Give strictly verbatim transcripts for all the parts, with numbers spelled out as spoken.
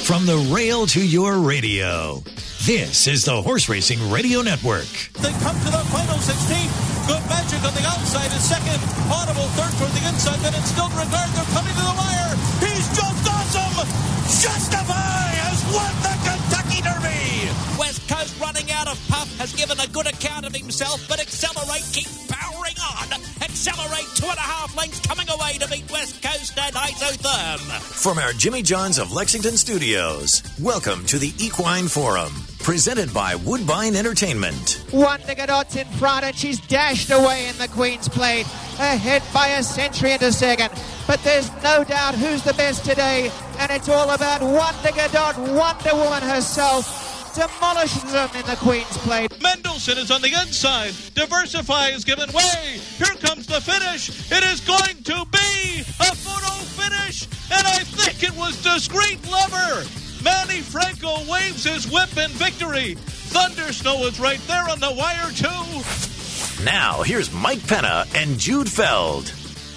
From the rail to your radio, this is the Horse Racing Radio Network. They come to the final sixteen. Good Magic on the outside is second. Audible third toward the inside. Then it's still Regard. They're coming to the wire. He's just awesome. Justify has won the Kentucky Derby. West Coast running out of puff has given a good account of himself, but Accelerate keeps powering on. Accelerate two and a half lengths coming away to meet West Coast and Isotherm. From our Jimmy John's of Lexington studios, welcome to the Equine Forum, presented by Woodbine Entertainment. One Nigadot's in front, and she's dashed away in the Queen's Plate, ahead by a century into second. But there's no doubt who's the best today, and it's all about One Nigadot, Wonder Woman herself. Demolishes them in the Queen's Plate. Mendelssohn is on the inside. Diversify is given way. Here comes the finish. It is going to be a photo finish, and I think it was Discreet Lover. Manny Franco waves his whip in victory. Thunder Snow is right there on the wire, too. Now, here's Mike Penna and Jude Feld.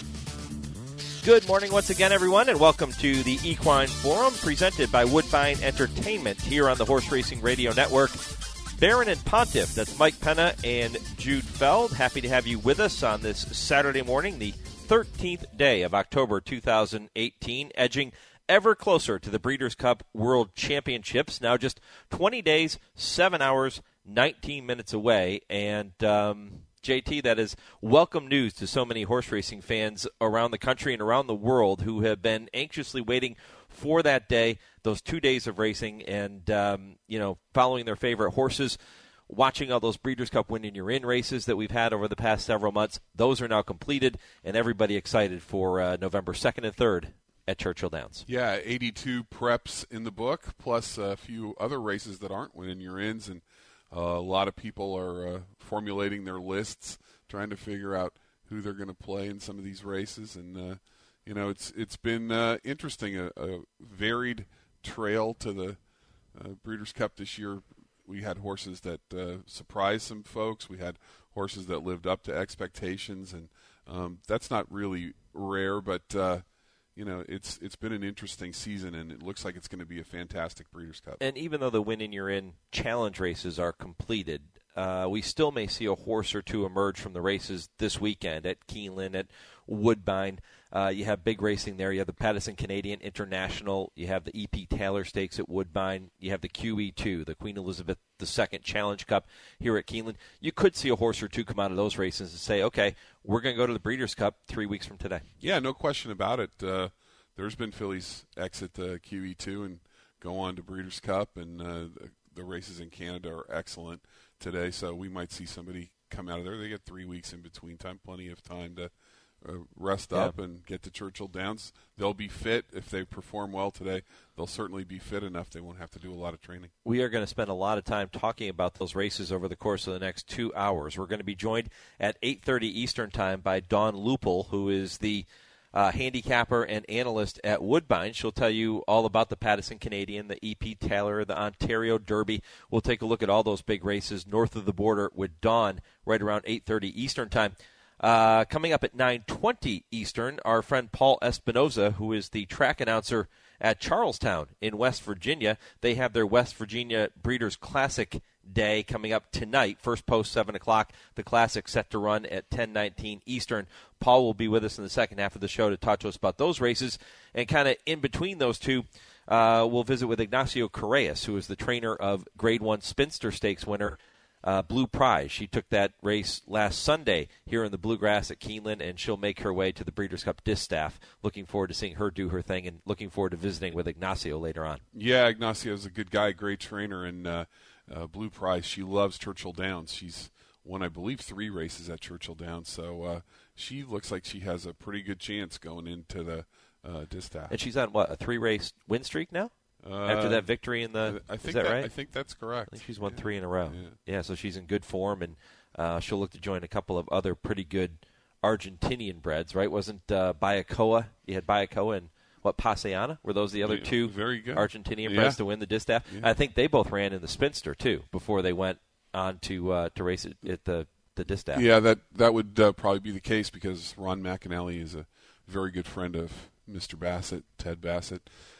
Good morning once again, everyone, and welcome to the Equine Forum presented by Woodbine Entertainment here on the Horse Racing Radio Network. Baron and Pontiff, that's Mike Penna and Jude Feld. Happy to have you with us on this Saturday morning, the thirteenth day of October two thousand eighteen, edging ever closer to the Breeders' Cup World Championships. Now just twenty days, seven hours, nineteen minutes away, and um, J T, that is welcome news to so many horse racing fans around the country and around the world who have been anxiously waiting for that day, those two days of racing, and um, you know, following their favorite horses, watching all those Breeders' Cup Win and You're In races that we've had over the past several months. Those are now completed, and everybody excited for uh, November second and third at Churchill Downs. Yeah, eighty-two preps in the book, plus a few other races that aren't Win and You're Ins, and Uh, a lot of people are uh, formulating their lists, trying to figure out who they're going to play in some of these races, and uh, you know, it's it's been uh, interesting, a, a varied trail to the uh, Breeders' Cup this year. We had horses that uh, surprised some folks. We had horses that lived up to expectations, and um, that's not really rare, but uh, you know, it's it's been an interesting season, and it looks like it's going to be a fantastic Breeders' Cup. And even though the Win and You're In challenge races are completed, uh, we still may see a horse or two emerge from the races this weekend at Keeneland, at Woodbine. Uh, you have big racing there. You have the Pattison Canadian International. You have the E P Taylor Stakes at Woodbine. You have the Q E two, the Queen Elizabeth the Second Challenge Cup here at Keeneland. You could see a horse or two come out of those races and say, okay, we're going to go to the Breeders' Cup three weeks from today. Yeah, no question about it. Uh, there's been fillies exit the Q E two and go on to Breeders' Cup, and uh, the, the races in Canada are excellent today, so we might see somebody come out of there. They get three weeks in between time, plenty of time to Uh, rest yeah. up and get to Churchill Downs. They'll be fit. If they perform well today, they'll certainly be fit enough they won't have to do a lot of training. We are going to spend a lot of time talking about those races over the course of the next two hours. We're going to be joined at eight thirty Eastern Time by Dawn Lupel, who is the uh, handicapper and analyst at Woodbine. She'll tell you all about the Pattison Canadian, the E P Taylor, the Ontario Derby. We'll take a look at all those big races north of the border with Dawn right around eight thirty Eastern Time. Uh, coming up at nine twenty Eastern, our friend Paul Espinoza, who is the track announcer at Charlestown in West Virginia. They have their West Virginia Breeders' Classic Day coming up tonight. First post, seven o'clock. The Classic set to run at ten nineteen Eastern. Paul will be with us in the second half of the show to talk to us about those races. And kind of in between those two, uh, we'll visit with Ignacio Correas, who is the trainer of Grade one Spinster Stakes winner Uh, Blue Prize. She took that race last Sunday here in the Bluegrass at Keeneland, and she'll make her way to the Breeders' Cup Distaff. Looking forward to seeing her do her thing, and looking forward to visiting with Ignacio later on. Yeah, Ignacio's a good guy, great trainer, and uh, uh, Blue Prize, she loves Churchill Downs. She's won, I believe, three races at Churchill Downs, so uh, she looks like she has a pretty good chance going into the uh, Distaff. And she's on, what, a three-race win streak now? Uh, After that victory in the, I think is that, that right? I think that's correct. I think she's won yeah. three in a row. Yeah. yeah, so she's in good form, and uh, she'll look to join a couple of other pretty good Argentinian breds, right? Wasn't uh, Bayacoa? You had Bayacoa and, what, Paseana? Were those the other yeah, two very good. Argentinian yeah. breds to win the Distaff? Yeah. I think they both ran in the Spinster, too, before they went on to uh, to race it at the, the Distaff. Yeah, that, that would uh, probably be the case, because Ron McAnally is a very good friend of Mister Bassett, Ted Bassett.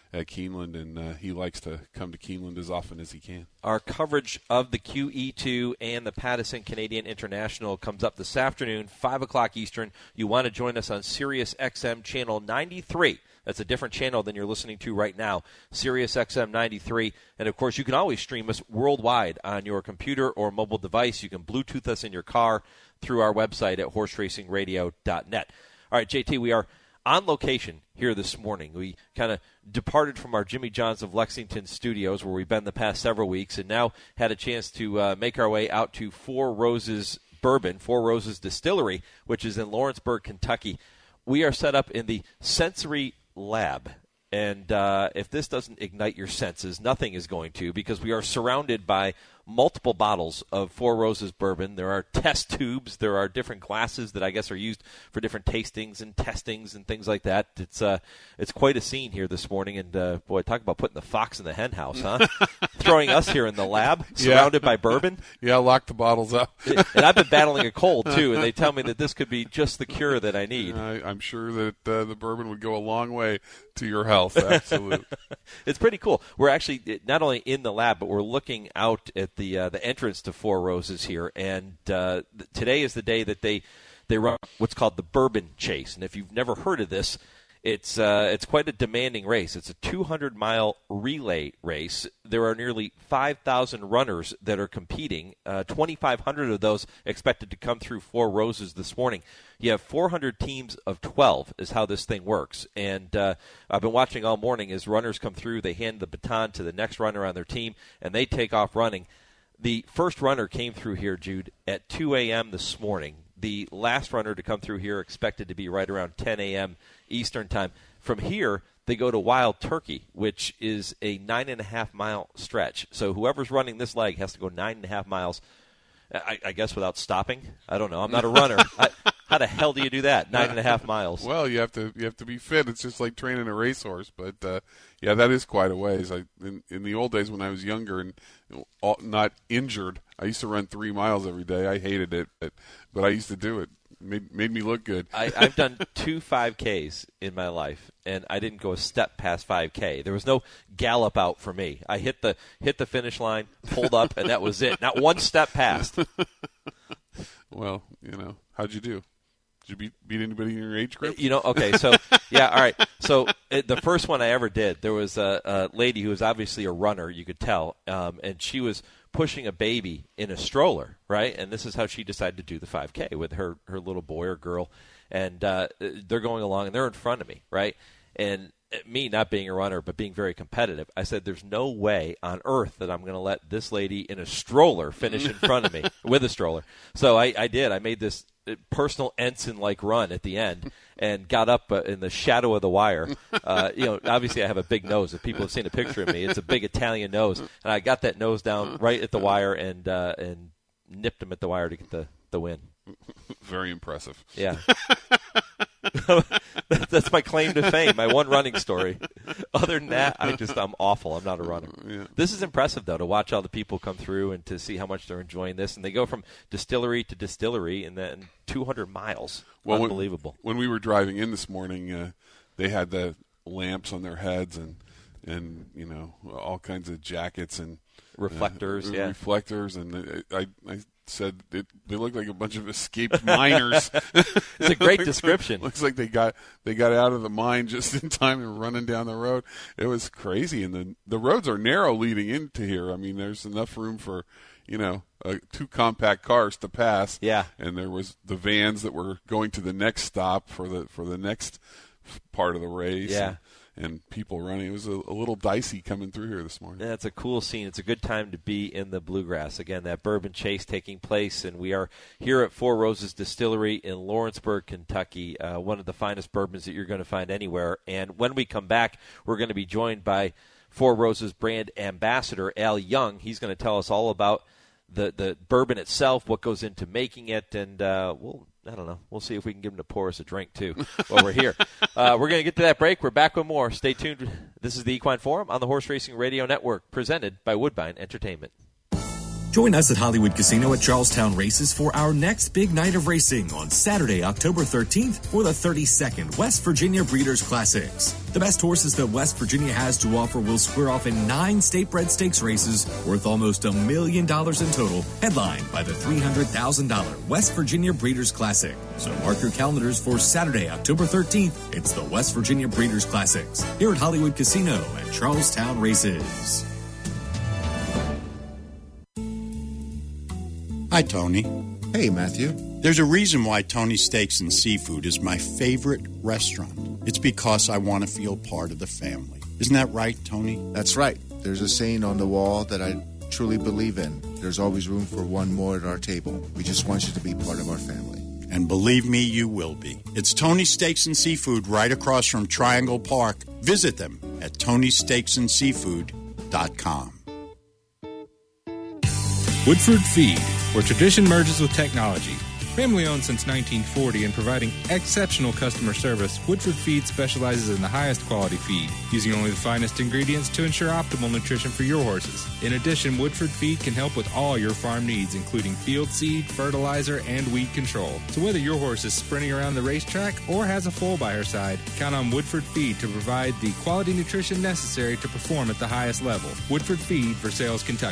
at Keeneland, and uh, he likes to come to Keeneland as often as he can. Our coverage of the Q E two and the Pattison Canadian International comes up this afternoon, five o'clock Eastern. You want to join us on Sirius X M Channel ninety-three. That's a different channel than you're listening to right now, Sirius X M ninety-three. And, of course, you can always stream us worldwide on your computer or mobile device. You can Bluetooth us in your car through our website at horse racing radio dot net. All right, J T, we are on location here this morning. We kind of departed from our Jimmy Johns of Lexington studios where we've been the past several weeks and now had a chance to uh, make our way out to Four Roses Bourbon, Four Roses Distillery, which is in Lawrenceburg, Kentucky. We are set up in the Sensory Lab. And uh, if this doesn't ignite your senses, nothing is going to, because we are surrounded by multiple bottles of Four Roses bourbon. There are test tubes. There are different glasses that I guess are used for different tastings and testings and things like that. It's uh, it's quite a scene here this morning. And, uh, boy, talk about putting the fox in the hen house, huh? Throwing us here in the lab, surrounded yeah. by bourbon. Yeah, lock the bottles up. And I've been battling a cold, too, and they tell me that this could be just the cure that I need. I, I'm sure that uh, the bourbon would go a long way to your health, absolutely. It's pretty cool. We're actually not only in the lab, but we're looking out at the uh, the entrance to Four Roses here, and uh, th- today is the day that they they run what's called the Bourbon Chase. And if you've never heard of this, it's uh, it's quite a demanding race. It's a two hundred mile relay race. There are nearly five thousand runners that are competing. Uh, twenty-five hundred of those expected to come through Four Roses this morning. You have four hundred teams of twelve is how this thing works. And uh, I've been watching all morning as runners come through. They hand the baton to the next runner on their team, and they take off running. The first runner came through here, Jude, at two a.m. this morning. The last runner to come through here expected to be right around ten a.m. Eastern time. From here, they go to Wild Turkey, which is a nine and a half mile stretch. So whoever's running this leg has to go nine and a half miles, I, I guess, without stopping. I don't know. I'm not a runner. I, how the hell do you do that? Nine and a half miles. Well, you have to you have to be fit. It's just like training a racehorse. But uh, yeah, that is quite a ways. I in, in the old days when I was younger and all, not injured, I used to run three miles every day. I hated it, but, but I used to do it. Made, made me look good. I, I've done two five Ks in my life, and I didn't go a step past five K. There was no gallop out for me. I hit the hit the finish line, pulled up, and that was it. Not one step past. Well, you know, how'd you do? Did you beat, beat anybody in your age group? You know, okay, so, yeah, all right. So it, the first one I ever did, there was a, a lady who was obviously a runner, you could tell, um, and she was pushing a baby in a stroller, right? And this is how she decided to do the five K with her, her little boy or girl. And uh, they're going along, and they're in front of me, right? And me not being a runner but being very competitive, I said there's no way on earth that I'm going to let this lady in a stroller finish in front of me with a stroller. So I, I did. I made this personal ensign-like run at the end and got up uh, in the shadow of the wire. Uh, you know, obviously I have a big nose. If people have seen a picture of me, it's a big Italian nose. And I got that nose down right at the wire and uh, and nipped him at the wire to get the, the win. Very impressive. Yeah. That's my claim to fame, my one running story. Other than that, I just, I'm awful. I'm not a runner. Yeah. This is impressive, though, to watch all the people come through and to see how much they're enjoying this. And they go from distillery to distillery in then two hundred miles. Well, Unbelievable. When, when we were driving in this morning, uh, they had the lamps on their heads and, and you know, all kinds of jackets and reflectors, uh, yeah. Reflectors. And I, I said it, they look like a bunch of escaped miners. It's a great description. Looks like they got they got out of the mine just in time and running down the road. It was crazy, and the the roads are narrow leading into here. I mean, there's enough room for, you know, uh, two compact cars to pass. Yeah, and there was the vans that were going to the next stop for the for the next part of the race. Yeah. And, and people running. It was a, a little dicey coming through here this morning. Yeah, it's a cool scene. It's a good time to be in the bluegrass. Again, that Bourbon Chase taking place, and we are here at Four Roses Distillery in Lawrenceburg, Kentucky, uh, one of the finest bourbons that you're going to find anywhere. And when we come back, we're going to be joined by Four Roses brand ambassador Al Young. He's going to tell us all about the, the bourbon itself, what goes into making it, and uh, we'll I don't know. We'll see if we can get him to pour us a drink, too, while we're here. Uh, we're going to get to that break. We're back with more. Stay tuned. This is the Equine Forum on the Horse Racing Radio Network, presented by Woodbine Entertainment. Join us at Hollywood Casino at Charlestown Races for our next big night of racing on Saturday, October thirteenth for the thirty-second West Virginia Breeders' Classics. The best horses that West Virginia has to offer will square off in nine state-bred stakes races worth almost a million dollars in total, headlined by the three hundred thousand dollars West Virginia Breeders' Classic. So mark your calendars for Saturday, October thirteenth. It's the West Virginia Breeders' Classics here at Hollywood Casino at Charlestown Races. Hi, Tony. Hey, Matthew. There's a reason why Tony Steaks and Seafood is my favorite restaurant. It's because I want to feel part of the family. Isn't that right, Tony? That's right. There's a saying on the wall that I truly believe in. There's always room for one more at our table. We just want you to be part of our family. And believe me, you will be. It's Tony Steaks and Seafood right across from Triangle Park. Visit them at tony steaks and seafood dot com. Woodford Feed, where tradition merges with technology. Family owned since nineteen forty and providing exceptional customer service, Woodford Feed specializes in the highest quality feed, using only the finest ingredients to ensure optimal nutrition for your horses. In addition, Woodford Feed can help with all your farm needs, including field seed, fertilizer, and weed control. So whether your horse is sprinting around the racetrack or has a foal by her side, count on Woodford Feed to provide the quality nutrition necessary to perform at the highest level. Woodford Feed, Versailles, Kentucky.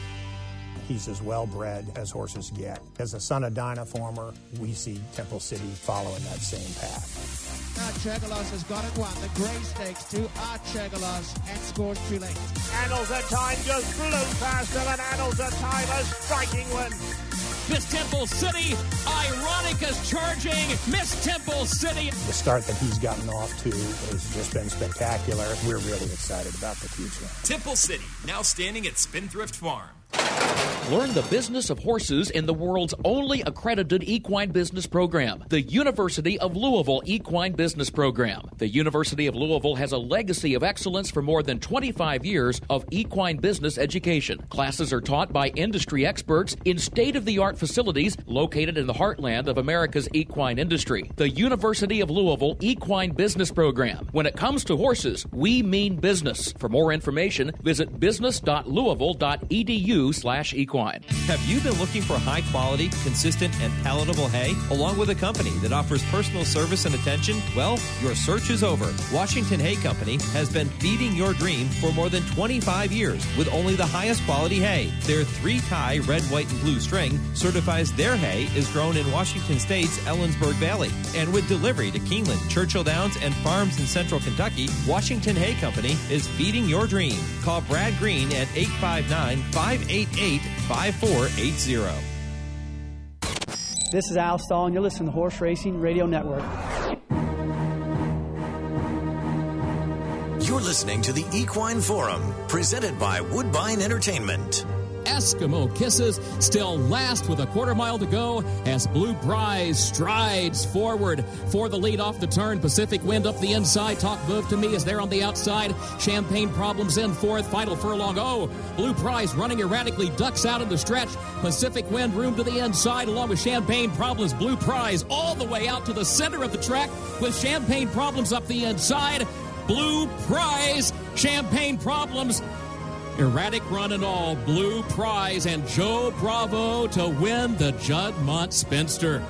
He's as well-bred as horses get. As a son of Dynaformer, we see Temple City following that same path. Archegalos has got it won. The Grey Stakes to Archegalos and scored two lengths. Annals of Time just flew past him, and Annals of Time a striking win. Miss Temple City, Ironica's charging. Miss Temple City. The start that he's gotten off to has just been spectacular. We're really excited about the future. Temple City, now standing at Spendthrift Farm. Learn the business of horses in the world's only accredited equine business program, the University of Louisville Equine Business Program. The University of Louisville has a legacy of excellence for more than twenty-five years of equine business education. Classes are taught by industry experts in state-of-the-art facilities located in the heartland of America's equine industry. The University of Louisville Equine Business Program. When it comes to horses, we mean business. For more information, visit business dot louisville dot e d u slash equine. Have you been looking for high quality, consistent, and palatable hay, along with a company that offers personal service and attention? Well, your search is over. Washington Hay Company has been feeding your dream for more than twenty-five years with only the highest quality hay. Their three-tie red, white, and blue string certifies their hay is grown in Washington State's Ellensburg Valley. And with delivery to Keeneland, Churchill Downs, and farms in central Kentucky, Washington Hay Company is feeding your dream. Call Brad Green at eight five nine, five eight eight, five four eight zero. This is Al Stahl, and you're listening to Horse Racing Radio Network. You're listening to the Equine Forum, presented by Woodbine Entertainment. Eskimo Kisses still last with a quarter mile to go as Blue Prize strides forward for the lead off the turn. Pacific Wind up the inside. Talk Veuve to me is there on the outside. Champagne Problems in fourth. Final Furlong. Oh, Blue Prize running erratically. Ducks out in the stretch. Pacific Wind room to the inside along with Champagne Problems. Blue Prize all the way out to the center of the track with Champagne Problems up the inside. Blue Prize, Champagne Problems. Erratic run and all, Blue Prize, and Joe Bravo to win the Judd Mondt Spinster.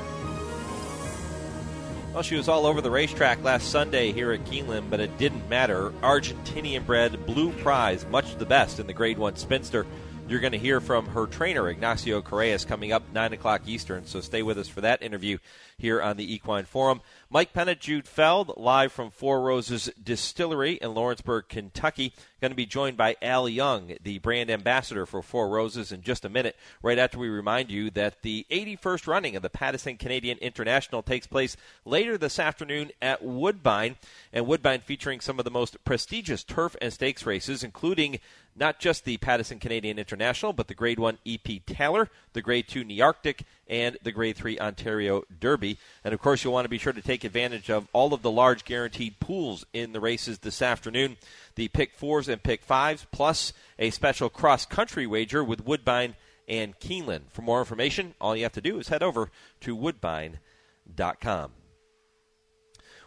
Well, she was all over the racetrack last Sunday here at Keeneland, but it didn't matter. Argentinian-bred Blue Prize, much the best in the Grade one Spinster. You're going to hear from her trainer, Ignacio Correas, coming up nine o'clock Eastern, so stay with us for that interview here on the Equine Forum. Mike Pennant, Jude Feld, live from Four Roses Distillery in Lawrenceburg, Kentucky. Going to be joined by Al Young, the brand ambassador for Four Roses, in just a minute, right after we remind you that the eighty-first running of the Pattison Canadian International takes place later this afternoon at Woodbine, and Woodbine featuring some of the most prestigious turf and stakes races, including not just the Pattison Canadian International, but the Grade one E P Taylor, the Grade two Nearctic, and the Grade three Ontario Derby. And, of course, you'll want to be sure to take advantage of all of the large guaranteed pools in the races this afternoon. The Pick Fours and Pick Fives, plus a special cross-country wager with Woodbine and Keeneland. For more information, all you have to do is head over to woodbine dot com.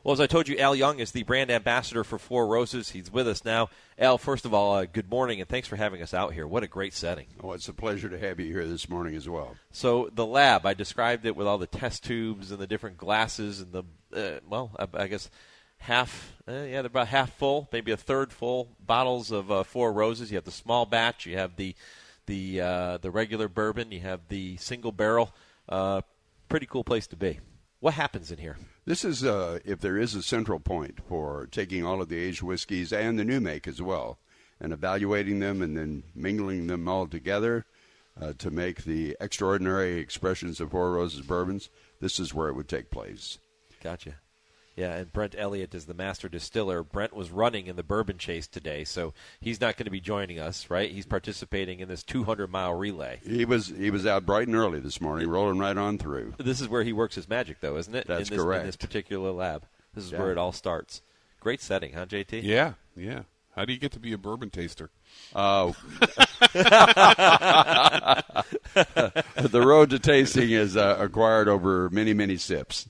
Well, as I told you, Al Young is the brand ambassador for Four Roses. He's with us now. Al, first of all, uh, good morning, and thanks for having us out here. What a great setting. Oh, it's a pleasure to have you here this morning as well. So the lab, I described it with all the test tubes and the different glasses and the, uh, well, I, I guess half, uh, yeah, they're about half full, maybe a third full bottles of uh, Four Roses. You have the small batch, you have the the uh, the regular bourbon, you have the single barrel. Uh, pretty cool place to be. What happens in here? This is, uh, if there is a central point for taking all of the aged whiskeys and the new make as well, and evaluating them and then mingling them all together uh, to make the extraordinary expressions of Four Roses bourbons, this is where it would take place. Gotcha. Yeah, and Brent Elliott is the master distiller. Brent was running in the bourbon chase today, so he's not going to be joining us, right? He's participating in this two hundred mile relay. He was he was out bright and early this morning, rolling right on through. This is where he works his magic, though, isn't it? That's in this, correct. In this particular lab. This is Yeah. where it all starts. Great setting, huh, J T? Yeah, yeah. How do you get to be a bourbon taster? Uh, the road to tasting is uh, acquired over many, many sips.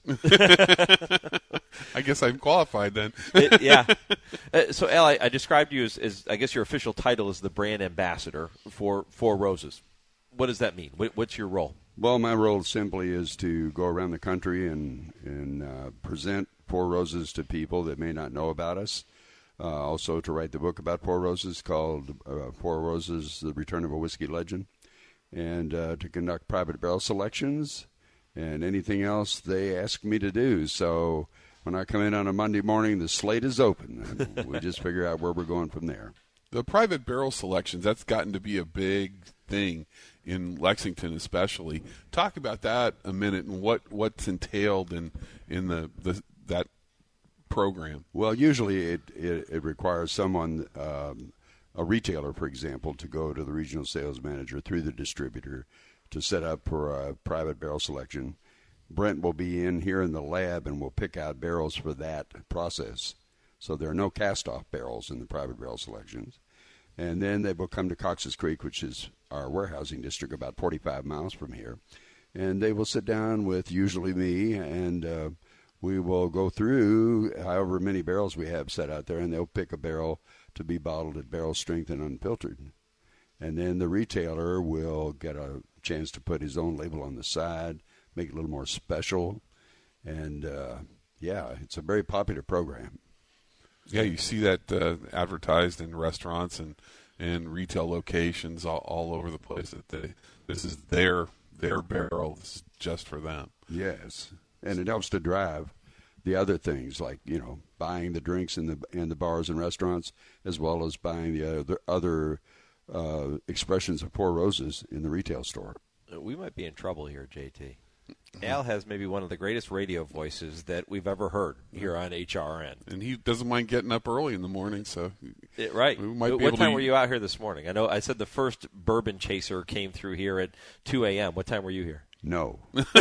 I guess I'm qualified then. it, yeah. Uh, so, Al, I, I described you as, as, I guess your official title is the brand ambassador for Four Roses. What does that mean? What, what's your role? Well, my role simply is to go around the country and, and uh, present Four Roses to people that may not know about us. Uh, also to write the book about Four Roses called uh, Four Roses, The Return of a Whiskey Legend, and uh, to conduct private barrel selections and anything else they ask me to do. So when I come in on a Monday morning, the slate is open, and we just figure out where we're going from there. The private barrel selections, that's gotten to be a big thing in Lexington especially. Talk about that a minute and what, what's entailed in, in the, the that program. Well, usually it, it, it requires someone, um, a retailer, for example, to go to the regional sales manager through the distributor to set up for a private barrel selection. Brent will be in here in the lab and will pick out barrels for that process. So there are no cast-off barrels in the private barrel selections. And then they will come to Cox's Creek, which is our warehousing district about forty-five miles from here. And they will sit down with usually me, and uh, we will go through however many barrels we have set out there, and they'll pick a barrel to be bottled at barrel strength and unfiltered. And then the retailer will get a chance to put his own label on the side, make it a little more special. And, uh, yeah, it's a very popular program. Yeah, you see that uh, advertised in restaurants and, and retail locations all, all over the place. That they, this is their their barrel. This is just for them. Yes, and it helps to drive the other things like, you know, buying the drinks in the in the bars and restaurants, as well as buying the other other uh, expressions of Four Roses in the retail store. We might be in trouble here, J T. Al has maybe one of the greatest radio voices that we've ever heard here on H R N. And he doesn't mind getting up early in the morning, so it, right. We might what be able time to... were you out here this morning? I know I said the first bourbon chaser came through here at two a.m. What time were you here? No.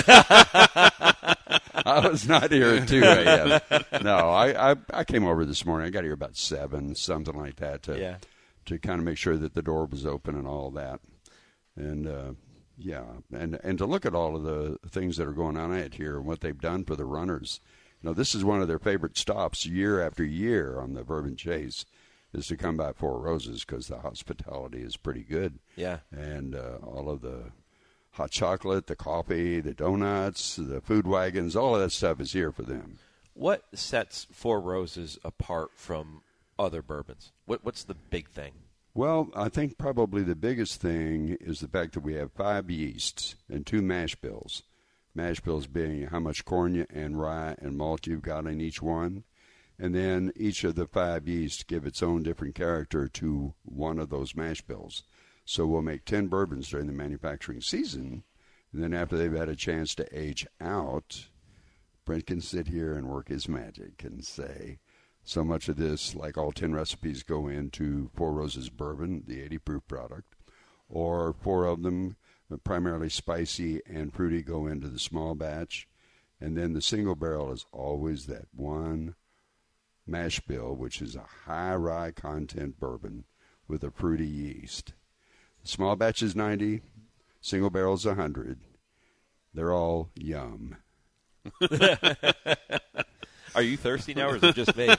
I was not here at two a.m. No, I, I I came over this morning. I got here about seven, something like that, to yeah. to kind of make sure that the door was open and all that. And, uh, yeah, and and to look at all of the things that are going on out here and what they've done for the runners. You know, this is one of their favorite stops year after year on the Bourbon Chase, is to come by Four Roses because the hospitality is pretty good. Yeah. And uh, all of the hot chocolate, the coffee, the donuts, the food wagons, all of that stuff is here for them. What sets Four Roses apart from other bourbons? What What's the big thing? Well, I think probably the biggest thing is the fact that we have five yeasts and two mash bills. Mash bills being how much corn and rye and malt you've got in each one. And then each of the five yeasts give its own different character to one of those mash bills. So we'll make ten bourbons during the manufacturing season. And then after they've had a chance to age out, Brent can sit here and work his magic and say, so much of this, like all ten recipes, go into Four Roses bourbon, the eighty proof product, or four of them, primarily spicy and fruity, go into the small batch. And then the single barrel is always that one mash bill, which is a high rye content bourbon with a fruity yeast. The small batch is ninety, single barrel is one hundred. They're all yum. Are you thirsty now, or is it just me?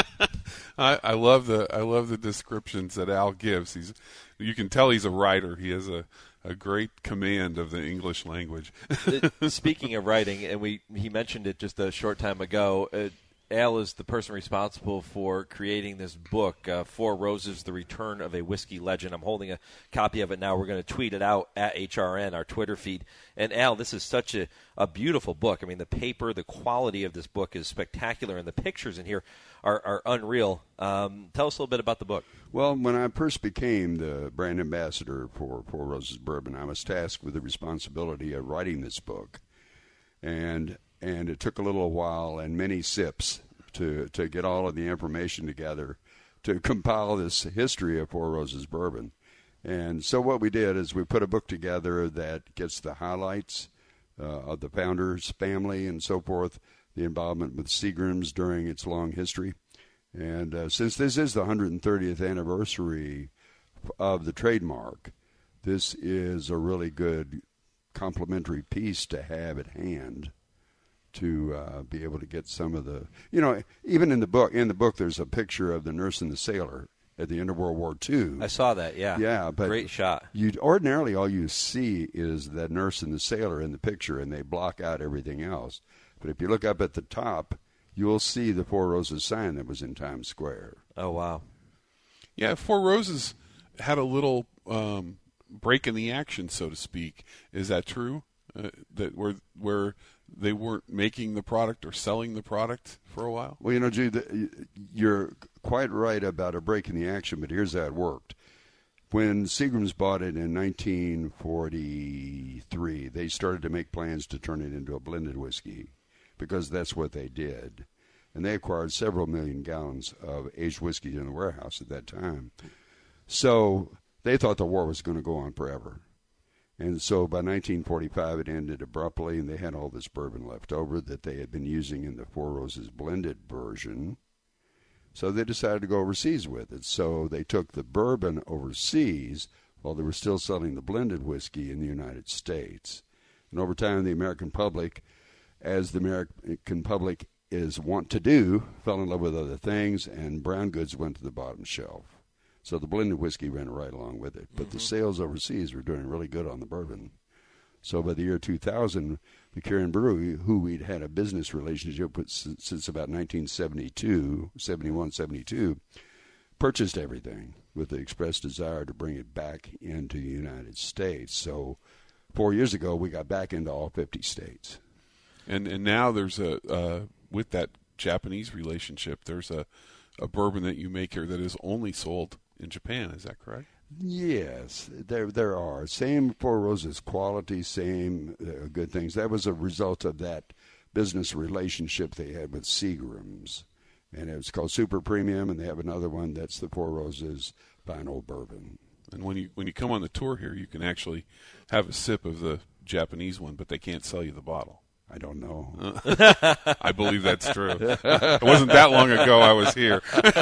I, I love the I love the descriptions that Al gives. He's you can tell he's a writer. He has a, a great command of the English language. Speaking of writing, and we he mentioned it just a short time ago. Uh, Al is the person responsible for creating this book, uh, Four Roses, The Return of a Whiskey Legend. I'm holding a copy of it now. We're going to tweet it out at H R N, our Twitter feed. And, Al, this is such a, a beautiful book. I mean, the paper, the quality of this book is spectacular, and the pictures in here are, are unreal. Um, tell us a little bit about the book. Well, when I first became the brand ambassador for Four Roses Bourbon, I was tasked with the responsibility of writing this book. And and it took a little while and many sips to, to get all of the information together to compile this history of Four Roses Bourbon. And so what we did is we put a book together that gets the highlights uh, of the founder's family and so forth, the involvement with Seagram's during its long history. And uh, since this is the one hundred thirtieth anniversary of the trademark, this is a really good complimentary piece to have at hand to uh, be able to get some of the, you know, even in the book, in the book there's a picture of the nurse and the sailor at the end of World War Two. I saw that, yeah. Yeah, but great shot. You ordinarily all you see is the nurse and the sailor in the picture, and they block out everything else. But if you look up at the top, you'll see the Four Roses sign that was in Times Square. Oh, wow. Yeah, Four Roses had a little um, break in the action, so to speak. Is that true? Uh, that where where they weren't making the product or selling the product for a while? Well, you know, Jude, you're quite right about a break in the action, but here's how it worked. When Seagram's bought it in nineteen forty-three, they started to make plans to turn it into a blended whiskey because that's what they did. And they acquired several million gallons of aged whiskey in the warehouse at that time. So they thought the war was going to go on forever. And so by nineteen forty-five, it ended abruptly, and they had all this bourbon left over that they had been using in the Four Roses blended version. So they decided to go overseas with it. So they took the bourbon overseas while they were still selling the blended whiskey in the United States. And over time, the American public, as the American public is wont to do, fell in love with other things, and brown goods went to the bottom shelf. So the blended whiskey ran right along with it. But mm-hmm. the sales overseas were doing really good on the bourbon. So by the year two thousand, the Kirin Brewery, who we'd had a business relationship with since, since about nineteen seventy-two, seventy-one, seventy-two, purchased everything with the express desire to bring it back into the United States. So four years ago, we got back into all fifty states. And and now there's a, uh, with that Japanese relationship, there's a, a bourbon that you make here that is only sold in Japan. Is that correct? Yes, there there are. Same Four Roses quality, same uh, good things. That was a result of that business relationship they had with Seagram's. And it's called Super Premium, and they have another one that's the Four Roses Fine Old Bourbon. And when you when you come on the tour here, you can actually have a sip of the Japanese one, but they can't sell you the bottle. I don't know. I believe that's true. It wasn't that long ago I was here.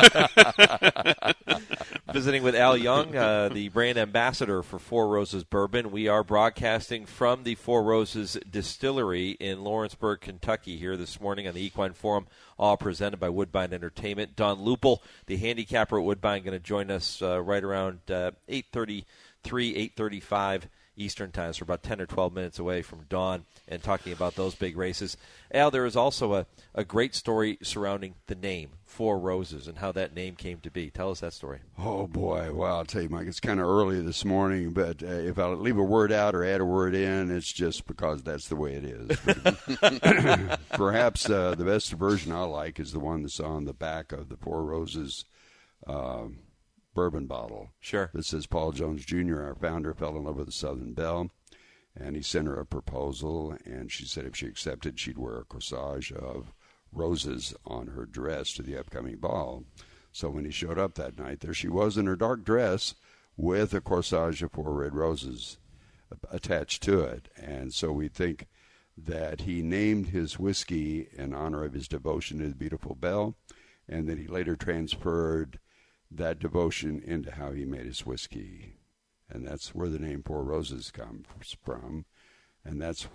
Visiting with Al Young, uh, the brand ambassador for Four Roses Bourbon. We are broadcasting from the Four Roses Distillery in Lawrenceburg, Kentucky here this morning on the Equine Forum, all presented by Woodbine Entertainment. Don Lupel, the handicapper at Woodbine, going to join us uh, right around uh, eight thirty-three, eight thirty-five Eastern time, so we're about ten or twelve minutes away from dawn and talking about those big races. Al, there is also a, a great story surrounding the name, Four Roses, and how that name came to be. Tell us that story. Oh, boy. Well, I'll tell you, Mike, it's kind of early this morning, but uh, if I leave a word out or add a word in, it's just because that's the way it is. Perhaps uh, the best version I like is the one that's on the back of the Four Roses um, bourbon bottle. Sure. That says Paul Jones Junior, our founder, fell in love with the Southern Belle, and he sent her a proposal, and she said if she accepted, she'd wear a corsage of roses on her dress to the upcoming ball. So when he showed up that night, there she was in her dark dress with a corsage of four red roses attached to it. And so we think that he named his whiskey in honor of his devotion to the beautiful Belle, and that he later transferred that devotion into how he made his whiskey. And that's where the name Four Roses comes from. And that's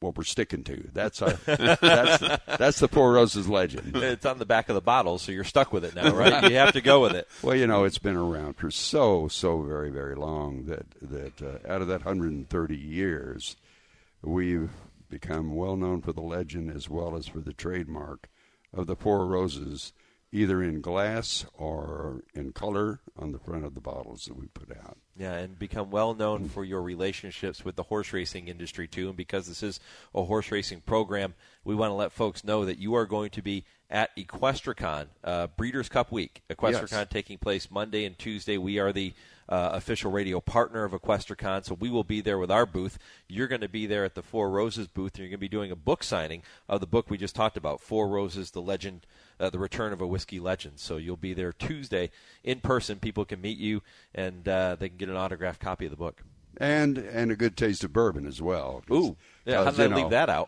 what we're sticking to. That's our, that's the, that's the Four Roses legend. It's on the back of the bottle, so you're stuck with it now, right? You have to go with it. Well, you know, it's been around for so so very very long that that uh, out of that one hundred thirty years, we've become well known for the legend as well as for the trademark of the Four Roses, either in glass or in color on the front of the bottles that we put out. Yeah, and become well known for your relationships with the horse racing industry, too. And because this is a horse racing program, we want to let folks know that you are going to be at Equestricon, uh, Breeders' Cup Week. Equestricon yes. taking place Monday and Tuesday. We are the uh, official radio partner of Equestricon, so we will be there with our booth. You're going to be there at the Four Roses booth, and you're going to be doing a book signing of the book we just talked about, Four Roses, the legend, uh, the return of a whiskey legend. So you'll be there Tuesday in person. People can meet you, and uh, they can get an autographed copy of the book. And and a good taste of bourbon as well. Ooh, yeah, how did I know, leave that out?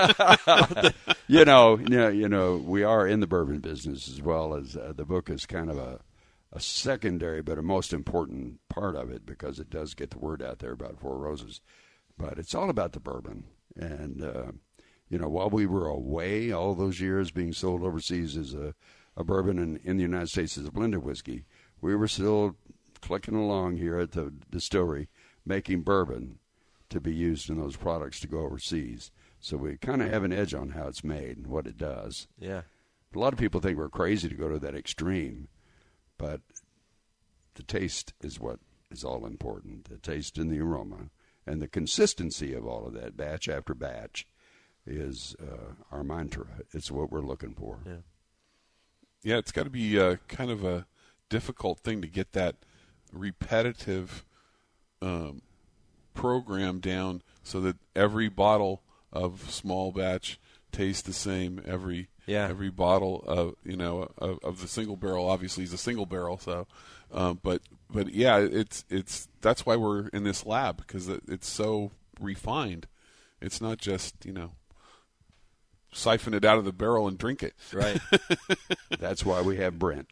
you know, you know, you know, we are in the bourbon business as well as uh, the book is kind of a, a secondary but a most important part of it because it does get the word out there about Four Roses. But it's all about the bourbon. And, uh, you know, while we were away all those years being sold overseas as a, a bourbon and in the United States as a blended whiskey, we were still clicking along here at the distillery making bourbon to be used in those products to go overseas. So we kind of have an edge on how it's made and what it does. Yeah. A lot of people think we're crazy to go to that extreme, but the taste is what is all important, the taste and the aroma. And the consistency of all of that, batch after batch, is uh, our mantra. It's what we're looking for. Yeah, yeah it's got to be uh, kind of a difficult thing to get that repetitive Um, program down so that every bottle of small batch tastes the same. Every yeah. every bottle of you know of, of the single barrel obviously is a single barrel. So, um, but but yeah, it's it's that's why we're in this lab because it, it's so refined. It's not just you know siphon it out of the barrel and drink it. Right. That's why we have Brent.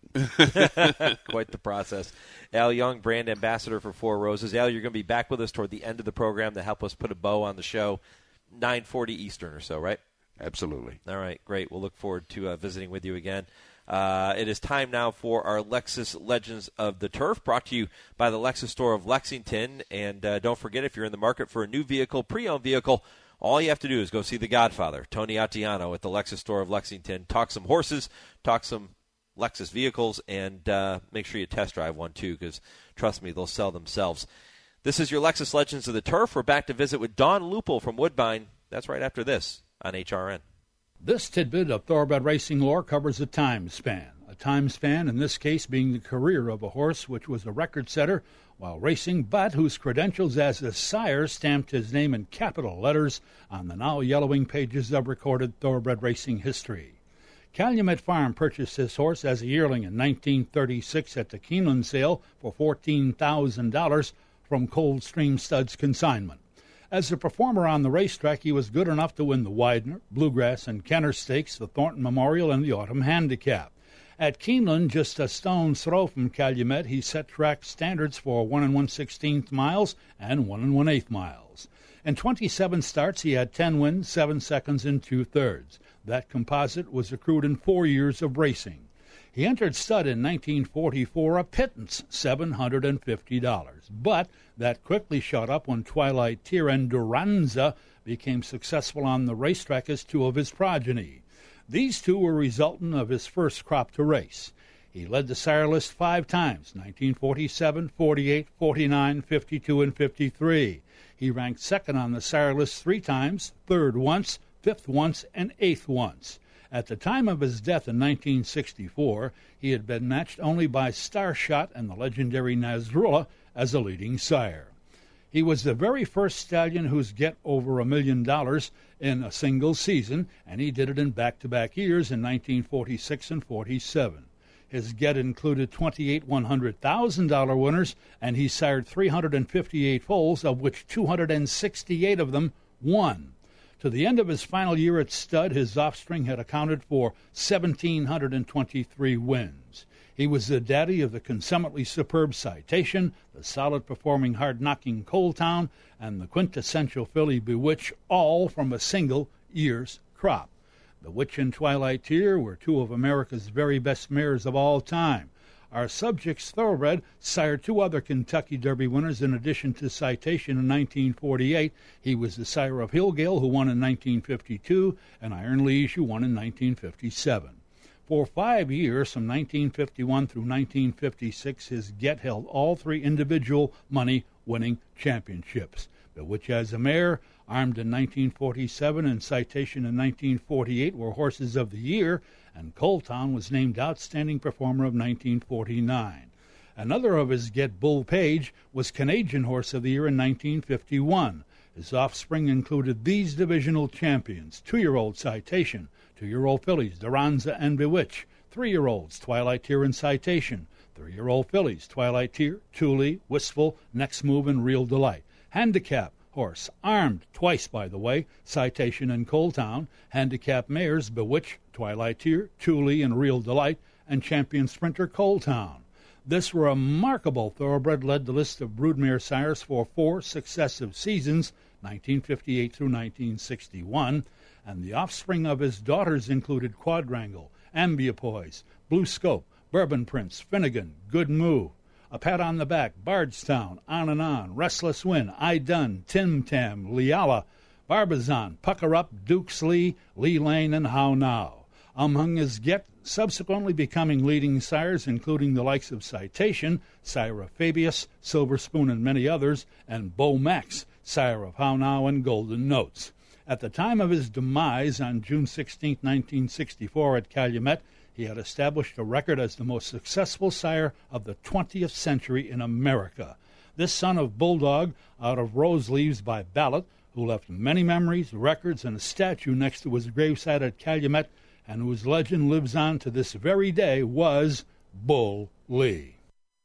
Quite the process. Al Young, brand ambassador for Four Roses. Al, you're going to be back with us toward the end of the program to help us put a bow on the show, nine forty Eastern or so, right? Absolutely. All right, great. We'll look forward to uh, visiting with you again. Uh, it is time now for our Lexus Legends of the Turf, brought to you by the Lexus store of Lexington. And uh, don't forget, if you're in the market for a new vehicle, pre-owned vehicle, all you have to do is go see the Godfather, Tony Attiano, at the Lexus store of Lexington. Talk some horses, talk some Lexus vehicles, and uh, make sure you test drive one, too, because, trust me, they'll sell themselves. This is your Lexus Legends of the Turf. We're back to visit with Don Lupel from Woodbine. That's right after this on H R N. This tidbit of thoroughbred racing lore covers a time span. A time span, in this case, being the career of a horse which was a record setter while racing, but whose credentials as a sire stamped his name in capital letters on the now yellowing pages of recorded thoroughbred racing history. Calumet Farm purchased this horse as a yearling in nineteen thirty-six at the Keeneland sale for fourteen thousand dollars from Coldstream Studs Consignment. As a performer on the racetrack, he was good enough to win the Widener, Bluegrass, and Kenner Stakes, the Thornton Memorial, and the Autumn Handicap. At Keeneland, just a stone's throw from Calumet, he set track standards for one and one sixteenth miles and one and one eighth miles. In twenty-seven starts, he had ten wins, seven seconds, and two thirds. That composite was accrued in four years of racing. He entered stud in nineteen forty-four, a pittance, seven hundred fifty dollars. But that quickly shot up when Twilight Tear and Duranza became successful on the racetrack as two of his progeny. These two were resultant of his first crop to race. He led the sire list five times, nineteen forty-seven, forty-eight, forty-nine, fifty-two, and fifty-three. He ranked second on the sire list three times, third once, fifth once, and eighth once. At the time of his death in nineteen sixty-four, he had been matched only by Starshot and the legendary Nasrullah as a leading sire. He was the very first stallion who's get over a million dollars in a single season, and he did it in back-to-back years in nineteen forty-six and forty-seven. His get included twenty-eight one hundred thousand dollars winners, and he sired three hundred fifty-eight foals, of which two hundred sixty-eight of them won. To the end of his final year at stud, his offspring had accounted for one thousand seven hundred twenty-three wins. He was the daddy of the consummately superb Citation, the solid-performing, hard-knocking Coal Town, and the quintessential filly Bewitch, all from a single year's crop. Bewitch and Twilight Tear were two of America's very best mares of all time. Our subject's thoroughbred sired two other Kentucky Derby winners in addition to Citation in nineteen forty-eight. He was the sire of Hillgale, who won in nineteen fifty-two, and Iron Liege, who won in nineteen fifty-seven. For five years, from nineteen fifty-one through nineteen fifty-six, his Get held all three individual money-winning championships. Bewitch as a mare, Armed in nineteen forty-seven, and Citation in nineteen forty-eight were Horses of the Year, and Coal Town was named Outstanding Performer of nineteen forty-nine. Another of his Get, Bull Page, was Canadian Horse of the Year in nineteen fifty-one. His offspring included these divisional champions: two-year-old Citation, two-year-old fillies Doranza and Bewitch, three-year-olds Twilight Tear and Citation, three-year-old fillies Twilight Tear, Thule, Wistful, Next Move, and Real Delight. Handicap horse, Armed, twice by the way, Citation and Coal Town. Handicap mares, Bewitch, Twilight Tear, Thule, and Real Delight, and champion sprinter Coal Town. This remarkable thoroughbred led the list of broodmare sires for four successive seasons, nineteen fifty-eight through nineteen sixty-one, and the offspring of his daughters included Quadrangle, Ambiapoise, Blue Scope, Bourbon Prince, Finnegan, Good Moo, A Pat on the Back, Bardstown, On and On, Restless Wind, I Done, Tim Tam, Leala, Barbizon, Pucker Up, Duke's Lee, Lee Lane, and How Now. Among his Get, subsequently becoming leading sires, including the likes of Citation, sire of Fabius, Silver Spoon, and many others, and Bo Max, sire of How Now and Golden Notes. At the time of his demise on June sixteenth, nineteen sixty-four at Calumet, he had established a record as the most successful sire of the twentieth century in America. This son of Bulldog, out of Rose Leaves by Ballot, who left many memories, records, and a statue next to his gravesite at Calumet, and whose legend lives on to this very day, was Bull Lee.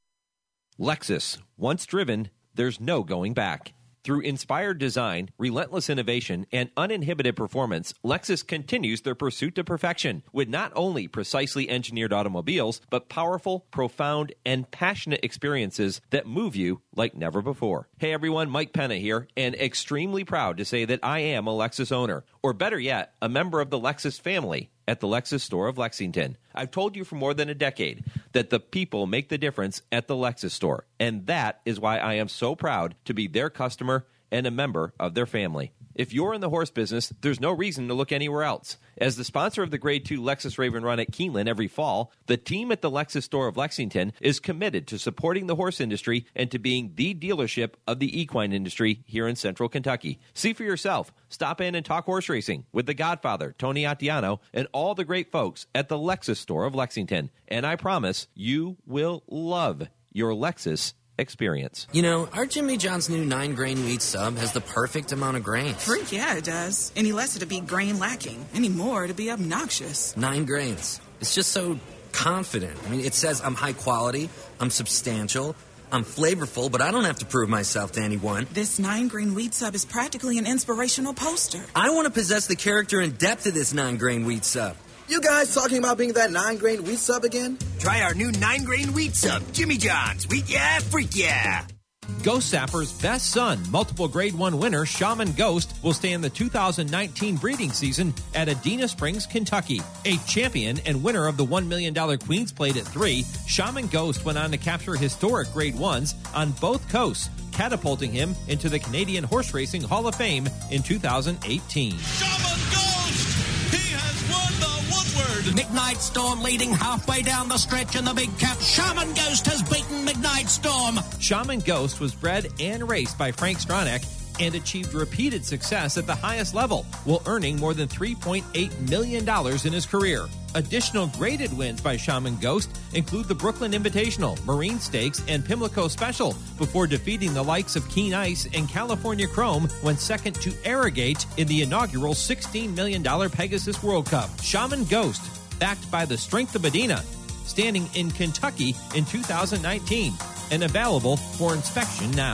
Lexus. Once driven, there's no going back. Through inspired design, relentless innovation, and uninhibited performance, Lexus continues their pursuit to perfection with not only precisely engineered automobiles, but powerful, profound, and passionate experiences that move you like never before. Hey everyone, Mike Penna here, and extremely proud to say that I am a Lexus owner, or better yet, a member of the Lexus family at the Lexus store of Lexington. I've told you for more than a decade that the people make the difference at the Lexus store, and that is why I am so proud to be their customer and a member of their family. If you're in the horse business, there's no reason to look anywhere else. As the sponsor of the Grade two Lexus Raven Run at Keeneland every fall, the team at the Lexus store of Lexington is committed to supporting the horse industry and to being the dealership of the equine industry here in central Kentucky. See for yourself. Stop in and talk horse racing with the Godfather, Tony Attiano, and all the great folks at the Lexus store of Lexington. And I promise you will love your Lexus experience. You know, our Jimmy John's new nine grain wheat sub has the perfect amount of grains. Freak, yeah, it does. Any less it'd be grain lacking. Any more it'd be obnoxious. Nine grains. It's just so confident. I mean, it says I'm high quality, I'm substantial, I'm flavorful, but I don't have to prove myself to anyone. This nine grain wheat sub is practically an inspirational poster. I want to possess the character and depth of this nine grain wheat sub. You guys talking about being that nine grain wheat sub again? Try our new nine grain wheat sub, Jimmy John's. Wheat yeah, freak yeah. Ghost Sapper's best son, multiple Grade one winner Shaman Ghost, will stay in the two thousand nineteen breeding season at Adena Springs, Kentucky. A champion and winner of the one million dollars Queen's Plate at three, Shaman Ghost went on to capture historic Grade ones on both coasts, catapulting him into the Canadian Horse Racing Hall of Fame in two thousand eighteen. Shaman Ghost! He has won the Woodward! Midnight Storm leading halfway down the stretch in the big cap. Shaman Ghost has beaten Midnight Storm. Shaman Ghost was bred and raced by Frank Stronach and achieved repeated success at the highest level, while earning more than three point eight million dollars in his career. Additional graded wins by Shaman Ghost include the Brooklyn Invitational, Marine Stakes, and Pimlico Special, before defeating the likes of Keen Ice and California Chrome when second to Arrogate in the inaugural sixteen million dollars Pegasus World Cup. Shaman Ghost, backed by the strength of Adena, standing in Kentucky in two thousand nineteen, and available for inspection now.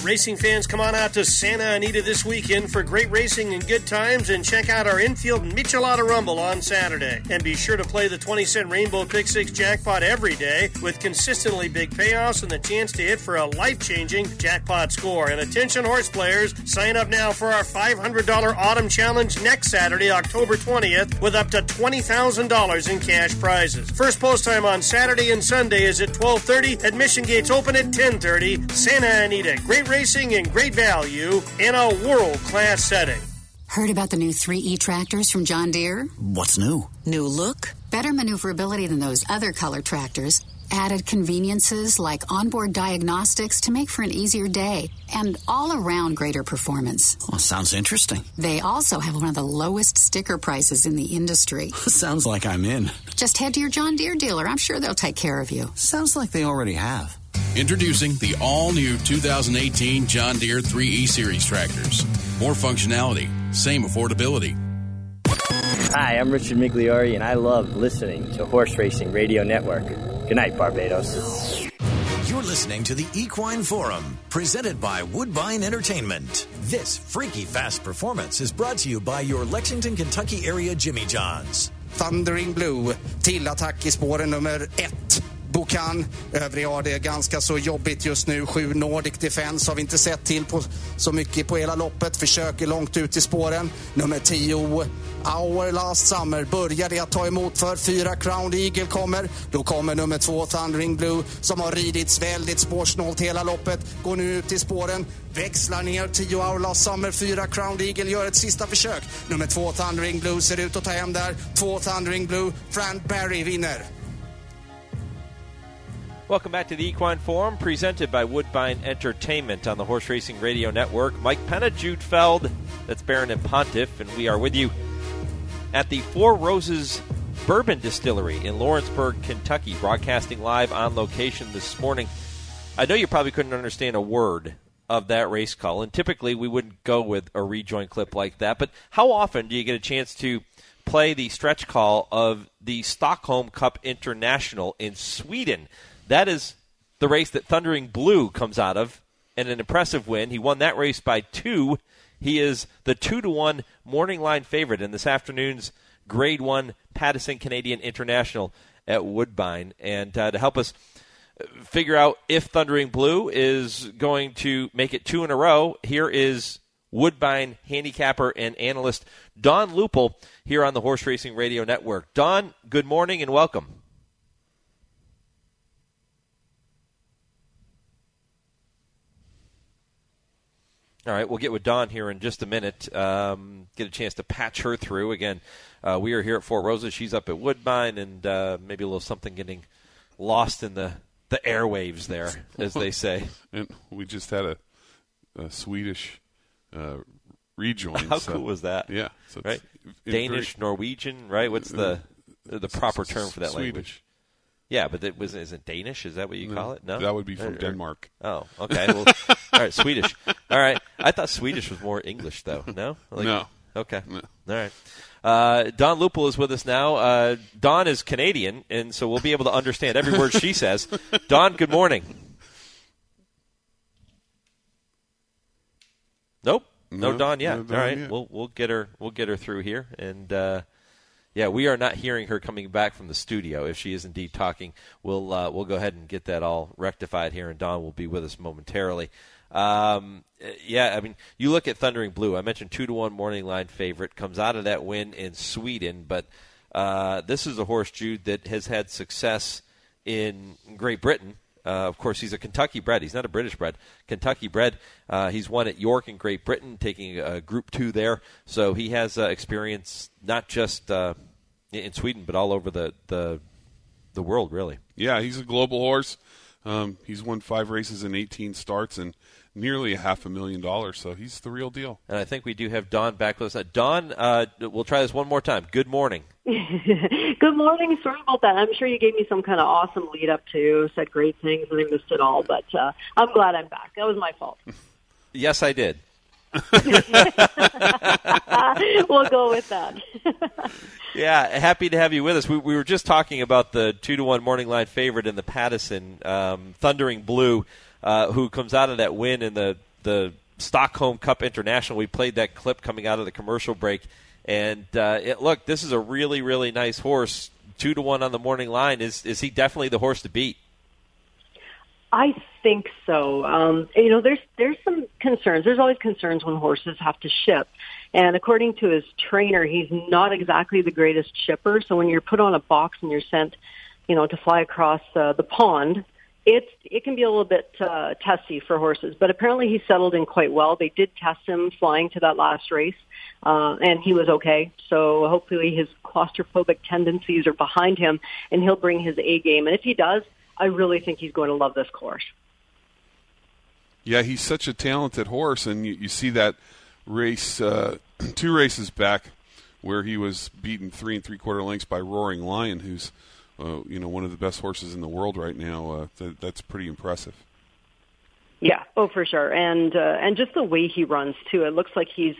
Racing fans, come on out to Santa Anita this weekend for great racing and good times, and check out our infield Michelada Rumble on Saturday. And be sure to play the twenty cent Rainbow Pick Six jackpot every day with consistently big payoffs and the chance to hit for a life-changing jackpot score. And attention horse players, sign up now for our five hundred dollars Autumn Challenge next Saturday, October twentieth, with up to twenty thousand dollars in cash prizes. First post time on Saturday and Sunday is at twelve thirty. Admission gates open at ten thirty. Santa Anita, great racing and great value in a world-class setting. Heard about the new three E tractors from John Deere? What's new? New look, better maneuverability than those other color tractors, added conveniences like onboard diagnostics to make for an easier day, and all-around greater performance. Oh, sounds interesting. They also have one of the lowest sticker prices in the industry. Sounds like I'm in. Just head to your John Deere dealer. I'm sure they'll take care of you. Sounds like they already have. Introducing the all-new two thousand eighteen John Deere three E Series tractors. More functionality, same affordability. Hi, I'm Richard Migliori, and I love listening to Horse Racing Radio Network. Good night, Barbados. You're listening to the Equine Forum, presented by Woodbine Entertainment. This freaky fast performance is brought to you by your Lexington, Kentucky area Jimmy John's. Thundering Blue till attack i spåren nummer ett. Bokan, övriga har det ganska så jobbigt just nu. Sju Nordic Defense har vi inte sett till på så mycket på hela loppet. Försöker långt ut i spåren. Nummer tio, Our Last Summer, börjar det att ta emot för. Fyra Crown Eagle kommer. Då kommer nummer två Thundering Blue som har ridits väldigt spårsnålt hela loppet. Går nu ut i spåren. Växlar ner, tio Our Last Summer, fyra Crown Eagle gör ett sista försök. Nummer två Thundering Blue ser ut att ta hem där. Två Thundering Blue, Frank Barry vinner. Welcome back to the Equine Forum, presented by Woodbine Entertainment on the Horse Racing Radio Network. Mike Penna, Jude Feld, that's Baron and Pontiff, and we are with you at the Four Roses Bourbon Distillery in Lawrenceburg, Kentucky, broadcasting live on location this morning. I know you probably couldn't understand a word of that race call, and typically we wouldn't go with a rejoin clip like that, but how often do you get a chance to play the stretch call of the Stockholm Cup International in Sweden? That is the race that Thundering Blue comes out of, and an impressive win. He won that race by two. He is the two to one morning line favorite in this afternoon's Grade one Pattison Canadian International at Woodbine. And uh, to help us figure out if Thundering Blue is going to make it two in a row, here is Woodbine handicapper and analyst Don Lupel here on the Horse Racing Radio Network. Don, good morning and welcome. All right, we'll get with Dawn here in just a minute, um, get a chance to patch her through. Again, uh, we are here at Four Roses. She's up at Woodbine, and uh, maybe a little something getting lost in the, the airwaves there, as they say. And we just had a, a Swedish uh, rejoin. How so, cool was that? Yeah. So right? Danish, very, Norwegian, right? What's the the proper term for that Swedish. language? Yeah, but it was is it Danish? Is that what you no, call it? No, that would be from or, Denmark. Oh, okay. Well, all right, Swedish. All right, I thought Swedish was more English, though. No, like, no. Okay. No. All right. Uh, Don Lupel is with us now. Uh, Don is Canadian, and so we'll be able to understand every word she says. Don, good morning. Nope, no, no Don yet. No Don all right, yet. we'll we'll get her we'll get her through here, and. Uh, Yeah, we are not hearing her coming back from the studio. If she is indeed talking, we'll uh, we'll go ahead and get that all rectified here, and Don will be with us momentarily. Um, yeah, I mean, you look at Thundering Blue. I mentioned two to one morning line favorite, comes out of that win in Sweden, but uh, this is a horse, Jude, that has had success in Great Britain. Uh, of course, he's a Kentucky bred. He's not a British bred. Kentucky bred. Uh, he's won at York in Great Britain, taking a Group two there. So he has uh, experience not just uh, in Sweden, but all over the, the the world, really. Yeah, he's a global horse. Um, he's won five races in eighteen starts and nearly a half a million dollars. So he's the real deal. And I think we do have Dawn back with us. Dawn, uh, we'll try this one more time. Good morning. Good morning. Sorry about that. I'm sure you gave me some kind of awesome lead up to, said great things, and I missed it all. But uh, I'm glad I'm back. That was my fault. Yes, I did. We'll go with that. Yeah, happy to have you with us. We, we were just talking about the two to one morning line favorite in the Pattison, um, Thundering Blue, uh, who comes out of that win in the the Stockholm Cup International. We played that clip coming out of the commercial break. And, uh, it, look, this is a really, really nice horse. Two to one on the morning line. Is is he definitely the horse to beat? I think so. Um, you know, there's there's some concerns. There's always concerns when horses have to ship. And according to his trainer, he's not exactly the greatest shipper. So when you're put on a box and you're sent, you know, to fly across uh, the pond, it's it can be a little bit uh, testy for horses. But apparently he settled in quite well. They did test him flying to that last race, uh, and he was okay. So hopefully his claustrophobic tendencies are behind him, and he'll bring his A game. And if he does, I really think he's going to love this course. Yeah, he's such a talented horse, and you, you see that race, uh, two races back, where he was beaten three and three-quarter lengths by Roaring Lion, who's uh, you know one of the best horses in the world right now. Uh, th- that's pretty impressive. Yeah, oh, for sure. And, uh, and just the way he runs, too. It looks like he's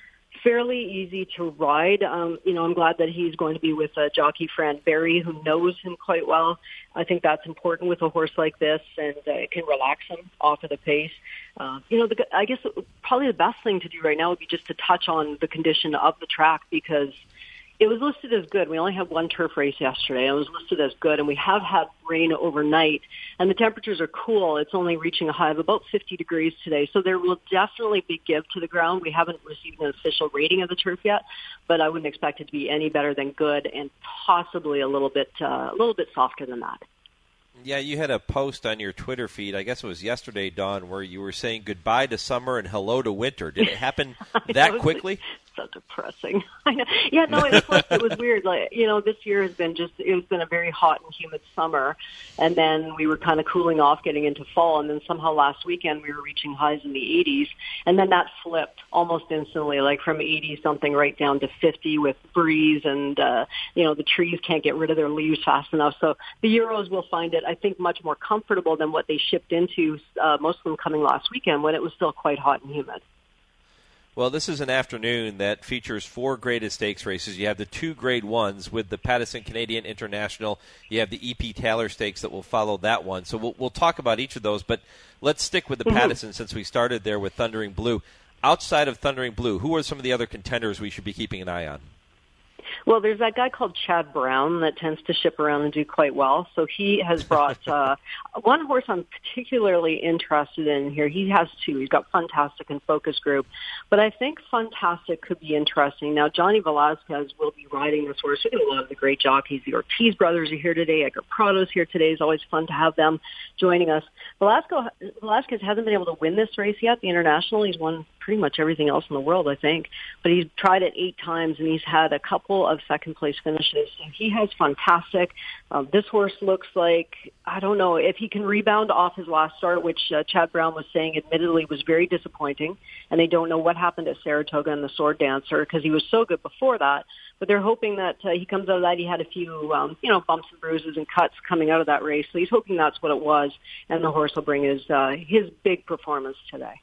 fairly easy to ride. Um, you know, I'm glad that he's going to be with uh, jockey Fran Berry, who knows him quite well. I think that's important with a horse like this, and uh, it can relax him off of the pace. Uh, you know, the, I guess probably the best thing to do right now would be just to touch on the condition of the track, because it was listed as good. We only had one turf race yesterday. It was listed as good, and we have had rain overnight, and the temperatures are cool. It's only reaching a high of about fifty degrees today, so there will definitely be give to the ground. We haven't received an official rating of the turf yet, but I wouldn't expect it to be any better than good, and possibly a little bit, uh, a little bit softer than that. Yeah, you had a post on your Twitter feed, I guess it was yesterday, Dawn, where you were saying goodbye to summer and hello to winter. Did it happen that quickly? So depressing. I know. Yeah, no, it was, it was weird. Like, you know, this year has been just, it's been a very hot and humid summer, and then we were kind of cooling off getting into fall, and then somehow last weekend we were reaching highs in the eighties, and then that flipped almost instantly, like from eighty-something right down to fifty with breeze, and, uh, you know, the trees can't get rid of their leaves fast enough. So the Euros will find it, I think, much more comfortable than what they shipped into, uh, most of them coming last weekend when it was still quite hot and humid. Well, this is an afternoon that features four graded stakes races. You have the two grade ones with the Pattison Canadian International. You have the E P Taylor Stakes that will follow that one. So we'll, we'll talk about each of those, but let's stick with the mm-hmm. Pattison since we started there with Thundering Blue. Outside of Thundering Blue, who are some of the other contenders we should be keeping an eye on? Well, there's that guy called Chad Brown that tends to ship around and do quite well. So he has brought uh, one horse I'm particularly interested in here. He has two. He's got Fantastic and Focus Group. But I think Fantastic could be interesting. Now, Johnny Velazquez will be riding this horse. We got a lot of the great jockeys. The Ortiz brothers are here today. Edgar Prado's here today. It's always fun to have them joining us. Velasco, Velazquez hasn't been able to win this race yet, the International. He's won pretty much everything else in the world, I think. But he's tried it eight times, and he's had a couple of second-place finishes. So he has Fantastic. Um, this horse looks like, I don't know, if he can rebound off his last start, which uh, Chad Brown was saying admittedly was very disappointing, and they don't know what happened at Saratoga and the Sword Dancer because he was so good before that. But they're hoping that uh, he comes out of that. He had a few, um, you know, bumps and bruises and cuts coming out of that race. So he's hoping that's what it was, and the horse will bring his uh, his big performance today.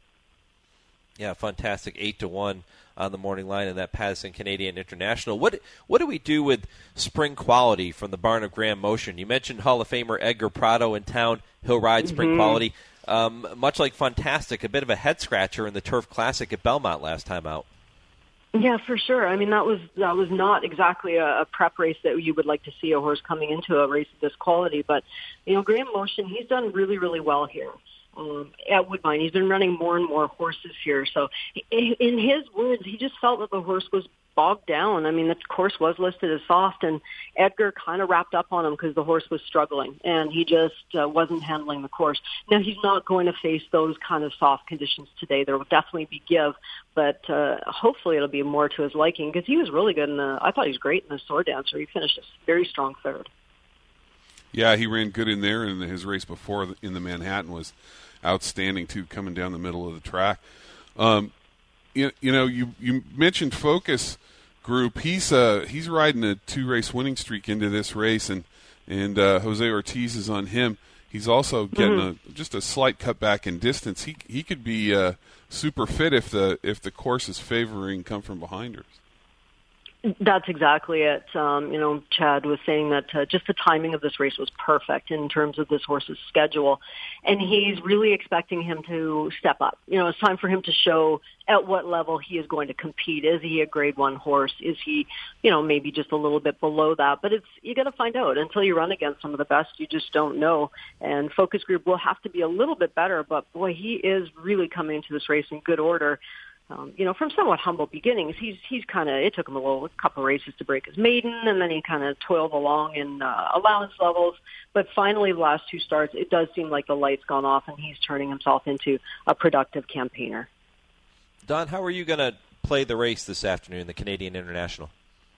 Yeah, fantastic. Eight to one on the morning line in that Pattison Canadian International. What what do we do with spring quality from the barn of Graham Motion? You mentioned Hall of Famer Edgar Prado in town. He'll ride mm-hmm. spring quality. Um, much like Fantastic, a bit of a head scratcher in the Turf Classic at Belmont last time out. Yeah, for sure. I mean, that was that was not exactly a, a prep race that you would like to see a horse coming into a race of this quality. But, you know, Graham Motion, he's done really, really well here. Um, at Woodbine. He's been running more and more horses here. So in his words, he just felt that the horse was bogged down. I mean, the course was listed as soft, and Edgar kind of wrapped up on him because the horse was struggling, and he just uh, wasn't handling the course. Now, he's not going to face those kind of soft conditions today. There will definitely be give, but uh, hopefully it'll be more to his liking because he was really good in the, I thought he was great in the Sword Dancer. He finished a very strong third. Yeah, he ran good in there, and his race before in the Manhattan was outstanding too, coming down the middle of the track. Um, you, you know, you you mentioned Focus Group. He's uh he's riding a two race winning streak into this race, and and uh, Jose Ortiz is on him. He's also getting mm-hmm. a just a slight cutback in distance. He he could be uh, super fit if the if the course is favoring come from behinders. That's exactly it. Um, you know, Chad was saying that uh, just the timing of this race was perfect in terms of this horse's schedule. And he's really expecting him to step up. You know, it's time for him to show at what level he is going to compete. Is he a grade one horse? Is he, you know, maybe just a little bit below that? But it's, you got to find out. Until you run against some of the best, you just don't know. And Focus Group will have to be a little bit better. But, boy, he is really coming into this race in good order. Um, you know, from somewhat humble beginnings, he's he's kind of, it took him a little, a couple of races to break his maiden, and then he kind of toiled along in uh, allowance levels. But finally, the last two starts, it does seem like the light's gone off, and he's turning himself into a productive campaigner. Don, how are you going to play the race this afternoon, the Canadian International?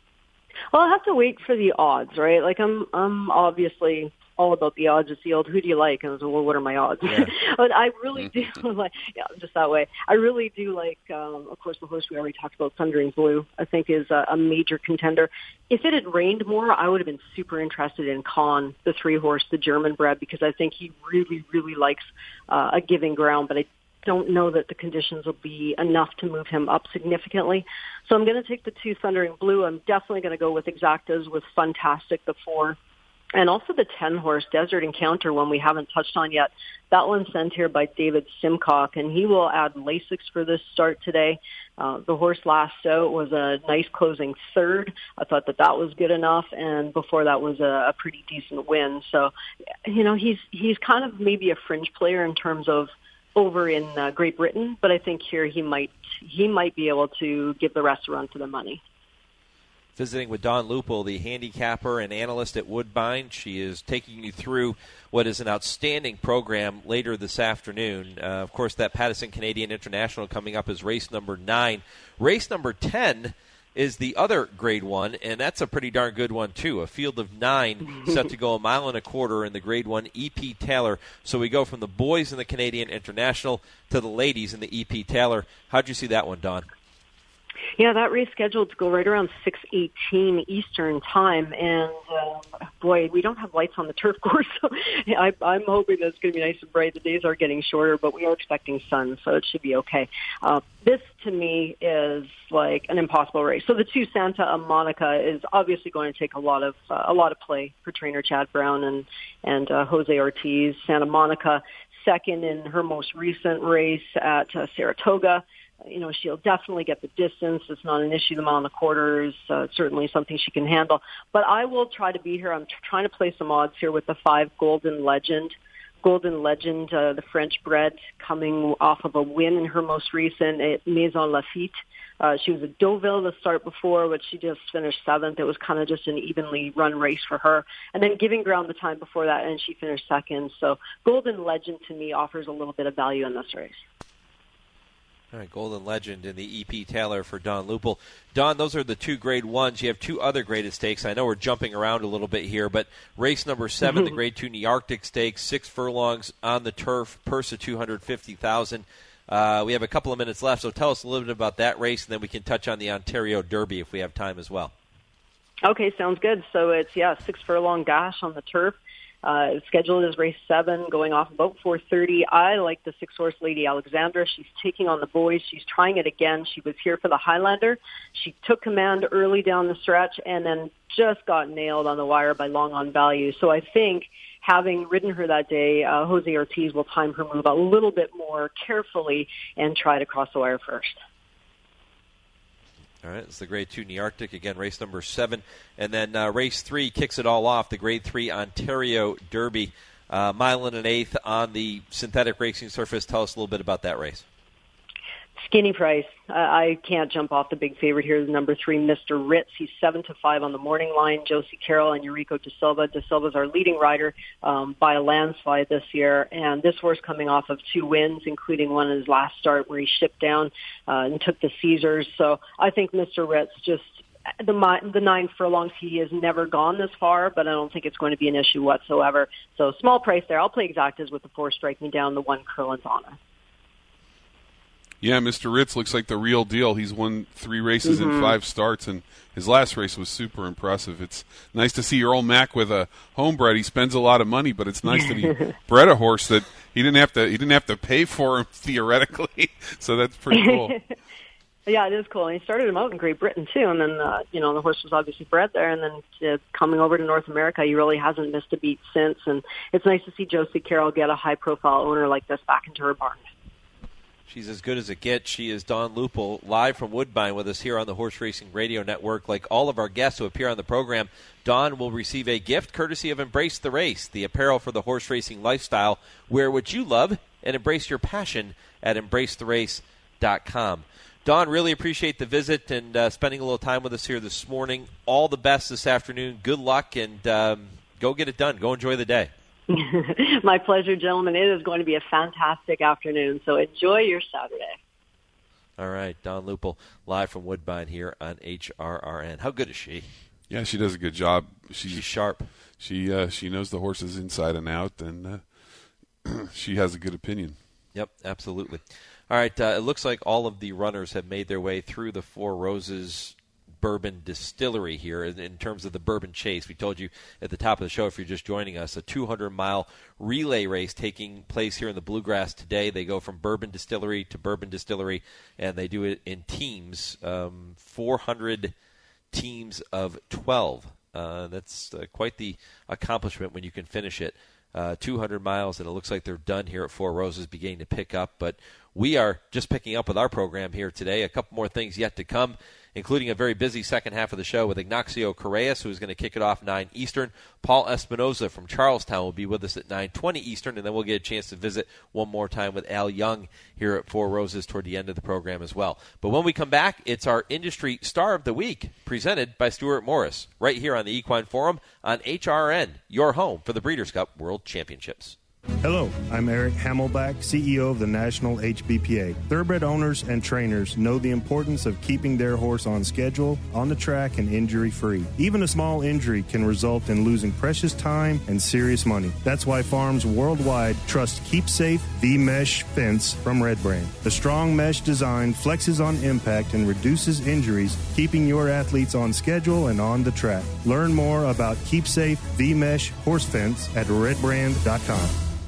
Well, I'll have to wait for the odds, right? Like, I'm I'm obviously all about the odds. It's the old, who do you like? And I was like, well, what are my odds? Yeah. But I really do like, yeah, just that way. I really do like, um, of course, the horse we already talked about, Thundering Blue, I think is a, a major contender. If it had rained more, I would have been super interested in Kahn, the three horse, the German bred, because I think he really, really likes uh, a giving ground, but I don't know that the conditions will be enough to move him up significantly. So I'm going to take the two Thundering Blue. I'm definitely going to go with Exactas with Fantastic, the four. And also the ten-horse Desert Encounter, one we haven't touched on yet. That one's sent here by David Simcock, and he will add Lasix for this start today. Uh, the horse last out was a nice closing third. I thought that that was good enough, and before that was a, a pretty decent win. So, you know, he's he's kind of maybe a fringe player in terms of over in uh, Great Britain, but I think here he might he might be able to give the rest a run for the money. Visiting with Dawn Lupel, the handicapper and analyst at Woodbine. She is taking you through what is an outstanding program later this afternoon. Uh, of course, that Pattison Canadian International coming up is race number nine. Race number ten is the other grade one, and that's a pretty darn good one, too. A field of nine set to go a mile and a quarter in the grade one E P Taylor. So we go from the boys in the Canadian International to the ladies in the E P Taylor. How'd you see that one, Dawn? Yeah, that race scheduled to go right around six eighteen Eastern time, and uh, boy, we don't have lights on the turf course, so I, I'm hoping that it's going to be nice and bright. The days are getting shorter, but we are expecting sun, so it should be okay. Uh, this, to me, is like an impossible race. So the two Santa Monica is obviously going to take a lot of uh, a lot of play for trainer Chad Brown and and uh, Jose Ortiz. Santa Monica, second in her most recent race at uh, Saratoga. You know, she'll definitely get the distance. It's not an issue. The mile and a quarter is uh, certainly something she can handle. But I will try to beat her. I'm t- trying to play some odds here with the five Golden Legend. Golden Legend, uh, the French bred, coming off of a win in her most recent at Maison Lafitte. Uh, she was at Deauville the start before, but she just finished seventh. It was kind of just an evenly run race for her. And then Giving Ground the time before that, and she finished second. So Golden Legend, to me, offers a little bit of value in this race. All right, Golden Legend in the E P Taylor for Dawn Lupel. Dawn, those are the two grade ones. You have two other graded stakes. I know we're jumping around a little bit here, but race number seven, the grade two Nearctic Stakes, six furlongs on the turf, purse of two hundred fifty thousand dollars. Uh, we have a couple of minutes left, so tell us a little bit about that race, and then we can touch on the Ontario Derby if we have time as well. Okay, sounds good. So it's, yeah, six furlong dash on the turf. Uh, it's scheduled as race seven, going off about four thirty. I like the six-horse Lady Alexandra. She's taking on the boys. She's trying it again. She was here for the Highlander. She took command early down the stretch and then just got nailed on the wire by Long on Value. So I think having ridden her that day, uh, Jose Ortiz will time her move a little bit more carefully and try to cross the wire first. All right, it's the Grade two Nearctic, again, race number seven. And then uh, race three kicks it all off, the Grade three Ontario Derby. Uh, mile and an eighth on the synthetic racing surface. Tell us a little bit about that race. Skinny price. Uh, I can't jump off the big favorite here. Number three, Mister Ritz. He's seven to five on the morning line. Josie Carroll and Eurico De Silva. De Silva's our leading rider um, by a landslide this year. And this horse coming off of two wins, including one in his last start where he shipped down uh, and took the Caesars. So I think Mister Ritz just the the nine furlongs. He has never gone this far, but I don't think it's going to be an issue whatsoever. So small price there. I'll play Exactas with the four Strike Me Down, the one Curlin's Honor. Yeah, Mister Ritz looks like the real deal. He's won three races mm-hmm. in five starts, and his last race was super impressive. It's nice to see your old Mac with a homebred. He spends a lot of money, but it's nice that he bred a horse that he didn't have to. He didn't have to pay for him theoretically. So that's pretty cool. Yeah, it is cool. And he started him out in Great Britain, too. And then, uh, you know, the horse was obviously bred there. And then uh, coming over to North America, he really hasn't missed a beat since. And it's nice to see Josie Carroll get a high-profile owner like this back into her barn. She's as good as it gets. She is Dawn Lupel, live from Woodbine with us here on the Horse Racing Radio Network. Like all of our guests who appear on the program, Dawn will receive a gift courtesy of Embrace the Race, the apparel for the horse racing lifestyle. Wear what you love and embrace your passion at embrace the race dot com. Dawn, really appreciate the visit and uh, spending a little time with us here this morning. All the best this afternoon. Good luck, and um, go get it done. Go enjoy the day. My pleasure, gentlemen. It is going to be a fantastic afternoon, so enjoy your Saturday. All right, Dawn Lupel, live from Woodbine here on H R R N. How good is she? Yeah, she does a good job. She's, She's sharp. She uh, she knows the horses inside and out, and uh, she has a good opinion. Yep, absolutely. All right, uh, it looks like all of the runners have made their way through the Four Roses Bourbon Distillery here in, in terms of the Bourbon Chase. We told you at the top of the show, if you're just joining us, a two hundred mile relay race taking place here in the Bluegrass today. They go from Bourbon Distillery to Bourbon Distillery, and they do it in teams, um, four hundred teams of twelve. Uh, that's uh, quite the accomplishment when you can finish it. Uh, two hundred miles, and it looks like they're done here at Four Roses, beginning to pick up. But we are just picking up with our program here today. A couple more things yet to come, including a very busy second half of the show with Ignacio Correas, who's going to kick it off nine Eastern. Paul Espinoza from Charlestown will be with us at nine twenty Eastern, and then we'll get a chance to visit one more time with Al Young here at Four Roses toward the end of the program as well. But when we come back, it's our Industry Star of the Week, presented by Stuart Morris, right here on the Equine Forum on H R N, your home for the Breeders' Cup World Championships. Hello, I'm Eric Hamelback, C E O of the National H B P A. Thoroughbred owners and trainers know the importance of keeping their horse on schedule, on the track, and injury-free. Even a small injury can result in losing precious time and serious money. That's why farms worldwide trust Keep Safe V-Mesh Fence from Red Brand. The strong mesh design flexes on impact and reduces injuries, keeping your athletes on schedule and on the track. Learn more about Keep Safe V-Mesh Horse Fence at red brand dot com.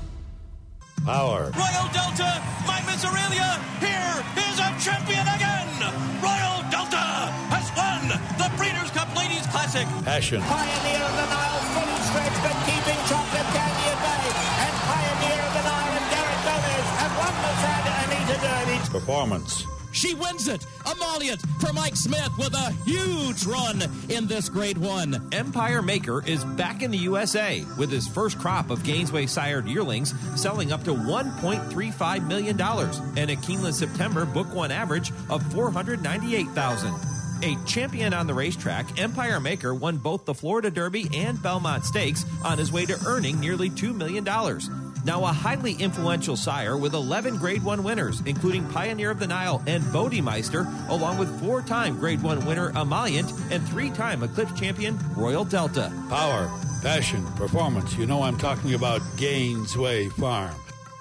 Power. Royal Delta, my Miss Aurelia, here is a champion again. Royal Delta has won the Breeders' Cup Ladies Classic. Passion. Pioneer of the Nile, fully stretched but keeping Chocolate Candy at bay. And Pioneer of the Nile and Derek Gomez have won the Santa Anita Derby. Performance. She wins it. Emollient for Mike Smith with a huge run in this grade one. Empire Maker is back in the U S A with his first crop of Gainesway sired yearlings selling up to one point three five million dollars and a Keeneland September book one average of four hundred ninety-eight thousand dollars. A champion on the racetrack, Empire Maker won both the Florida Derby and Belmont Stakes on his way to earning nearly two million dollars. Now a highly influential sire with eleven Grade one winners, including Pioneer of the Nile and Bodemeister, along with four-time Grade one winner Emollient and three-time Eclipse champion Royal Delta. Power, passion, performance. You know I'm talking about Gainesway Farm.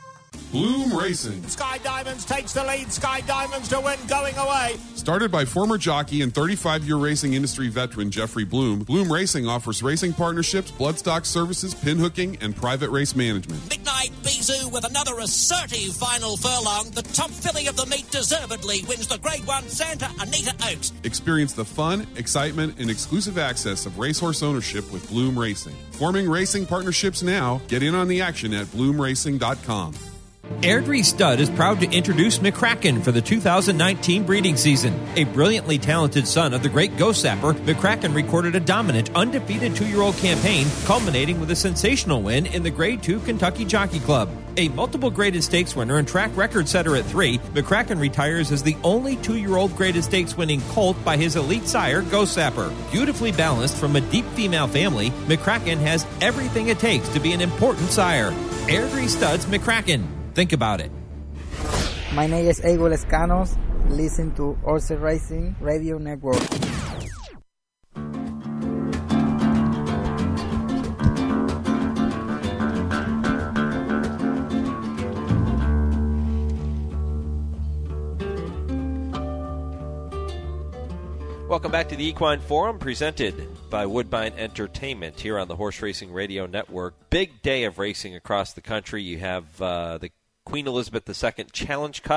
Bloom Racing. Sky Diamonds takes the lead. Sky Diamonds to win going away. Started by former jockey and thirty-five year racing industry veteran Jeffrey Bloom, Bloom Racing offers racing partnerships, bloodstock services, pinhooking, and private race management. Midnight Bizou with another assertive final furlong. The top filly of the meet deservedly wins the Grade one Santa Anita Oaks. Experience the fun, excitement, and exclusive access of racehorse ownership with Bloom Racing. Forming racing partnerships now. Get in on the action at bloom racing dot com. Airdrie Stud is proud to introduce McCracken for the two thousand nineteen breeding season. A brilliantly talented son of the great Ghost Sapper, McCracken recorded a dominant, undefeated two-year-old campaign, culminating with a sensational win in the Grade two Kentucky Jockey Club. A multiple graded stakes winner and track record setter at three, McCracken retires as the only two-year-old graded stakes winning colt by his elite sire, Ghost Sapper. Beautifully balanced from a deep female family, McCracken has everything it takes to be an important sire. Airdrie Stud's McCracken. Think about it. My name is Ego Lescanos. Listen to Horse Racing Radio Network. Welcome back to the Equine Forum, presented by Woodbine Entertainment here on the Horse Racing Radio Network. Big day of racing across the country. You have uh, the Queen Elizabeth the Second Challenge Cup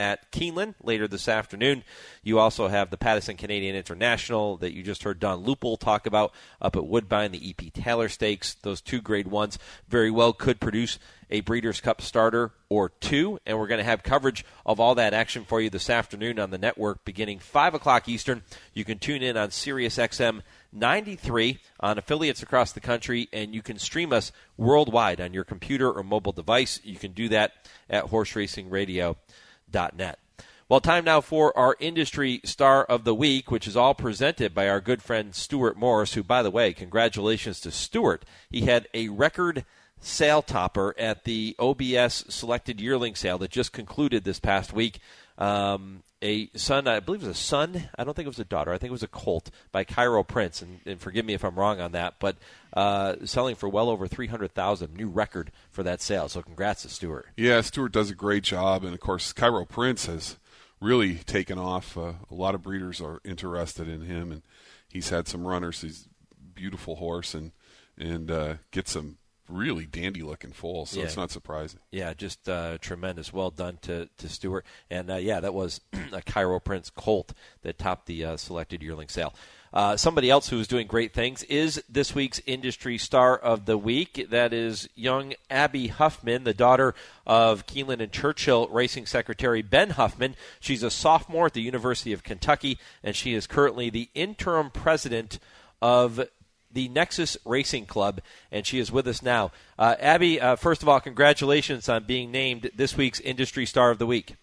at Keeneland later this afternoon. You also have the Pattison Canadian International that you just heard Don Lupel talk about up at Woodbine, the E P Taylor Stakes. Those two grade ones very well could produce a Breeders' Cup starter or two, and we're going to have coverage of all that action for you this afternoon on the network beginning five o'clock Eastern. You can tune in on Sirius X M ninety-three on affiliates across the country, and you can stream us worldwide on your computer or mobile device. You can do that at horse racing radio dot net. Well, time now for our Industry Star of the Week, which is all presented by our good friend Stuart Morris, who, by the way, congratulations to Stuart. He had a record sale topper at the O B S Selected Yearling Sale that just concluded this past week. Um, a son, I believe it was a son, I don't think it was a daughter, I think it was a colt by Cairo Prince, and, and forgive me if I'm wrong on that, but uh, selling for well over three hundred thousand dollars, new record for that sale. So congrats to Stuart. Yeah, Stuart does a great job, and of course Cairo Prince has really taken off. Uh, a lot of breeders are interested in him, and he's had some runners. He's a beautiful horse, and, and uh, gets some really dandy-looking foals, so yeah. It's not surprising. Yeah, just uh, tremendous. Well done to, to Stuart. And, uh, yeah, that was a Cairo Prince colt that topped the uh, Selected Yearling Sale. Uh, somebody else who is doing great things is this week's Industry Star of the Week. That is young Abby Huffman, the daughter of Keeneland and Churchill Racing Secretary Ben Huffman. She's a sophomore at the University of Kentucky, and she is currently the interim president of the Nexus Racing Club, and she is with us now. Uh, Abby, uh, first of all, congratulations on being named this week's Industry Star of the Week.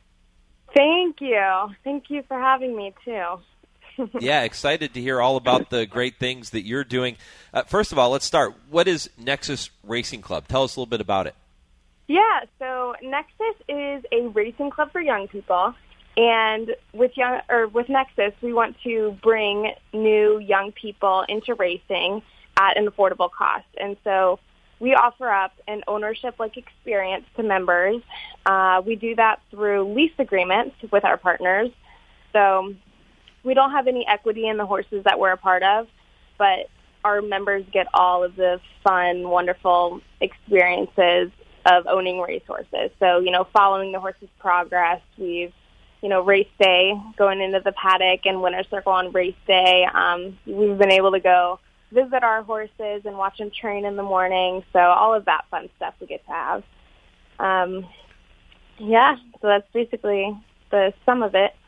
Thank you. Thank you for having me, too. Yeah, excited to hear all about the great things that you're doing. Uh, first of all, let's start. What is Nexus Racing Club? Tell us a little bit about it. Yeah, so Nexus is a racing club for young people. And with young or with Nexus, we want to bring new young people into racing at an affordable cost. And so we offer up an ownership-like experience to members. Uh, we do that through lease agreements with our partners. So we don't have any equity in the horses that we're a part of, but our members get all of the fun, wonderful experiences of owning racehorses. So, you know, following the horse's progress, we've you know, race day, going into the paddock and winner's circle on race day. Um, we've been able to go visit our horses and watch them train in the morning. So all of that fun stuff we get to have. Um, yeah, so that's basically the sum of it.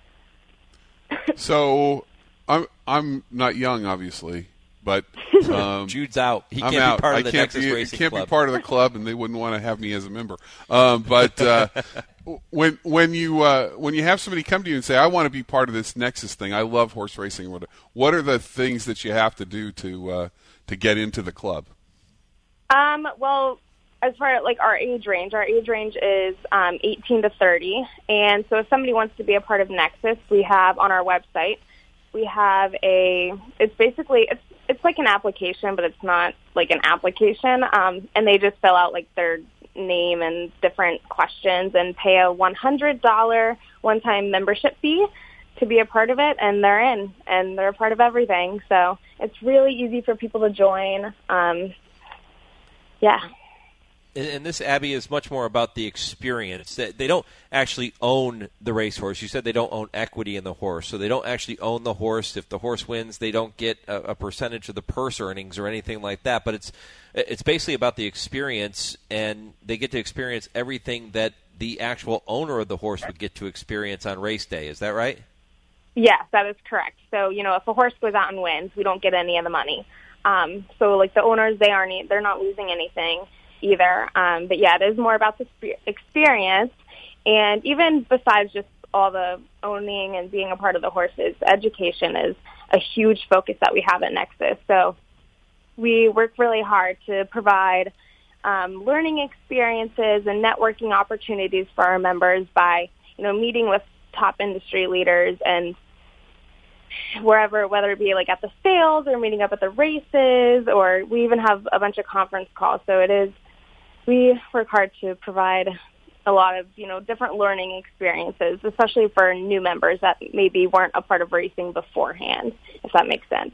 So I'm I'm not young, obviously, but um, Jude's out. He I'm can't out. be part of I the can't Nexus be, Racing can't Club. be part of the club, and they wouldn't want to have me as a member. Um, but uh, when when you uh, when you have somebody come to you and say, "I want to be part of this Nexus thing. I love horse racing," what are the things that you have to do to uh, to get into the club? Um, well, as far as like our age range, our age range is um, eighteen to thirty, and so if somebody wants to be a part of Nexus, we have on our website. We have a. It's basically it's it's like an application, but it's not like an application. Um, and they just fill out like their name and different questions and pay a one hundred dollars one-time membership fee to be a part of it, and they're in, and they're a part of everything. So it's really easy for people to join. Um, yeah. And this, Abby, is much more about the experience. They don't actually own the racehorse. You said they don't own equity in the horse, so they don't actually own the horse. If the horse wins, they don't get a, a percentage of the purse earnings or anything like that. But it's it's basically about the experience, and they get to experience everything that the actual owner of the horse would get to experience on race day. Is that right? Yes, that is correct. So, you know, if a horse goes out and wins, we don't get any of the money. Um, so, like the owners, they aren't they're not losing anything either. Um, but yeah, it is more about the experience. And even besides just all the owning and being a part of the horses, education is a huge focus that we have at Nexus. So we work really hard to provide um, learning experiences and networking opportunities for our members by, you know, meeting with top industry leaders and wherever, whether it be like at the sales or meeting up at the races, or we even have a bunch of conference calls. So it is, we work hard to provide a lot of, you know, different learning experiences, especially for new members that maybe weren't a part of racing beforehand, if that makes sense.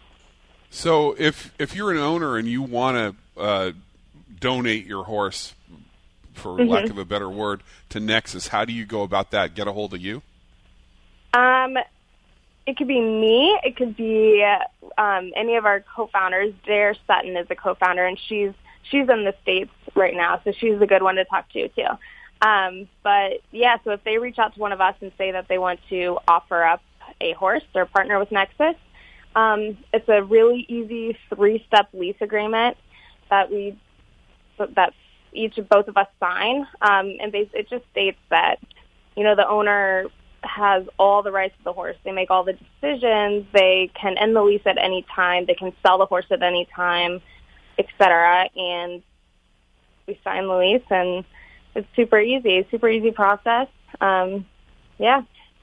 So if if you're an owner and you want to uh, donate your horse for Mm-hmm. lack of a better word, to Nexus. How do you go about that? Get a hold of you? Um, it could be me. It could be um, any of our co-founders. Dare Sutton is a co-founder, and she's she's in the States right now, so she's a good one to talk to, too. Um, but, yeah, so if they reach out to one of us and say that they want to offer up a horse or partner with Nexus, um, it's a really easy three-step lease agreement that we that each of both of us sign, um, and they, it just states that, you know, the owner has all the rights to the horse. They make all the decisions. They can end the lease at any time. They can sell the horse at any time, et cetera. And we sign the lease, and it's super easy, super easy process. Um, yeah.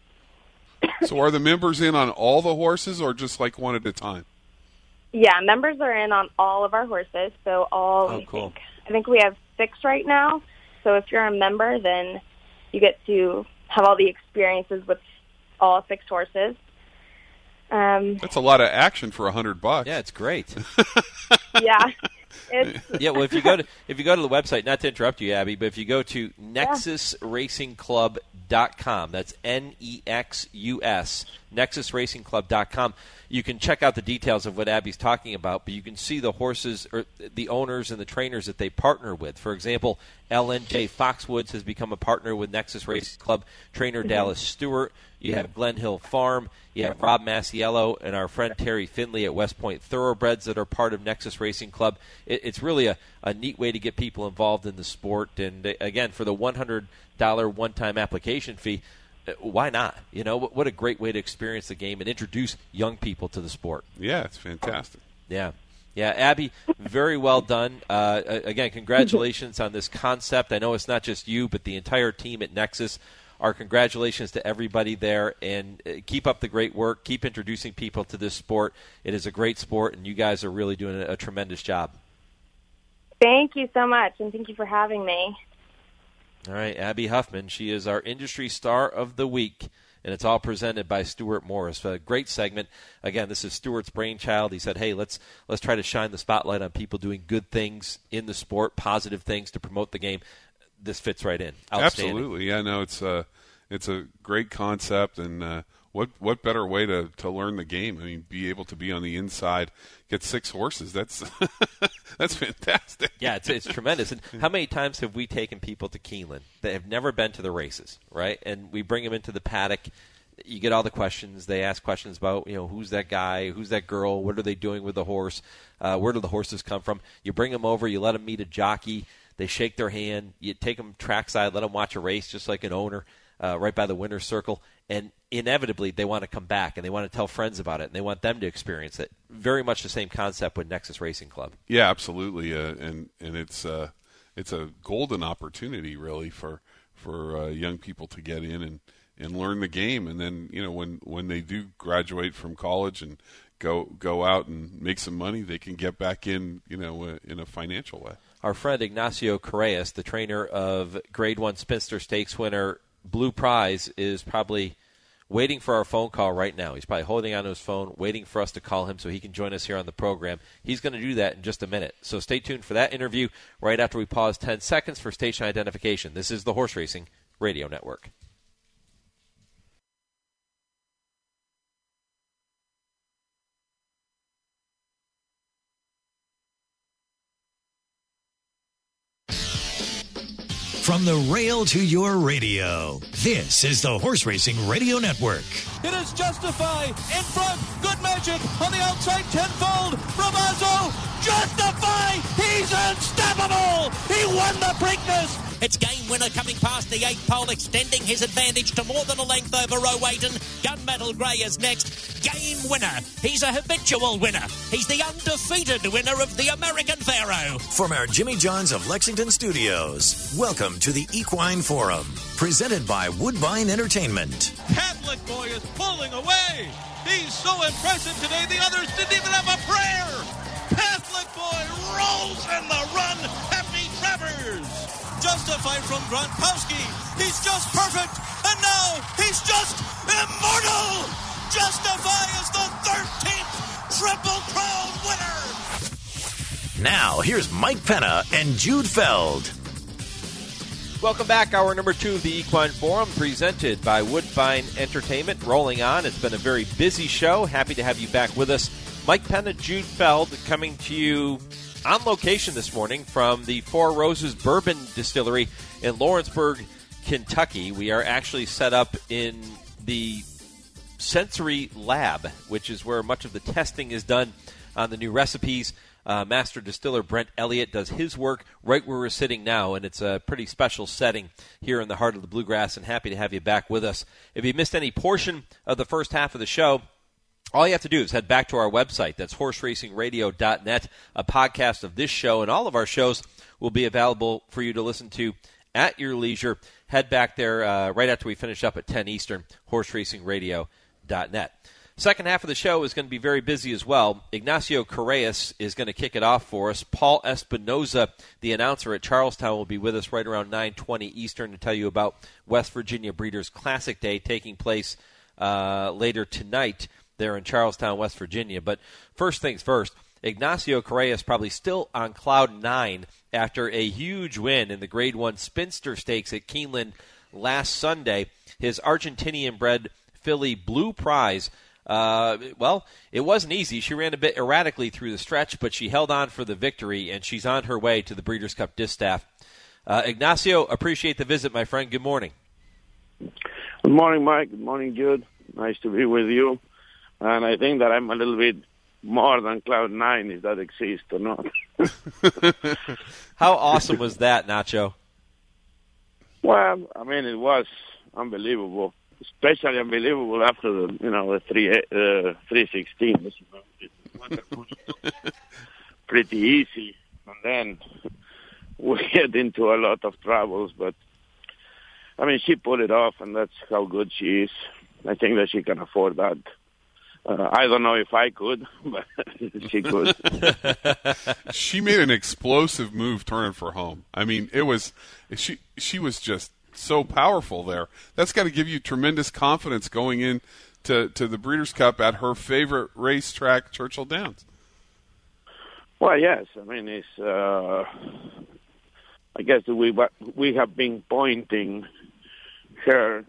So are the members in on all the horses or just like one at a time? Yeah, members are in on all of our horses. So all, Oh, I cool. think, I think we have six right now. So if you're a member, then you get to have all the experiences with all six horses. Um, That's a lot of action for a hundred bucks. Yeah, it's great. yeah. It's, Yeah, well, if you go to if you go to the website, not to interrupt you, Abby, but if you go to nexus racing club dot com, that's N E X U S, nexus racing club dot com, you can check out the details of what Abby's talking about, but you can see the horses, or the owners and the trainers that they partner with. For example, L N J Foxwoods has become a partner with Nexus Racing Club, trainer Mm-hmm. Dallas Stewart. You have Glen Hill Farm. You have Rob Masiello and our friend Terry Finley at West Point Thoroughbreds that are part of Nexus Racing Club. It, it's really a, a neat way to get people involved in the sport. And, uh, again, for the one hundred dollars one-time application fee, uh, why not? You know, what, what a great way to experience the game and introduce young people to the sport. Yeah, it's fantastic. Yeah. Yeah, Abby, very well done. Uh, again, congratulations on this concept. I know it's not just you, but the entire team at Nexus. Our congratulations to everybody there, and uh, keep up the great work. Keep introducing people to this sport. It is a great sport, and you guys are really doing a, a tremendous job. thank you so much, and thank you for having me. All right, Abby Huffman. She is our Industry Star of the Week, and it's all presented by Stuart Morris. A great segment. Again, this is Stuart's brainchild. He said, hey, let's let's try to shine the spotlight on people doing good things in the sport, positive things to promote the game. This fits right in. Absolutely, yeah. No, it's a it's a great concept, and uh, what what better way to, to learn the game? I mean, be able to be on the inside, get six horses. That's that's fantastic. Yeah, it's it's tremendous. And how many times have we taken people to Keeneland that have never been to the races, right? And we bring them into the paddock. You get all the questions. They ask questions about, you know, who's that guy, who's that girl, what are they doing with the horse, uh, where do the horses come from? You bring them over, you let them meet a jockey. They shake their hand. You take them trackside, let them watch a race just like an owner uh, right by the winner's circle. And inevitably, they want to come back, and they want to tell friends about it, and they want them to experience it. Very much the same concept with Nexus Racing Club. Yeah, absolutely. Uh, and and it's, uh, it's a golden opportunity, really, for, for uh, young people to get in and, and learn the game. And then, you know, when, when they do graduate from college and go go out and make some money, they can get back in, you know, uh, in a financial way. Our friend Ignacio Correas, the trainer of Grade One Spinster Stakes winner Blue Prize, is probably waiting for our phone call right now. He's probably holding onto his phone, waiting for us to call him so he can join us here on the program. He's going to do that in just a minute. So stay tuned for that interview right after we pause ten seconds for station identification. This is the Horse Racing Radio Network. From the rail to your radio, this is the Horse Racing Radio Network. It is Justify in front. Good Magic on the outside tenfold. Romazzo. Justify. He's unstoppable. He won the Preakness. It's Game Winner coming past the eighth pole, extending his advantage to more than a length over Rowayton. Gunmetal Grey is next. Game Winner. He's a habitual winner. He's the undefeated winner of the American Pharaoh. From our Jimmy John's of Lexington studios, welcome to the Equine Forum, presented by Woodbine Entertainment. Catholic Boy is pulling away. He's so impressive today, the others didn't even have a prayer. Catholic Boy rolls in the run. Happy Travers. Justified from Gronkowski. He's just perfect. And now he's just immortal. Justify is the thirteenth Triple Crown winner. Now, here's Mike Penna and Jude Feld. Welcome back. Hour number two of the Equine Forum, presented by Woodbine Entertainment. Rolling on. It's been a very busy show. Happy to have you back with us. Mike Penn and Jude Feld coming to you on location this morning from the Four Roses Bourbon Distillery in Lawrenceburg, Kentucky. We are actually set up in the Sensory Lab, which is where much of the testing is done on the new recipes. Uh, Master Distiller Brent Elliott does his work right where we're sitting now, and it's a pretty special setting here in the heart of the Bluegrass, and happy to have you back with us. If you missed any portion of the first half of the show, all you have to do is head back to our website. That's horse racing radio dot net. A podcast of this show and all of our shows will be available for you to listen to at your leisure. Head back there uh, right after we finish up at ten Eastern, horse racing radio dot net. Second half of the show is going to be very busy as well. Ignacio Correas is going to kick it off for us. Paul Espinoza, the announcer at Charlestown, will be with us right around nine twenty Eastern to tell you about West Virginia Breeders' Classic Day taking place uh, later tonight there in Charlestown, West Virginia. But first things first, Ignacio Correas probably still on cloud nine after a huge win in the Grade one Spinster Stakes at Keeneland last Sunday. His Argentinian-bred filly Blue Prize, uh, well, it wasn't easy. She ran a bit erratically through the stretch, but she held on for the victory, and she's on her way to the Breeders' Cup Distaff. Uh, Ignacio, appreciate the visit, my friend. Good morning. Good morning, Mike. Good morning, Jude. Nice to be with you. And I think that I'm a little bit more than cloud nine, if that exists or not. How awesome was that, Nacho? Well, I mean, it was unbelievable. Especially unbelievable after the, you know, the three uh, three sixteen. It was pretty easy, and then we get into a lot of troubles. But I mean, she pulled it off, and that's how good she is. I think that she can afford that. Uh, I don't know if I could, but she could. She made an explosive move turning for home. I mean, it was she. She was just so powerful there. That's got to give you tremendous confidence going in to, to the Breeders' Cup at her favorite racetrack, Churchill Downs. Well, yes. I mean, it's. Uh, I guess we we have been pointing her,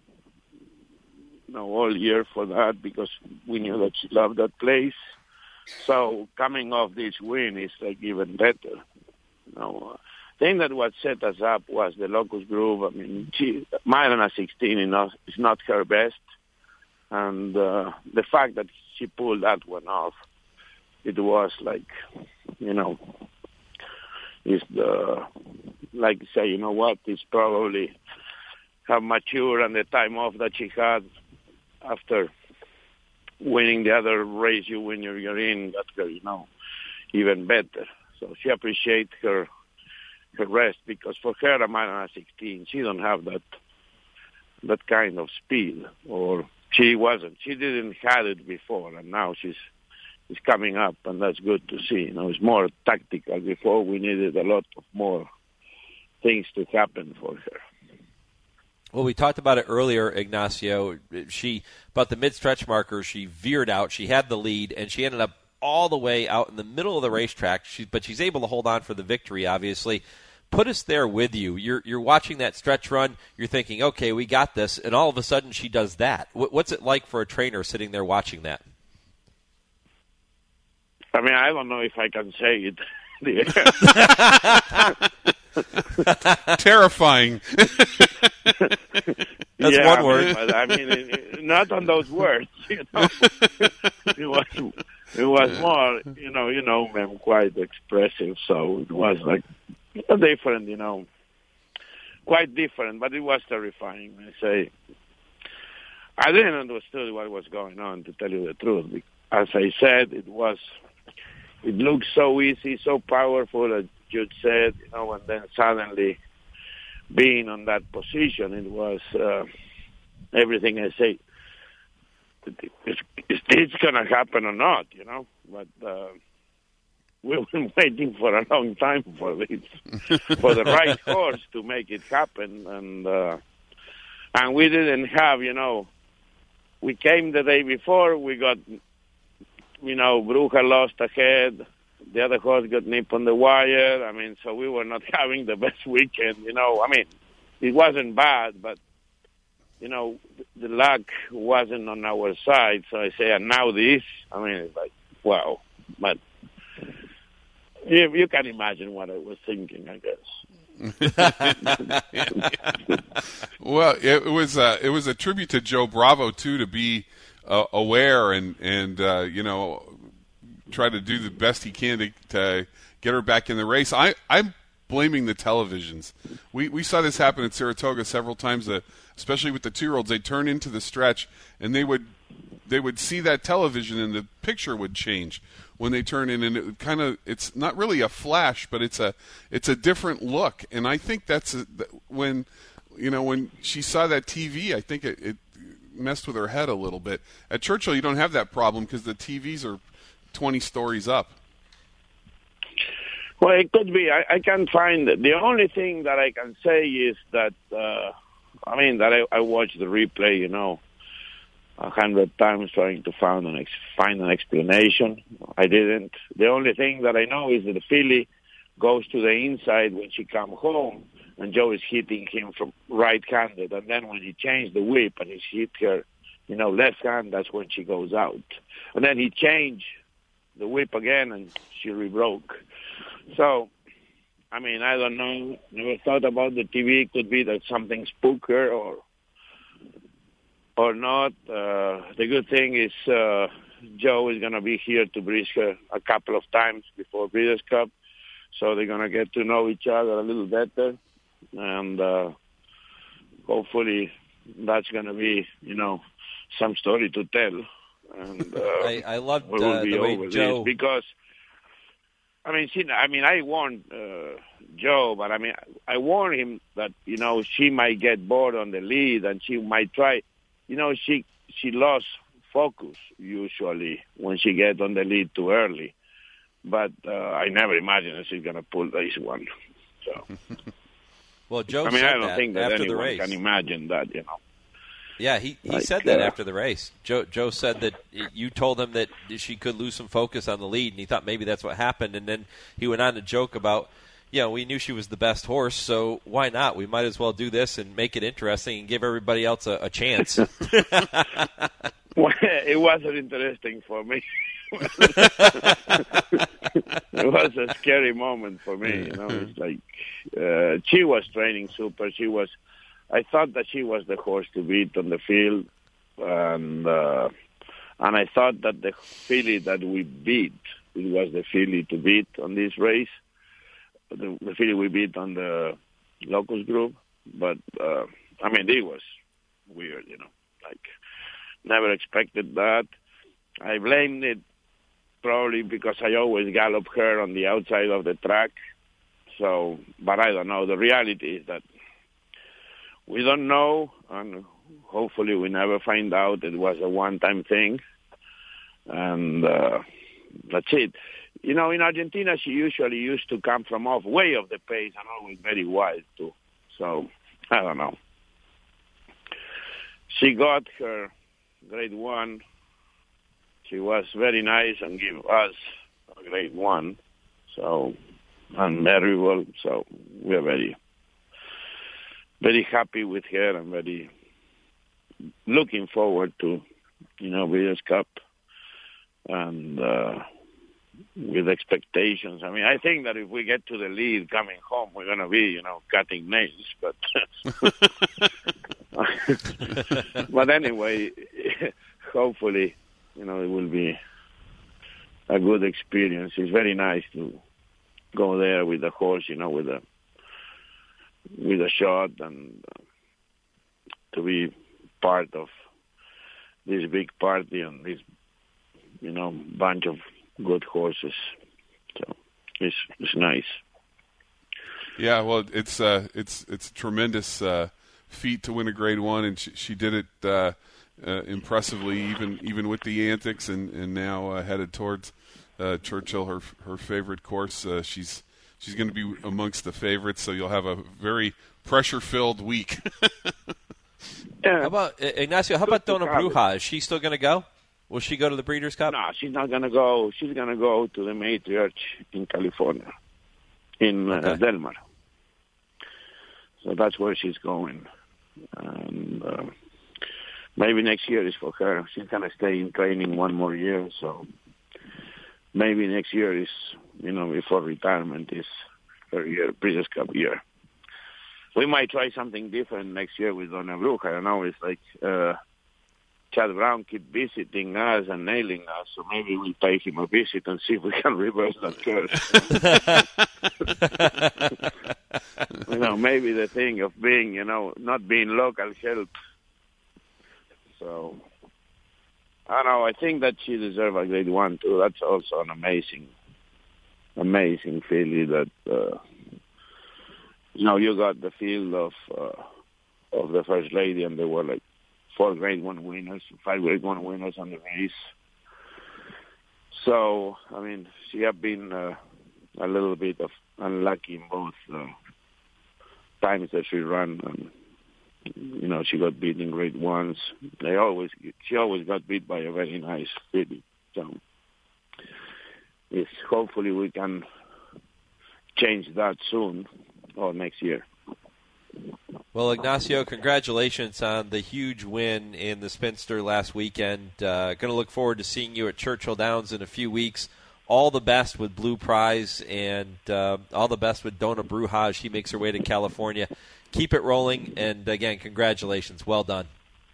you know, all year for that because we knew that she loved that place. So coming off this win is like even better. You know, I think that what set us up was the Locust Groove. I mean, she, Myrna sixteen is not, is not her best. And uh, the fact that she pulled that one off, it was like, you know, is the, like say, you know what, it's probably have matured and the time off that she had after winning the other race you win you're, you're in, that's her, you know, even better. So she appreciates her her rest because for her, a Myrna sixteen, she don't have that that kind of speed, or she wasn't. She didn't have it before, and now she's she's coming up, and that's good to see. You know, it's more tactical. Before we needed a lot of more things to happen for her. Well, we talked about it earlier, Ignacio. She, about the mid-stretch marker, she veered out. She had the lead, and she ended up all the way out in the middle of the racetrack. She, but she's able to hold on for the victory, obviously. Put us there with you. You're you're watching that stretch run. You're thinking, okay, we got this. And all of a sudden she does that. What's it like for a trainer sitting there watching that? I mean, I don't know if I can say it. Terrifying. That's yeah, one word. But I mean, not on those words. You know, it was it was more. You know, you know, I'm quite expressive, so it was like different. You know, quite different, but it was terrifying. I say, I didn't understand what was going on, to tell you the truth. As I said, it was. It looked so easy, so powerful, as Jude said, you know, and then suddenly being on that position, it was uh, everything I say. Is, is this going to happen or not, you know? But uh, we've been waiting for a long time for this, for the right horse to make it happen. And uh, and we didn't have, you know, we came the day before, we got, you know, Bruja lost ahead. The other horse got nipped on the wire. I mean, so we were not having the best weekend, you know. I mean, it wasn't bad, but you know, the luck wasn't on our side. So I say, and now this, I mean, it's like, wow. But you, you can imagine what I was thinking, I guess. Well, it was uh, it was a tribute to Joe Bravo too, to be uh, aware and and uh, you know, try to do the best he can to, to get her back in the race. I I'm blaming the televisions. We we saw this happen at Saratoga several times, uh, especially with the two-year-olds. They turn into the stretch, and they would they would see that television, and the picture would change when they turn in, and it kind of it's not really a flash, but it's a it's a different look. And I think that's a, when you know when she saw that T V, I think it, it messed with her head a little bit. At Churchill, you don't have that problem because the T Vs are twenty stories up. Well, it could be. I, I can't find it. The only thing that I can say is that, uh, I mean, that I, I watched the replay, you know, a hundred times trying to find an, ex- find an explanation. I didn't. The only thing that I know is that the filly goes to the inside when she comes home, and Joe is hitting him from right-handed. And then when he changed the whip and he hit her, you know, left hand, that's when she goes out. And then he changed the whip again, and she rebroke. So, I mean, I don't know. Never thought about the T V. Could be that something spooked her or or not. Uh, the good thing is uh, Joe is going to be here to breeze her a couple of times before Breeders' Cup. So they're going to get to know each other a little better. And uh, hopefully that's going to be, you know, some story to tell. And uh, I, I loved we will uh, be the way over Joe... this because... I mean, she, I mean, I warned uh, Joe, but I mean, I warned him that, you know, she might get bored on the lead and she might try, you know, she she lost focus usually when she gets on the lead too early. But uh, I never imagined that she's going to pull this one. So, well, Joe I mean, said I don't that think that after the anyone race. can imagine that, you know. Yeah, he, he Like, said that uh, after the race. Joe Joe said that you told him that she could lose some focus on the lead, and he thought maybe that's what happened. And then he went on to joke about, you know, we knew she was the best horse, so why not? We might as well do this and make it interesting and give everybody else a, a chance. Well, it wasn't interesting for me. It was a scary moment for me, you know. It's like uh, she was training super. She was. I thought that she was the horse to beat on the field, and uh, and I thought that the filly that we beat, it was the filly to beat on this race, the, the filly we beat on the Locust Group. But uh, I mean, it was weird, you know. Like, never expected that. I blamed it probably because I always gallop her on the outside of the track. So, but I don't know. The reality is that we don't know, and hopefully we never find out. It was a one-time thing, and uh, that's it. You know, in Argentina, she usually used to come from off, way off the pace, and always very wild, too. So, I don't know. She got her grade one. She was very nice and gave us a grade one. So, and very well. So, we're very... very happy with her and very looking forward to, you know, Breeders' Cup and uh, with expectations. I mean, I think that if we get to the lead coming home, we're going to be, you know, cutting nails. But, but anyway, hopefully, you know, it will be a good experience. It's very nice to go there with the horse, you know, with a with a shot and uh, to be part of this big party and this, you know, bunch of good horses. So it's it's nice. Yeah, well, it's uh, it's it's a tremendous uh, feat to win a Grade One, and she, she did it uh, uh, impressively, even even with the antics, and and now uh, headed towards uh, Churchill, her her favorite course. Uh, she's She's going to be amongst the favorites, so you'll have a very pressure-filled week. How about uh, Ignacio? How about Donna Bruja? Is she still going to go? Will she go to the Breeders' Cup? No, she's not going to go. She's going to go to the Matriarch in California, in uh, okay. Del Mar. so that's where she's going. And uh, maybe next year is for her. She's gonna stay in training one more year, so maybe next year is, you know, before retirement is her year, Breeders' Cup year. We might try something different next year with Donna Brooke. I don't know. It's like uh, Chad Brown keep visiting us and nailing us, so maybe we'll pay him a visit and see if we can reverse that curse. You know, maybe the thing of being, you know, not being local helps. So, I don't know. I think that she deserves a grade one, too. That's also an amazing, amazing filly that, uh, you know, you got the field of uh, of the First Lady, and there were like four grade one winners, five grade one winners on the race. So, I mean, she have been uh, a little bit of unlucky in both uh, times that she ran. And, you know, she got beat in grade ones. They always, she always got beat by a very nice filly. So, yes, hopefully we can change that soon or next year. Well, Ignacio, congratulations on the huge win in the Spinster last weekend. Uh, going to look forward to seeing you at Churchill Downs in a few weeks. All the best with Blue Prize, and uh, all the best with Donna Bruja as she makes her way to California. Keep it rolling, and again, congratulations. Well done.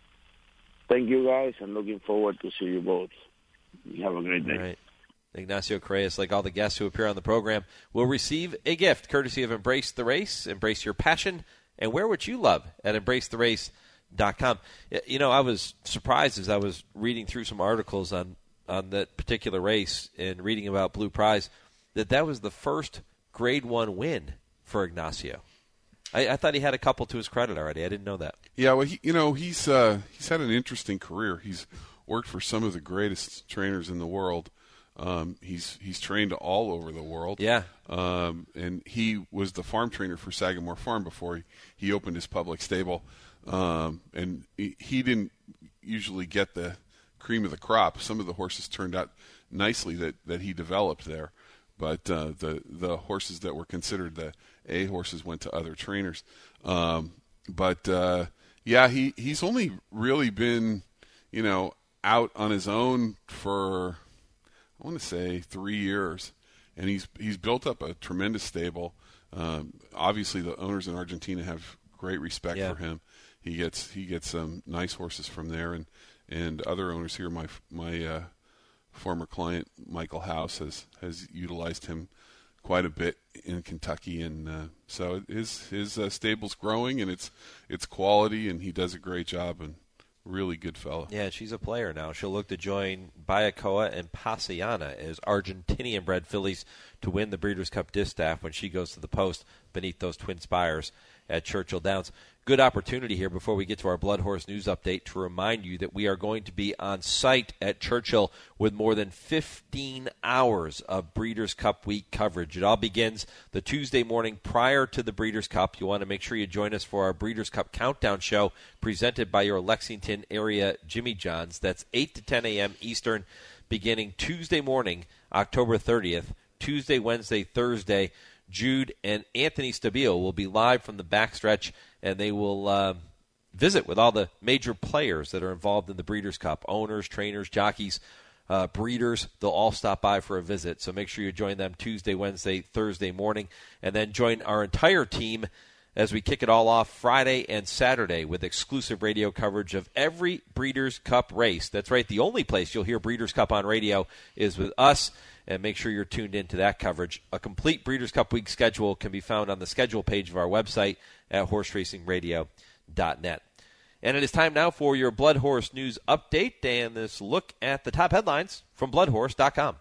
Thank you, guys, and looking forward to see you both. You have a great day. All right. Ignacio Correas, like all the guests who appear on the program, will receive a gift courtesy of Embrace the Race. Embrace your passion and wear what you love at embrace the race dot com. You know, I was surprised as I was reading through some articles on, on that particular race and reading about Blue Prize that that was the first grade one win for Ignacio. I, I thought he had a couple to his credit already. I didn't know that. Yeah, well, he, you know, he's uh, he's had an interesting career. He's worked for some of the greatest trainers in the world. Um, he's he's trained all over the world. Yeah. Um, and he was the farm trainer for Sagamore Farm before he, he opened his public stable. Um, and he, he didn't usually get the cream of the crop. Some of the horses turned out nicely that, that he developed there. But uh, the the horses that were considered the A horses went to other trainers. Um, but, uh, yeah, he, he's only really been, you know, out on his own for – I want to say three years, and he's he's built up a tremendous stable. Um, obviously, the owners in Argentina have great respect yeah. for him. He gets he gets some nice horses from there, and, and other owners here. My my uh, former client Michael House has, has utilized him quite a bit in Kentucky, and uh, so his his uh, stable's growing, and it's it's quality, and he does a great job. And really good fella. Yeah, she's a player now. She'll look to join Bayacoa and Pasiana as Argentinian-bred fillies to win the Breeders' Cup Distaff when she goes to the post beneath those twin spires at Churchill Downs. Good opportunity here before we get to our Blood Horse News Update to remind you that we are going to be on site at Churchill with more than fifteen hours of Breeders' Cup Week coverage. It all begins the Tuesday morning prior to the Breeders' Cup. You want to make sure you join us for our Breeders' Cup Countdown Show presented by your Lexington area Jimmy John's. That's eight to ten a.m. Eastern beginning Tuesday morning, October thirtieth, Tuesday, Wednesday, Thursday. Jude and Anthony Stabile will be live from the backstretch, and they will uh, visit with all the major players that are involved in the Breeders' Cup, owners, trainers, jockeys, uh, breeders. They'll all stop by for a visit, so make sure you join them Tuesday, Wednesday, Thursday morning, and then join our entire team as we kick it all off Friday and Saturday with exclusive radio coverage of every Breeders' Cup race. That's right, the only place you'll hear Breeders' Cup on radio is with us. And make sure you're tuned into that coverage. A complete Breeders' Cup Week schedule can be found on the schedule page of our website at horse racing radio dot net. And it is time now for your Blood Horse News Update and this look at the top headlines from blood horse dot com.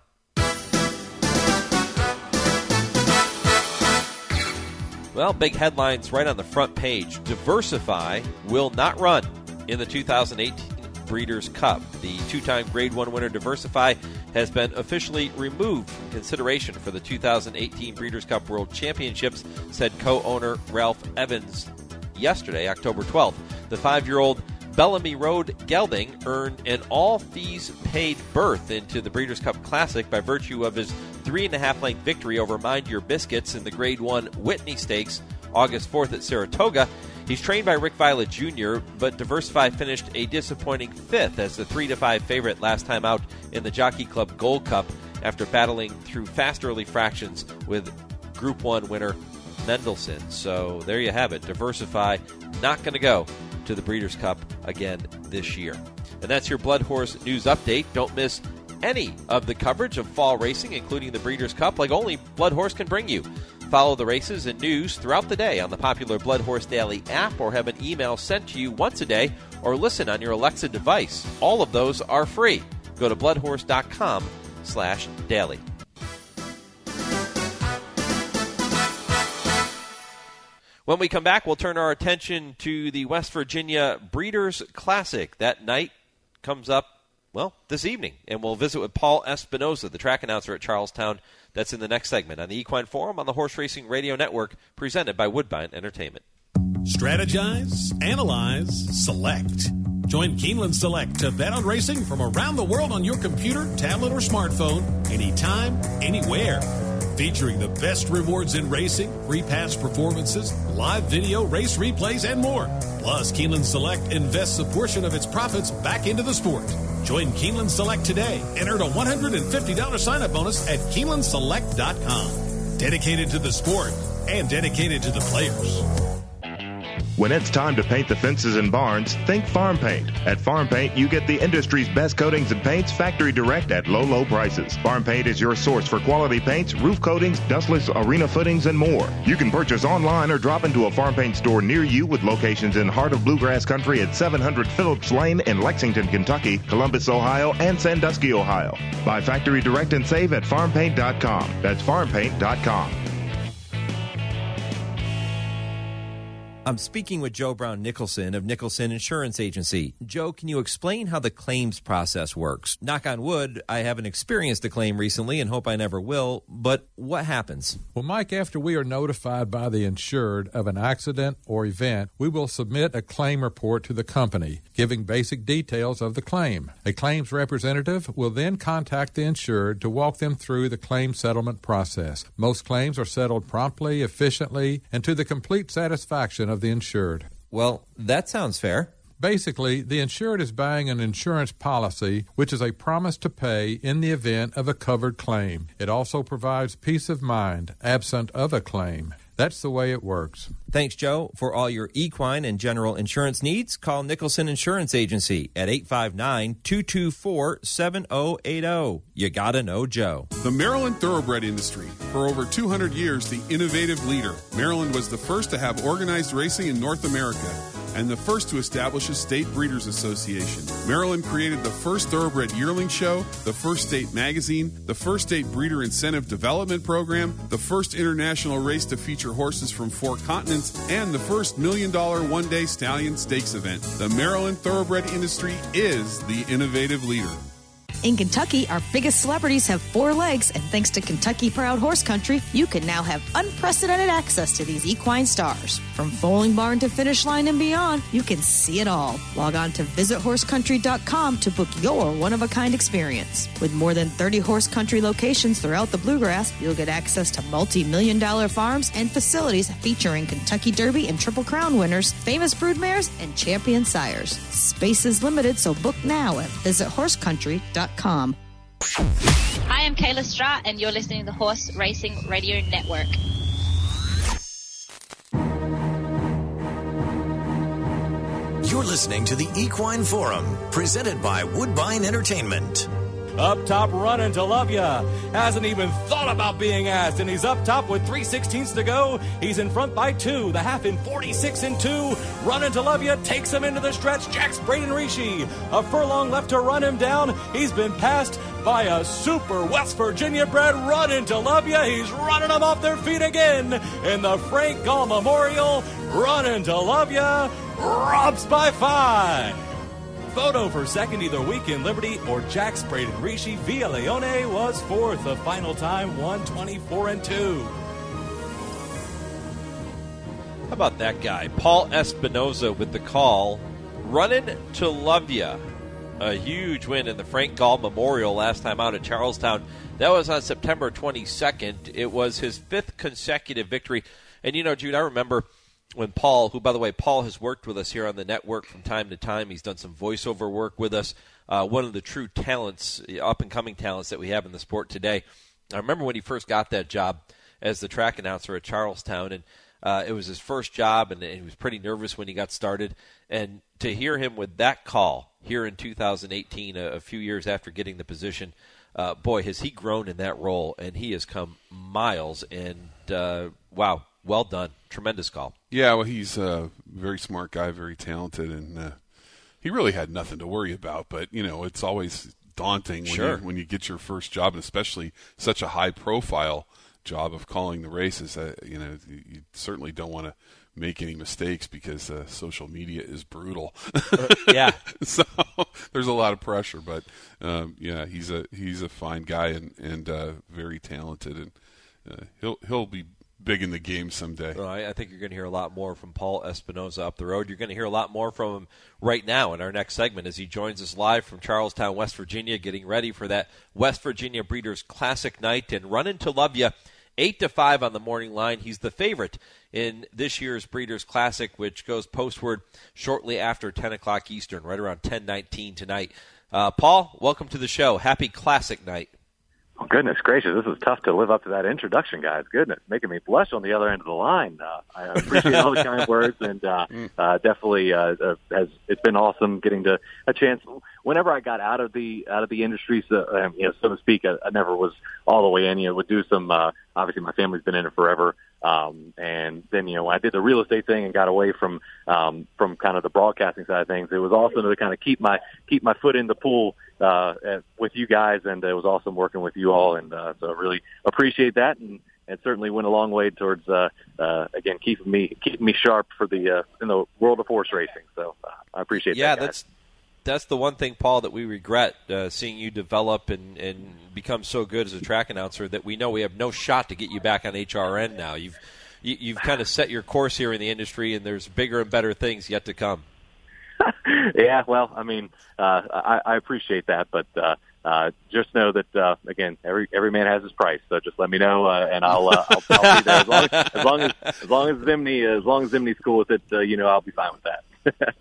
Well, big headlines right on the front page. Diversify will not run in the two thousand eighteen Breeders' Cup. The two-time Grade one winner Diversify has been officially removed from consideration for the two thousand eighteen Breeders' Cup World Championships, said co-owner Ralph Evans yesterday, October twelfth. The five-year-old Bellamy Road gelding earned an all-fees-paid berth into the Breeders' Cup Classic by virtue of his three-and-a-half length victory over Mind Your Biscuits in the Grade one Whitney Stakes August fourth at Saratoga. He's trained by Rick Violet Junior, but Diversify finished a disappointing fifth as the three to five favorite last time out in the Jockey Club Gold Cup after battling through fast early fractions with Group one winner Mendelssohn. So there you have it. Diversify not going to go to the Breeders' Cup again this year. And that's your Blood Horse News Update. Don't miss any of the coverage of fall racing, including the Breeders' Cup, like only Blood Horse can bring you. Follow the races and news throughout the day on the popular Blood Horse Daily app, or have an email sent to you once a day, or listen on your Alexa device. All of those are free. Go to bloodhorse.com slash daily. When we come back, we'll turn our attention to the West Virginia Breeders' Classic. That night comes up, well, this evening, and we'll visit with Paul Espinoza, the track announcer at Charlestown. That's in the next segment on the Equine Forum on the Horse Racing Radio Network, presented by Woodbine Entertainment. Strategize, analyze, select. Join Keeneland Select to bet on racing from around the world on your computer, tablet, or smartphone, anytime, anywhere. Featuring the best rewards in racing, free pass performances, live video, race replays, and more. Plus, Keeneland Select invests a portion of its profits back into the sport. Join Keeneland Select today and earn a one hundred fifty dollars sign-up bonus at Keeneland Select dot com. Dedicated to the sport and dedicated to the players. When it's time to paint the fences and barns, think Farm Paint. At Farm Paint, you get the industry's best coatings and paints factory direct at low, low prices. Farm Paint is your source for quality paints, roof coatings, dustless arena footings, and more. You can purchase online or drop into a Farm Paint store near you with locations in Heart of Bluegrass Country at seven hundred Phillips Lane in Lexington, Kentucky, Columbus, Ohio, and Sandusky, Ohio. Buy factory direct and save at farm paint dot com. That's farm paint dot com. I'm speaking with Joe Brown Nicholson of Nicholson Insurance Agency. Joe, can you explain how the claims process works? Knock on wood, I haven't experienced a claim recently and hope I never will, but what happens? Well, Mike, after we are notified by the insured of an accident or event, we will submit a claim report to the company, giving basic details of the claim. A claims representative will then contact the insured to walk them through the claim settlement process. Most claims are settled promptly, efficiently, and to the complete satisfaction of the insured. Well, that sounds fair. Basically, the insured is buying an insurance policy, which is a promise to pay in the event of a covered claim. It also provides peace of mind, absent of a claim. That's the way it works. Thanks, Joe. For all your equine and general insurance needs, call Nicholson Insurance Agency at eight five nine, two two four, seven zero eight zero. You gotta know Joe. The Maryland thoroughbred industry. For over two hundred years, the innovative leader. Maryland was the first to have organized racing in North America and the first to establish a state breeders association. Maryland created the first thoroughbred yearling show, the first state magazine, the first state breeder incentive development program, the first international race to feature horses from four continents, and the first million dollar one-day stallion stakes event. The Maryland thoroughbred industry is the innovative leader. In Kentucky, our biggest celebrities have four legs, and thanks to Kentucky Proud Horse Country, you can now have unprecedented access to these equine stars. From foaling barn to finish line and beyond, you can see it all. Log on to visit horse country dot com to book your one-of-a-kind experience. With more than thirty horse country locations throughout the Bluegrass, you'll get access to multi-million dollar farms and facilities featuring Kentucky Derby and Triple Crown winners, famous broodmares, and champion sires. Space is limited, so book now at visit horse country dot com. Hi, I'm Kayla Stratt, and you're listening to the Horse Racing Radio Network. You're listening to the Equine Forum, presented by Woodbine Entertainment. Up top, Runnin' to Love Ya. Hasn't even thought about being asked, and he's up top with three sixteenths to go. He's in front by two, the half in forty-six and two. Runnin' to Love Ya takes him into the stretch. Jack's Braden Rishi. A furlong left to run him down. He's been passed by a super West Virginia bred Runnin' to Love Ya. He's running them off their feet again in the Frank Gall Memorial. Runnin' to Love Ya robs by five. Photo for second, either Weekend Liberty or Jack's Braden Rishi. Via Leone was fourth. The final time, one twenty-four and two. How about that guy? Paul Espinoza with the call. Runnin' to Love Ya. A huge win in the Frank Gall Memorial last time out at Charlestown. That was on September twenty-second. It was his fifth consecutive victory. And, you know, Jude, I remember when Paul, who, by the way, Paul has worked with us here on the network from time to time. He's done some voiceover work with us. Uh, one of the true talents, up-and-coming talents that we have in the sport today. I remember when he first got that job as the track announcer at Charlestown, and uh, it was his first job, and, and he was pretty nervous when he got started. And to hear him with that call here in two thousand eighteen, a, a few years after getting the position, uh, boy, has he grown in that role, and he has come miles. And, uh, wow, well done. Tremendous call. Yeah, well, he's a very smart guy, very talented, and uh, he really had nothing to worry about. But, you know, it's always daunting when, Sure. you, when you get your first job, and especially such a high-profile job of calling the races. Uh, you know, you, you certainly don't want to make any mistakes because uh, social media is brutal. uh, yeah. So there's a lot of pressure, but um, yeah, he's a he's a fine guy and and uh, very talented, and uh, he'll he'll be big in the game someday. Well, I, I think you're going to hear a lot more from Paul Espinoza up the road. You're going to hear a lot more from him right now in our next segment as he joins us live from Charlestown, West Virginia, getting ready for that West Virginia Breeders' Classic night and Run Into Love Ya. eight to five on the morning line. He's the favorite in this year's Breeders' Classic, which goes postward shortly after ten o'clock Eastern, right around ten nineteen tonight. Uh, Paul, welcome to the show. Happy Classic night. Oh, goodness gracious, this is tough to live up to that introduction, guys. Goodness, making me blush on the other end of the line. Uh, I appreciate all the kind words, and uh, uh, definitely uh, uh, has it's been awesome getting to a chance. Whenever I got out of the out of the industry, so, um, you know, so to speak, I, I never was all the way in. You know, would do some. Uh, obviously, my family's been in it forever. Um, and then, you know, when I did the real estate thing and got away from, um, from kind of the broadcasting side of things, it was awesome to kind of keep my, keep my foot in the pool, uh, with you guys. And it was awesome working with you all. And, uh, so I really appreciate that. And, and certainly went a long way towards, uh, uh, again, keeping me, keeping me sharp for the, uh, in the world of horse racing. So uh, I appreciate yeah, that. Yeah, that's, that's the one thing, Paul, that we regret, uh, seeing you develop and, and become so good as a track announcer that we know we have no shot to get you back on H R N now. You've you, you've kind of set your course here in the industry, and there's bigger and better things yet to come. Yeah, well, I mean, uh, I, I appreciate that, but uh, uh, just know that uh, again, every every man has his price. So just let me know, uh, and I'll, uh, I'll I'll be there as long as, as long as as long as Zimney as long as Zimney's cool with it. Uh, you know, I'll be fine with that.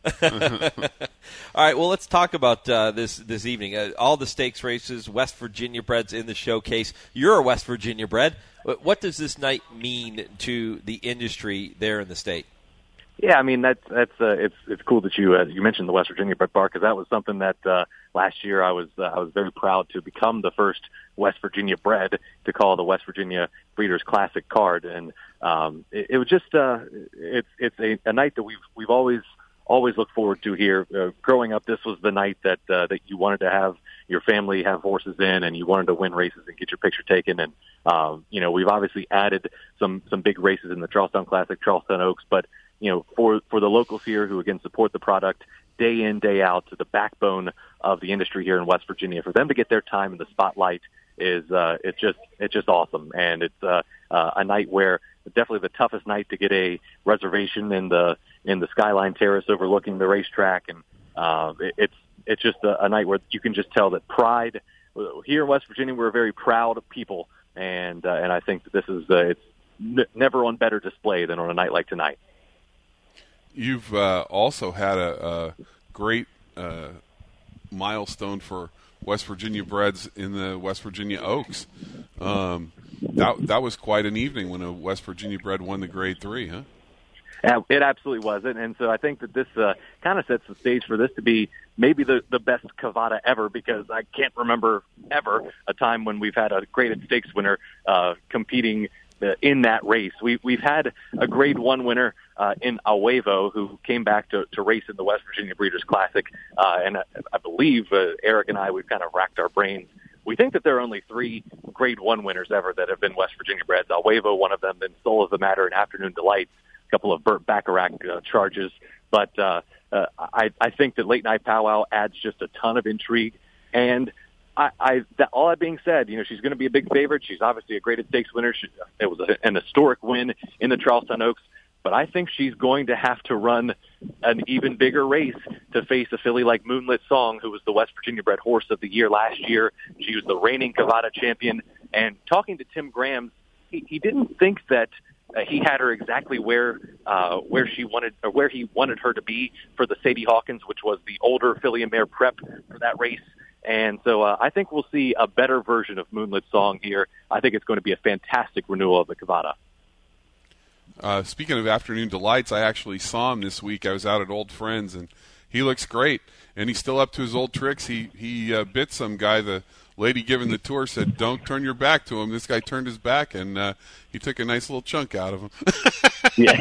All right, well, let's talk about uh, this this evening. Uh, all the stakes races, West Virginia breds in the showcase. You're a West Virginia bred. What does this night mean to the industry there in the state? Yeah, I mean that's that's uh, it's it's cool that you uh, you mentioned the West Virginia bred bar, because that was something that uh, last year I was uh, I was very proud to become the first West Virginia bred to call the West Virginia Breeders' Classic card, and um, it, it was just uh, it's it's a, a night that we've we've always always looked forward to here. Uh, growing up, this was the night that uh, that you wanted to have your family have horses in, and you wanted to win races and get your picture taken. And um, you know, we've obviously added some some big races in the Charlestown Classic, Charlestown Oaks, but you know, for for the locals here who again support the product day in, day out, to the backbone of the industry here in West Virginia, for them to get their time in the spotlight is uh, it's just it's just awesome. And it's uh, uh, a night where definitely the toughest night to get a reservation in the in the Skyline Terrace overlooking the racetrack, and uh, it, it's it's just a, a night where you can just tell that pride here in West Virginia. We're a very proud people, and uh, and I think that this is uh, it's n- never on better display than on a night like tonight. You've uh, also had a, a great uh, milestone for West Virginia breds in the West Virginia Oaks. Um, that that was quite an evening when a West Virginia bred won the Grade Three, huh? Yeah, it absolutely was, and, and so I think that this uh, kind of sets the stage for this to be maybe the the best Cavada ever, because I can't remember ever a time when we've had a graded stakes winner uh, competing uh, in that race. We we've had a Grade One winner uh, in Awevo who came back to, to race in the West Virginia Breeders' Classic, uh, and I, I believe uh, Eric and I we've kind of racked our brains. We think that there are only three Grade One winners ever that have been West Virginia breds. Awevo, one of them, then Soul of the Matter and Afternoon Delight. Couple of Burt Bacharach uh, charges, but uh, uh, I, I think that Late Night Powwow adds just a ton of intrigue. And I, I that, all that being said, you know, she's going to be a big favorite. She's obviously a graded stakes winner. She, it was a, an historic win in the Charlestown Oaks, but I think she's going to have to run an even bigger race to face a filly like Moonlit Song, who was the West Virginia bred horse of the year last year. She was the reigning Cavada champion. And talking to Tim Graham, he, he didn't think that Uh, he had her exactly where uh, where she wanted, or where he wanted her to be for the Sadie Hawkins, which was the older filly and mare prep for that race. And so uh, I think we'll see a better version of Moonlit Song here. I think it's going to be a fantastic renewal of the Cavada. Uh, speaking of afternoon delights, I actually saw him this week. I was out at Old Friends, and he looks great. And he's still up to his old tricks. He he uh, bit some guy. The lady giving the tour said, "Don't turn your back to him." This guy turned his back, and uh, he took a nice little chunk out of him. Yeah,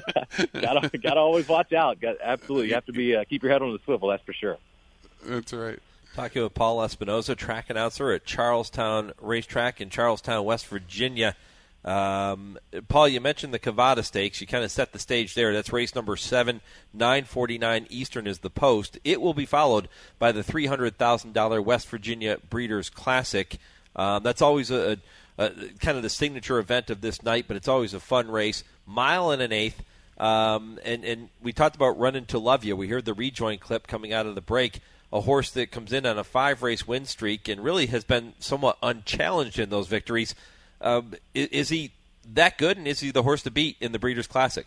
gotta gotta always watch out. Got, absolutely, you have to be uh, keep your head on the swivel. That's for sure. That's right. Talking with Paul Espinoza, track announcer at Charlestown Racetrack in Charlestown, West Virginia. Um, Paul, you mentioned the Cavada Stakes. You kind of set the stage there. That's race number seven, nine forty-nine Eastern is the post. It will be followed by the three hundred thousand dollars West Virginia Breeders' Classic. Um, that's always a, a, a kind of the signature event of this night, but it's always a fun race. Mile and an eighth. Um, and, and we talked about Running to Love You. We heard the rejoin clip coming out of the break. A horse that comes in on a five-race win streak and really has been somewhat unchallenged in those victories. Um, is, is he that good, and is he the horse to beat in the Breeders' Classic?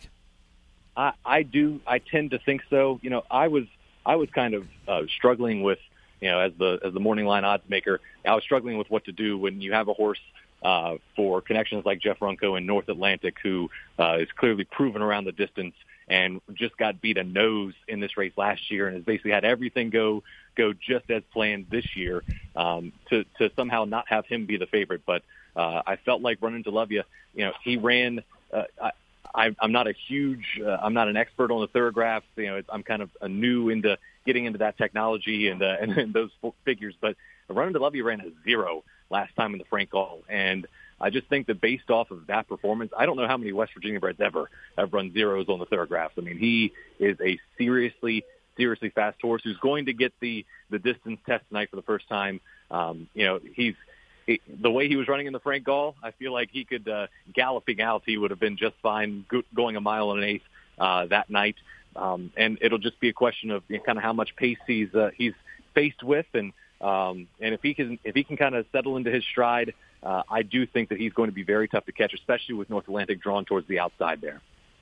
I, I do. I tend to think so. You know, I was I was kind of uh, struggling with, you know, as the as the morning line odds maker, I was struggling with what to do when you have a horse uh, for connections like Jeff Runco in North Atlantic, who uh, is clearly proven around the distance and just got beat a nose in this race last year, and has basically had everything go go just as planned this year. Um, to to somehow not have him be the favorite, but. Uh, I felt like Running to Love You. You know, he ran. Uh, I, I, I'm not a huge. Uh, I'm not an expert on the thoroughgraphs. You know, I'm kind of a new into getting into that technology and uh, and, and those figures. But Running to Love You ran a zero last time in the Frank Gall, and I just think that based off of that performance, I don't know how many West Virginia breds ever have run zeros on the thoroughgraphs. I mean, he is a seriously, seriously fast horse who's going to get the the distance test tonight for the first time. Um, you know, he's. He, the way he was running in the Frank Gall, I feel like he could, uh, galloping out, he would have been just fine go- going a mile and an eighth uh, that night. Um, and it'll just be a question of you know, kind of how much pace he's uh, he's faced with, and um, and if he can if he can kind of settle into his stride, uh, I do think that he's going to be very tough to catch, especially with North Atlantic drawn towards the outside there.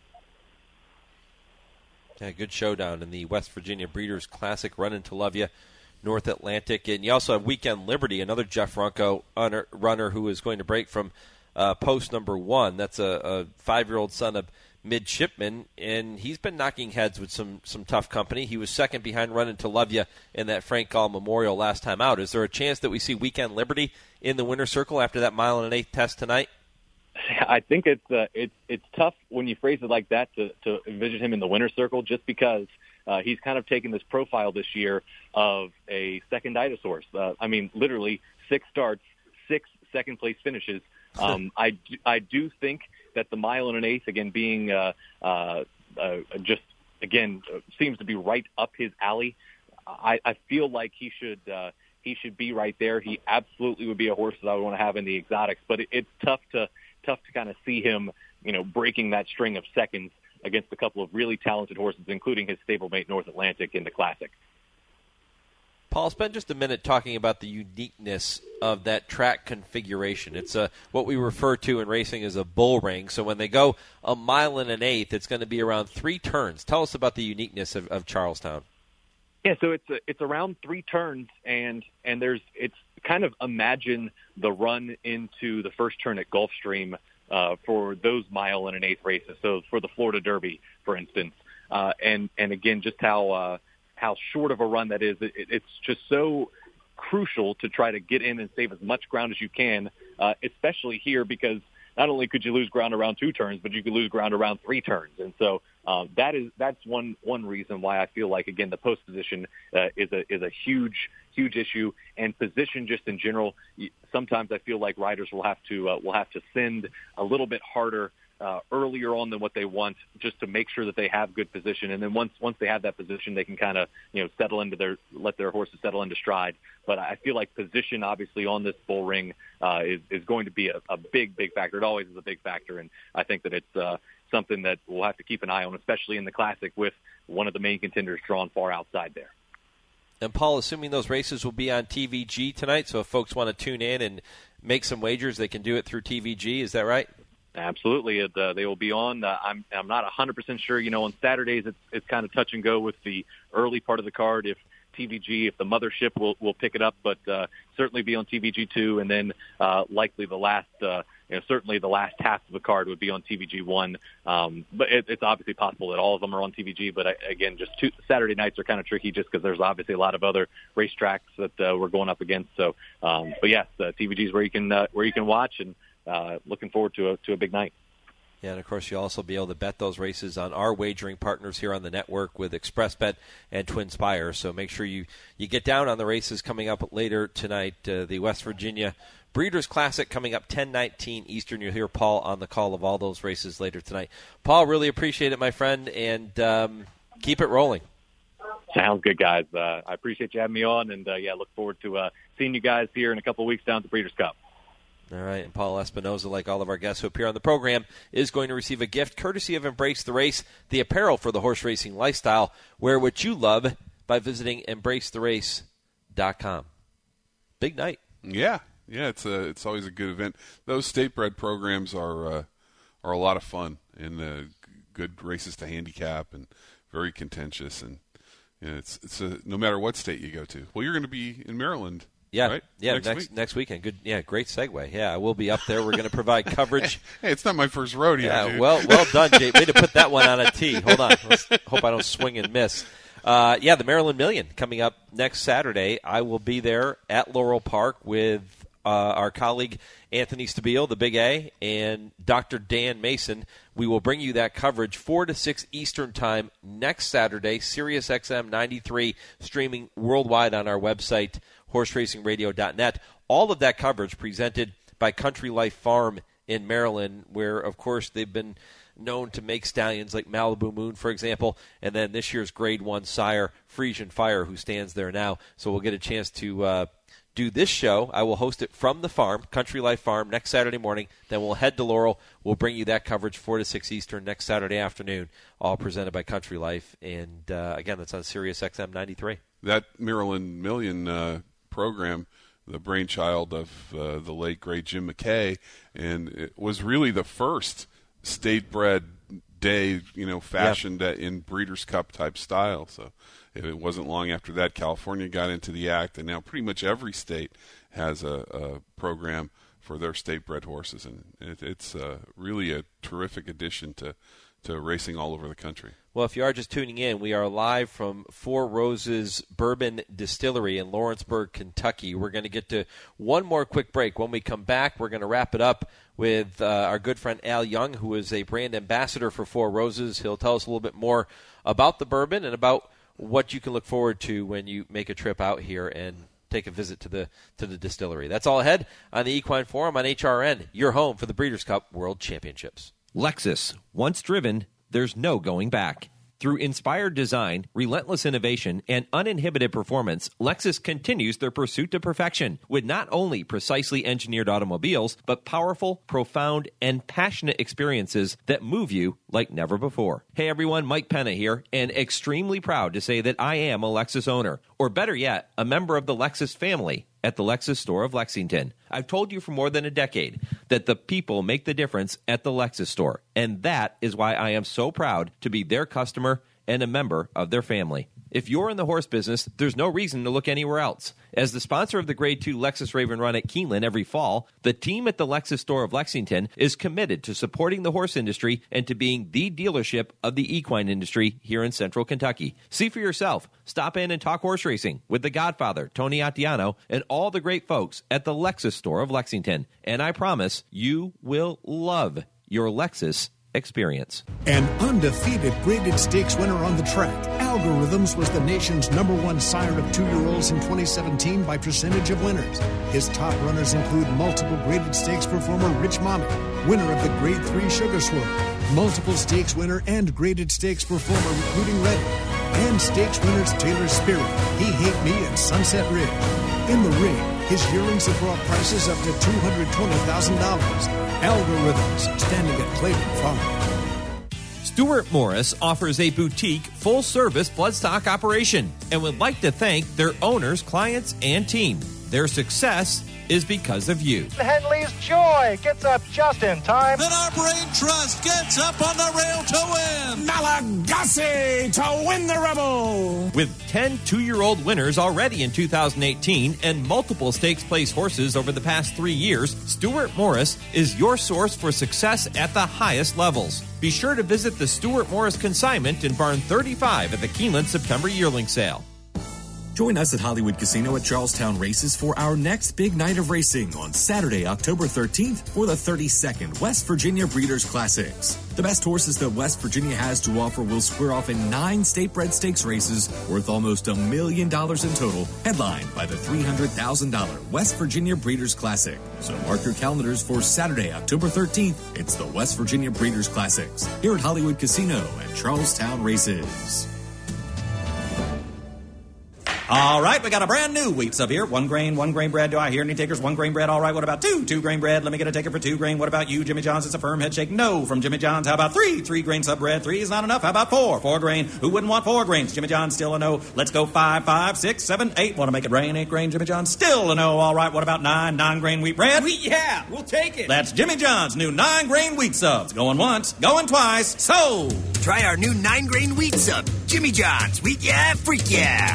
Yeah, good showdown in the West Virginia Breeders' Classic. Running to Love You. North Atlantic, and you also have Weekend Liberty, another Jeff Runco runner who is going to break from uh, post number one. That's a, a five-year-old son of Midshipman, and he's been knocking heads with some, some tough company. He was second behind Running to Love You in that Frank Gall Memorial last time out. Is there a chance that we see Weekend Liberty in the winner's circle after that mile and an eighth test tonight? I think it's uh, it's it's tough when you phrase it like that to, to envision him in the winner's circle, just because uh, he's kind of taken this profile this year of a seconditis horse. Uh, I mean, literally six starts, six second-place finishes. Um, I, do, I do think that the mile and an eighth, again, being uh, uh, uh, just, again, uh, seems to be right up his alley. I, I feel like he should uh, he should be right there. He absolutely would be a horse that I would want to have in the exotics, but it, it's tough to tough to kind of see him, you know, breaking that string of seconds against a couple of really talented horses, including his stablemate North Atlantic in the Classic. Paul, spend just a minute talking about the uniqueness of that track configuration. It's a, what we refer to in racing as a bull ring. So when they go a mile and an eighth, it's going to be around three turns. Tell us about the uniqueness of, of Charlestown. Yeah, so it's a, it's around three turns, and and there's it's kind of imagine the run into the first turn at Gulfstream uh, for those mile and an eighth races. So for the Florida Derby, for instance, uh, and and again, just how uh, how short of a run that is. It, it's just so crucial to try to get in and save as much ground as you can, uh, especially here because not only could you lose ground around two turns, but you could lose ground around three turns. And so uh, that is that's one one reason why I feel like, again, the post position uh, is a is a huge huge issue, and position just in general. Sometimes I feel like riders will have to uh, will have to send a little bit harder uh, earlier on than what they want, just to make sure that they have good position. And then once once they have that position, they can kind of you know settle into their let their horses settle into stride. But I feel like position, obviously, on this bull ring uh, is is going to be a, a big big factor. It always is a big factor, and I think that it's uh, something that we'll have to keep an eye on, especially in the Classic with one of the main contenders drawn far outside there. And Paul, assuming those races will be on T V G tonight, so if folks want to tune in and make some wagers, they can do it through T V G. Is that right? Absolutely, it, uh, they will be on. Uh, I'm I'm not one hundred percent sure. You know, on Saturdays it's it's kind of touch and go with the early part of the card. If T V G, if the mothership will will pick it up, but uh, certainly be on T V G two, and then uh, likely the last, uh, you know, certainly the last half of the card would be on T V G one. Um, but it, it's obviously possible that all of them are on T V G. But I, again, just two, Saturday nights are kind of tricky, just because there's obviously a lot of other racetracks that uh, we're going up against. So, um, but yes, uh, T V G is where you can uh, where you can watch, and uh, looking forward to a to a big night. Yeah, and of course you'll also be able to bet those races on our wagering partners here on the network with ExpressBet and TwinSpire. So make sure you, you get down on the races coming up later tonight. Uh, the West Virginia Breeders' Classic coming up ten nineteen Eastern. You'll hear Paul on the call of all those races later tonight. Paul, really appreciate it, my friend, and um, keep it rolling. Sounds good, guys. Uh, I appreciate you having me on, and uh, yeah, look forward to uh, seeing you guys here in a couple of weeks down at the Breeders' Cup. All right, and Paul Espinoza, like all of our guests who appear on the program, is going to receive a gift courtesy of Embrace the Race, the apparel for the horse racing lifestyle. Wear what you love by visiting embrace the race dot com. Big night. Yeah, yeah, it's a, it's always a good event. Those state bred programs are uh, are a lot of fun, and uh, good races to handicap, and very contentious, and you know, it's it's a, no matter what state you go to. Well, you're going to be in Maryland. Yeah, right? yeah, next next week? next weekend. Good, yeah, great segue. Yeah, we'll be up there. We're going to provide coverage. Hey, it's not my first rodeo. Yeah, dude. well, well done, Jay. Way to put that one on a tee. Hold on. Let's hope I don't swing and miss. Uh, yeah, the Maryland Million coming up next Saturday. I will be there at Laurel Park with uh, our colleague Anthony Stabile, the Big A, and Doctor Dan Mason. We will bring you that coverage four to six Eastern Time next Saturday. Sirius X M ninety-three, streaming worldwide on our website, horse racing radio dot net. All of that coverage presented by Country Life Farm in Maryland, where, of course, they've been known to make stallions like Malibu Moon, for example, and then this year's Grade one sire, Frisian Fire, who stands there now. So we'll get a chance to uh, do this show. I will host it from the farm, Country Life Farm, next Saturday morning. Then we'll head to Laurel. We'll bring you that coverage four to six Eastern next Saturday afternoon, all presented by Country Life. And, uh, again, that's on Sirius X M ninety-three. That Maryland Million uh, program, the brainchild of uh, the late, great Jim McKay, and it was really the first state-bred day, you know, fashioned yeah. in Breeders' Cup type style. So it wasn't long after that California got into the act, and now pretty much every state has a, a program for their state-bred horses, and it, it's uh, really a terrific addition to, to racing all over the country. Well, if you are just tuning in, we are live from Four Roses Bourbon Distillery in Lawrenceburg, Kentucky. We're going to get to one more quick break. When we come back, we're going to wrap it up with uh, our good friend Al Young, who is a brand ambassador for Four Roses. He'll tell us a little bit more about the bourbon and about what you can look forward to when you make a trip out here and take a visit to the to the distillery. That's all ahead on the Equine Forum on H R N, your home for the Breeders' Cup World Championships. Lexus. Once driven, there's no going back. Through inspired design, relentless innovation, and uninhibited performance, Lexus continues their pursuit to perfection with not only precisely engineered automobiles, but powerful, profound, and passionate experiences that move you like never before. Hey everyone, Mike Penna here, and extremely proud to say that I am a Lexus owner, or better yet, a member of the Lexus family at the Lexus store of Lexington. I've told you for more than a decade that the people make the difference at the Lexus store, and that is why I am so proud to be their customer and a member of their family. If you're in the horse business, there's no reason to look anywhere else. As the sponsor of the Grade two Lexus Raven Run at Keeneland every fall, the team at the Lexus store of Lexington is committed to supporting the horse industry and to being the dealership of the equine industry here in central Kentucky. See for yourself. Stop in and talk horse racing with the Godfather, Tony Attiano, and all the great folks at the Lexus store of Lexington. And I promise you will love your Lexus experience. An undefeated graded stakes winner on the track, Algorithms was the nation's number one sire of two-year-olds in twenty seventeen by percentage of winners. His top runners include multiple graded stakes performer Rich Mommy, winner of the Grade three Sugar Swirl, multiple stakes winner and graded stakes performer Recruiting Ready, and stakes winners Taylor Spirit, He Hate Me, and Sunset Ridge. In the ring, his yearlings have brought prices up to two hundred twenty thousand dollars. Algorithms, standing at Clayton Farm. Stuart Morris offers a boutique, full-service bloodstock operation and would like to thank their owners, clients, and team. Their success is because of you. Henley's Joy gets up just in time. Then our Brain Trust gets up on the rail to win. Malagasy to win the Rebel. With ten two-year-old winners already in two thousand eighteen and multiple stakes place horses over the past three years, Stuart Morris is your source for success at the highest levels. Be sure to visit the Stuart Morris consignment in Barn thirty-five at the Keeneland September yearling sale. Join us at Hollywood Casino at Charlestown Races for our next big night of racing on Saturday, October thirteenth for the thirty-second West Virginia Breeders' Classics. The best horses that West Virginia has to offer will square off in nine state-bred stakes races worth almost a million dollars in total, headlined by the three hundred thousand dollars West Virginia Breeders' Classic. So mark your calendars for Saturday, October thirteenth. It's the West Virginia Breeders' Classics here at Hollywood Casino and Charlestown Races. All right, we got a brand new wheat sub here. One grain, one grain bread. Do I hear any takers? One grain bread. All right, what about two? Two grain bread. Let me get a taker for two grain. What about you, Jimmy John's? It's a firm head shake. No from Jimmy John's. How about three? Three grain sub bread. Three is not enough. How about four? Four grain. Who wouldn't want four grains? Jimmy John's still a no. Let's go five, five, six, seven, eight. Want to make it rain? Eight grain. Jimmy John's still a no. All right, what about nine? Nine grain wheat bread? Wheat, yeah, we'll take it. That's Jimmy John's new nine grain wheat subs. Going once, going twice. Sold. Try our new nine grain wheat sub. Jimmy John's. Wheat, yeah, freak, yeah.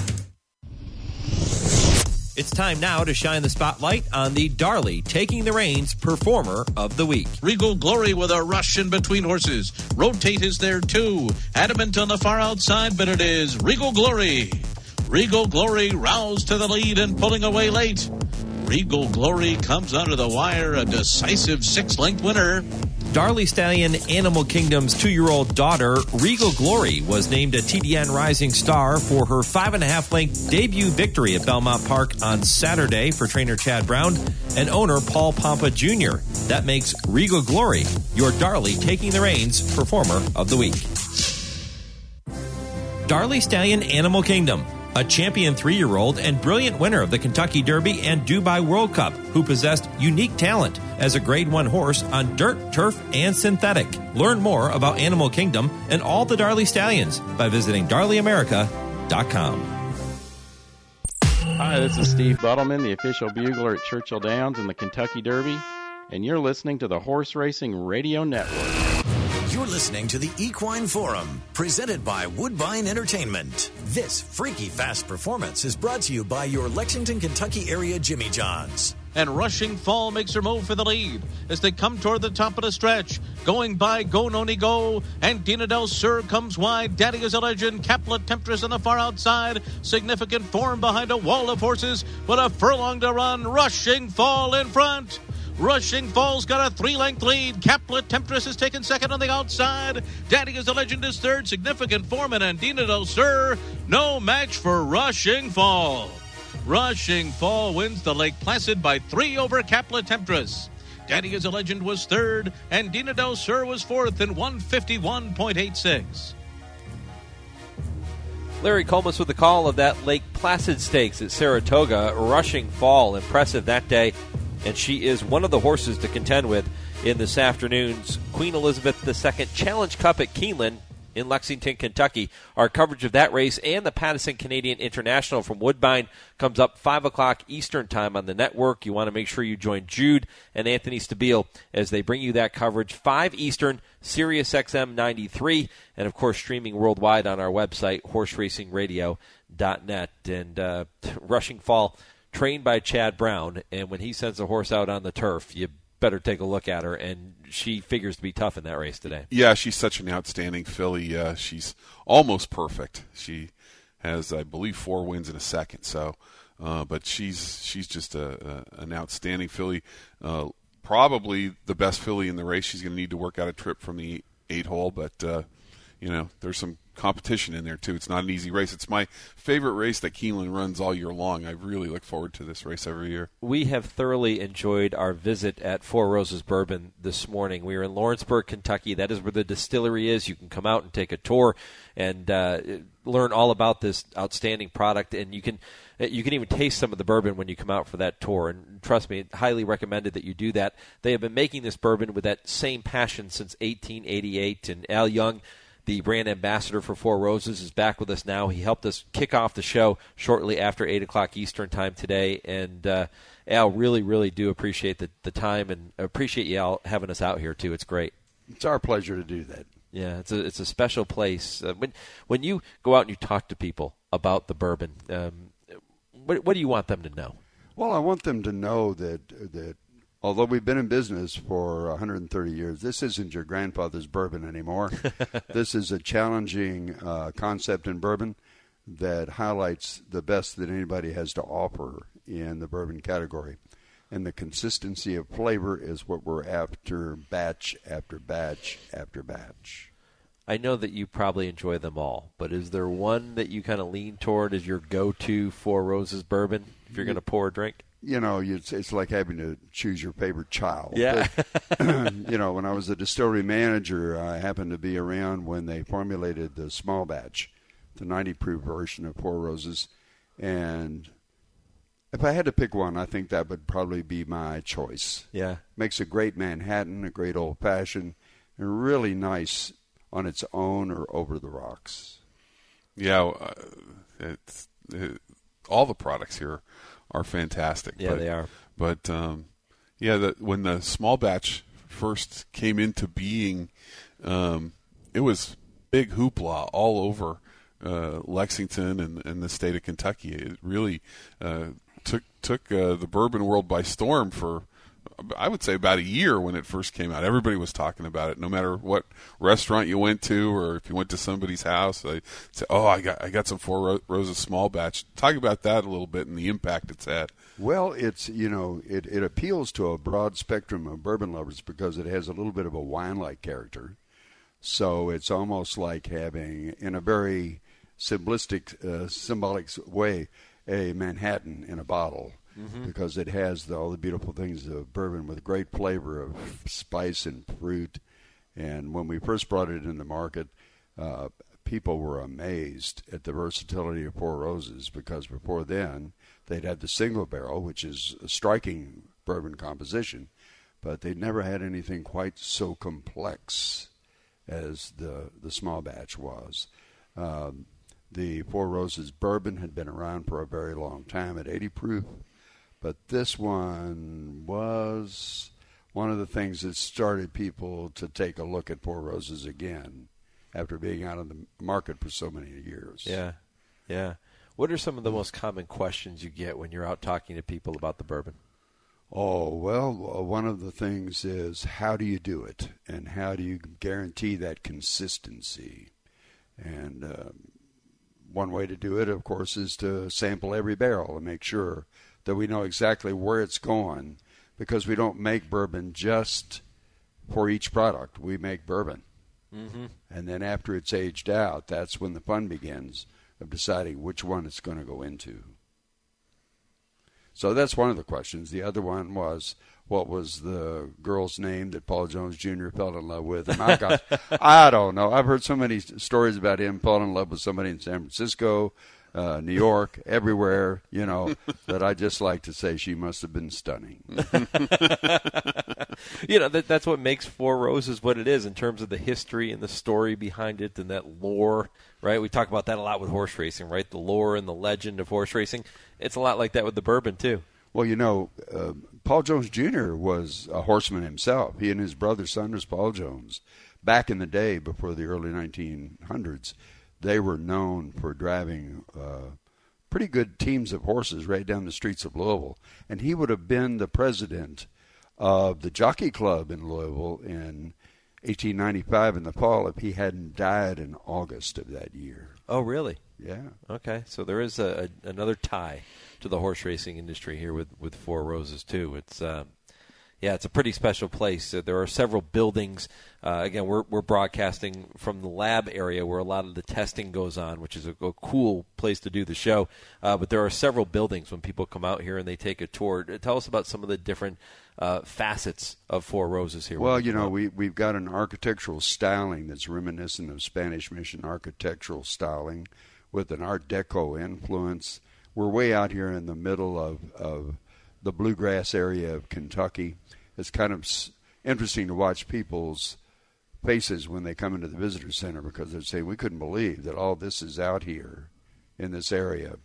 It's time now to shine the spotlight on the Darley Taking the Reins Performer of the Week. Regal Glory with a rush in between horses. Rotate is there too. Adamant on the far outside, but it is Regal Glory. Regal Glory roused to the lead and pulling away late. Regal Glory comes under the wire, a decisive six-length winner. Darley Stallion Animal Kingdom's two-year-old daughter, Regal Glory, was named a T D N Rising Star for her five-and-a-half-length debut victory at Belmont Park on Saturday for trainer Chad Brown and owner Paul Pompa Junior That makes Regal Glory your Darley Taking the Reins Performer of the Week. Darley Stallion Animal Kingdom, a champion three-year-old and brilliant winner of the Kentucky Derby and Dubai World Cup, who possessed unique talent as a Grade one horse on dirt, turf, and synthetic. Learn more about Animal Kingdom and all the Darley Stallions by visiting darley america dot com. Hi, this is Steve Buttleman, the official bugler at Churchill Downs in the Kentucky Derby, and you're listening to the Horse Racing Radio Network. You're listening to the Equine Forum, presented by Woodbine Entertainment. This freaky fast performance is brought to you by your Lexington, Kentucky area Jimmy John's. And Rushing Fall makes her move for the lead as they come toward the top of the stretch. Going by Go Noni Go, and Dina Del Sur comes wide. Daddy is a Legend, Caplet Temptress on the far outside. Significant form behind a wall of horses, but a furlong to run. Rushing Fall in front. Rushing Fall's got a three-length lead. Caplet Temptress is taken second on the outside. Daddy is a Legend is third. Significant form, and Andina Del Sur. No match for Rushing Fall. Rushing Fall wins the Lake Placid by three over Caplet Temptress. Daddy is a Legend was third, and Dina Del Sur was fourth in one fifty-one point eight six. Larry Comas with the call of that Lake Placid Stakes at Saratoga. Rushing Fall, impressive that day. And she is one of the horses to contend with in this afternoon's Queen Elizabeth the Second Challenge Cup at Keeneland in Lexington, Kentucky. Our coverage of that race and the Pattison Canadian International from Woodbine comes up five o'clock Eastern Time on the network. You want to make sure you join Jude and Anthony Stabile as they bring you that coverage. five Eastern, Sirius X M ninety-three, and, of course, streaming worldwide on our website, horse racing radio dot net. And uh, Rushing Fall, trained by Chad Brown, and when he sends a horse out on the turf, you better take a look at her, and she figures to be tough in that race today. Yeah, she's such an outstanding filly. Uh, she's almost perfect. She has, I believe, four wins in a second. So, uh, but she's she's just a, a an outstanding filly. Uh, probably the best filly in the race. She's going to need to work out a trip from the eight hole, but uh, you know, there's some competition in there too. It's not an easy race. It's my favorite race that Keeneland runs all year long. I really look forward to this race every year. We have thoroughly enjoyed our visit at Four Roses Bourbon this morning. We are in Lawrenceburg, Kentucky. That is where the distillery is. You can come out and take a tour and uh, learn all about this outstanding product, and you can you can even taste some of the bourbon when you come out for that tour. And trust me, highly recommended that you do that. They have been making this bourbon with that same passion since eighteen eighty-eight, and Al Young, the brand ambassador for Four Roses, is back with us now. He helped us kick off the show shortly after eight o'clock Eastern time today. And, uh, Al, really, really do appreciate the, the time and appreciate you, Al, having us out here, too. It's great. It's our pleasure to do that. Yeah, it's a it's a special place. Uh, when when you go out and you talk to people about the bourbon, um, what, what do you want them to know? Well, I want them to know that that although we've been in business for one hundred thirty years, this isn't your grandfather's bourbon anymore. This is a challenging uh, concept in bourbon that highlights the best that anybody has to offer in the bourbon category. And the consistency of flavor is what we're after batch after batch after batch. I know that you probably enjoy them all, but is there one that you kind of lean toward as your go-to Four Roses bourbon if you're going to pour a drink? You know, it's, it's like having to choose your favorite child. Yeah. But, you know, when I was a distillery manager, I happened to be around when they formulated the small batch, the ninety proof version of Four Roses, and if I had to pick one, I think that would probably be my choice. Yeah. Makes a great Manhattan, a great old-fashioned, and really nice on its own or over the rocks. Yeah, uh, it's, it, all the products here are fantastic. Yeah, but, they are. But, um, yeah, the, when the small batch first came into being, um, it was big hoopla all over uh, Lexington and, and the state of Kentucky. It really uh, took took uh, the bourbon world by storm for, I would say, about a year when it first came out. Everybody was talking about it. No matter what restaurant you went to, or if you went to somebody's house, they say, "Oh, I got I got some Four Roses small batch." Talk about that a little bit and the impact it's had. Well, it's you know it it appeals to a broad spectrum of bourbon lovers because it has a little bit of a wine-like character. So it's almost like having, in a very simplistic, uh, symbolic way, a Manhattan in a bottle. Mm-hmm. Because it has the, all the beautiful things of bourbon with great flavor of spice and fruit. And when we first brought it in the market, uh, people were amazed at the versatility of Four Roses, because before then they'd had the single barrel, which is a striking bourbon composition, but they'd never had anything quite so complex as the, the small batch was. Um, the Four Roses bourbon had been around for a very long time at eighty proof. But this one was one of the things that started people to take a look at Four Roses again after being out of the market for so many years. Yeah, yeah. What are some of the most common questions you get when you're out talking to people about the bourbon? Oh, well, one of the things is, how do you do it? And how do you guarantee that consistency? And uh, one way to do it, of course, is to sample every barrel and make sure that we know exactly where it's going, because we don't make bourbon just for each product. We make bourbon. Mm-hmm. And then after it's aged out, that's when the fun begins of deciding which one it's going to go into. So that's one of the questions. The other one was, what was the girl's name that Paul Jones Junior fell in love with? And I got, I don't know. I've heard so many stories about him falling in love with somebody in San Francisco, Uh, New York, everywhere, you know, that I just like to say she must have been stunning. You know, that, that's what makes Four Roses what it is in terms of the history and the story behind it and that lore, right? We talk about that a lot with horse racing, right? The lore and the legend of horse racing. It's a lot like that with the bourbon, too. Well, you know, uh, Paul Jones Junior was a horseman himself. He and his brother, Saunders Paul Jones, back in the day before the early nineteen hundreds, they were known for driving uh, pretty good teams of horses right down the streets of Louisville. And he would have been the president of the Jockey Club in Louisville in eighteen ninety-five in the fall if he hadn't died in August of that year. Oh, really? Yeah. Okay, so there is a, a, another tie to the horse racing industry here with, with Four Roses, too. It's um, Yeah, it's a pretty special place. Uh, there are several buildings. Uh, again, we're we're broadcasting from the lab area where a lot of the testing goes on, which is a, a cool place to do the show. Uh, but there are several buildings when people come out here and they take a tour. Tell us about some of the different uh, facets of Four Roses here. Well, you know, we, we've got an architectural styling that's reminiscent of Spanish Mission architectural styling with an Art Deco influence. We're way out here in the middle of, of the bluegrass area of Kentucky. It's kind of interesting to watch people's faces when they come into the visitor center, because they're saying, we couldn't believe that all this is out here in this area.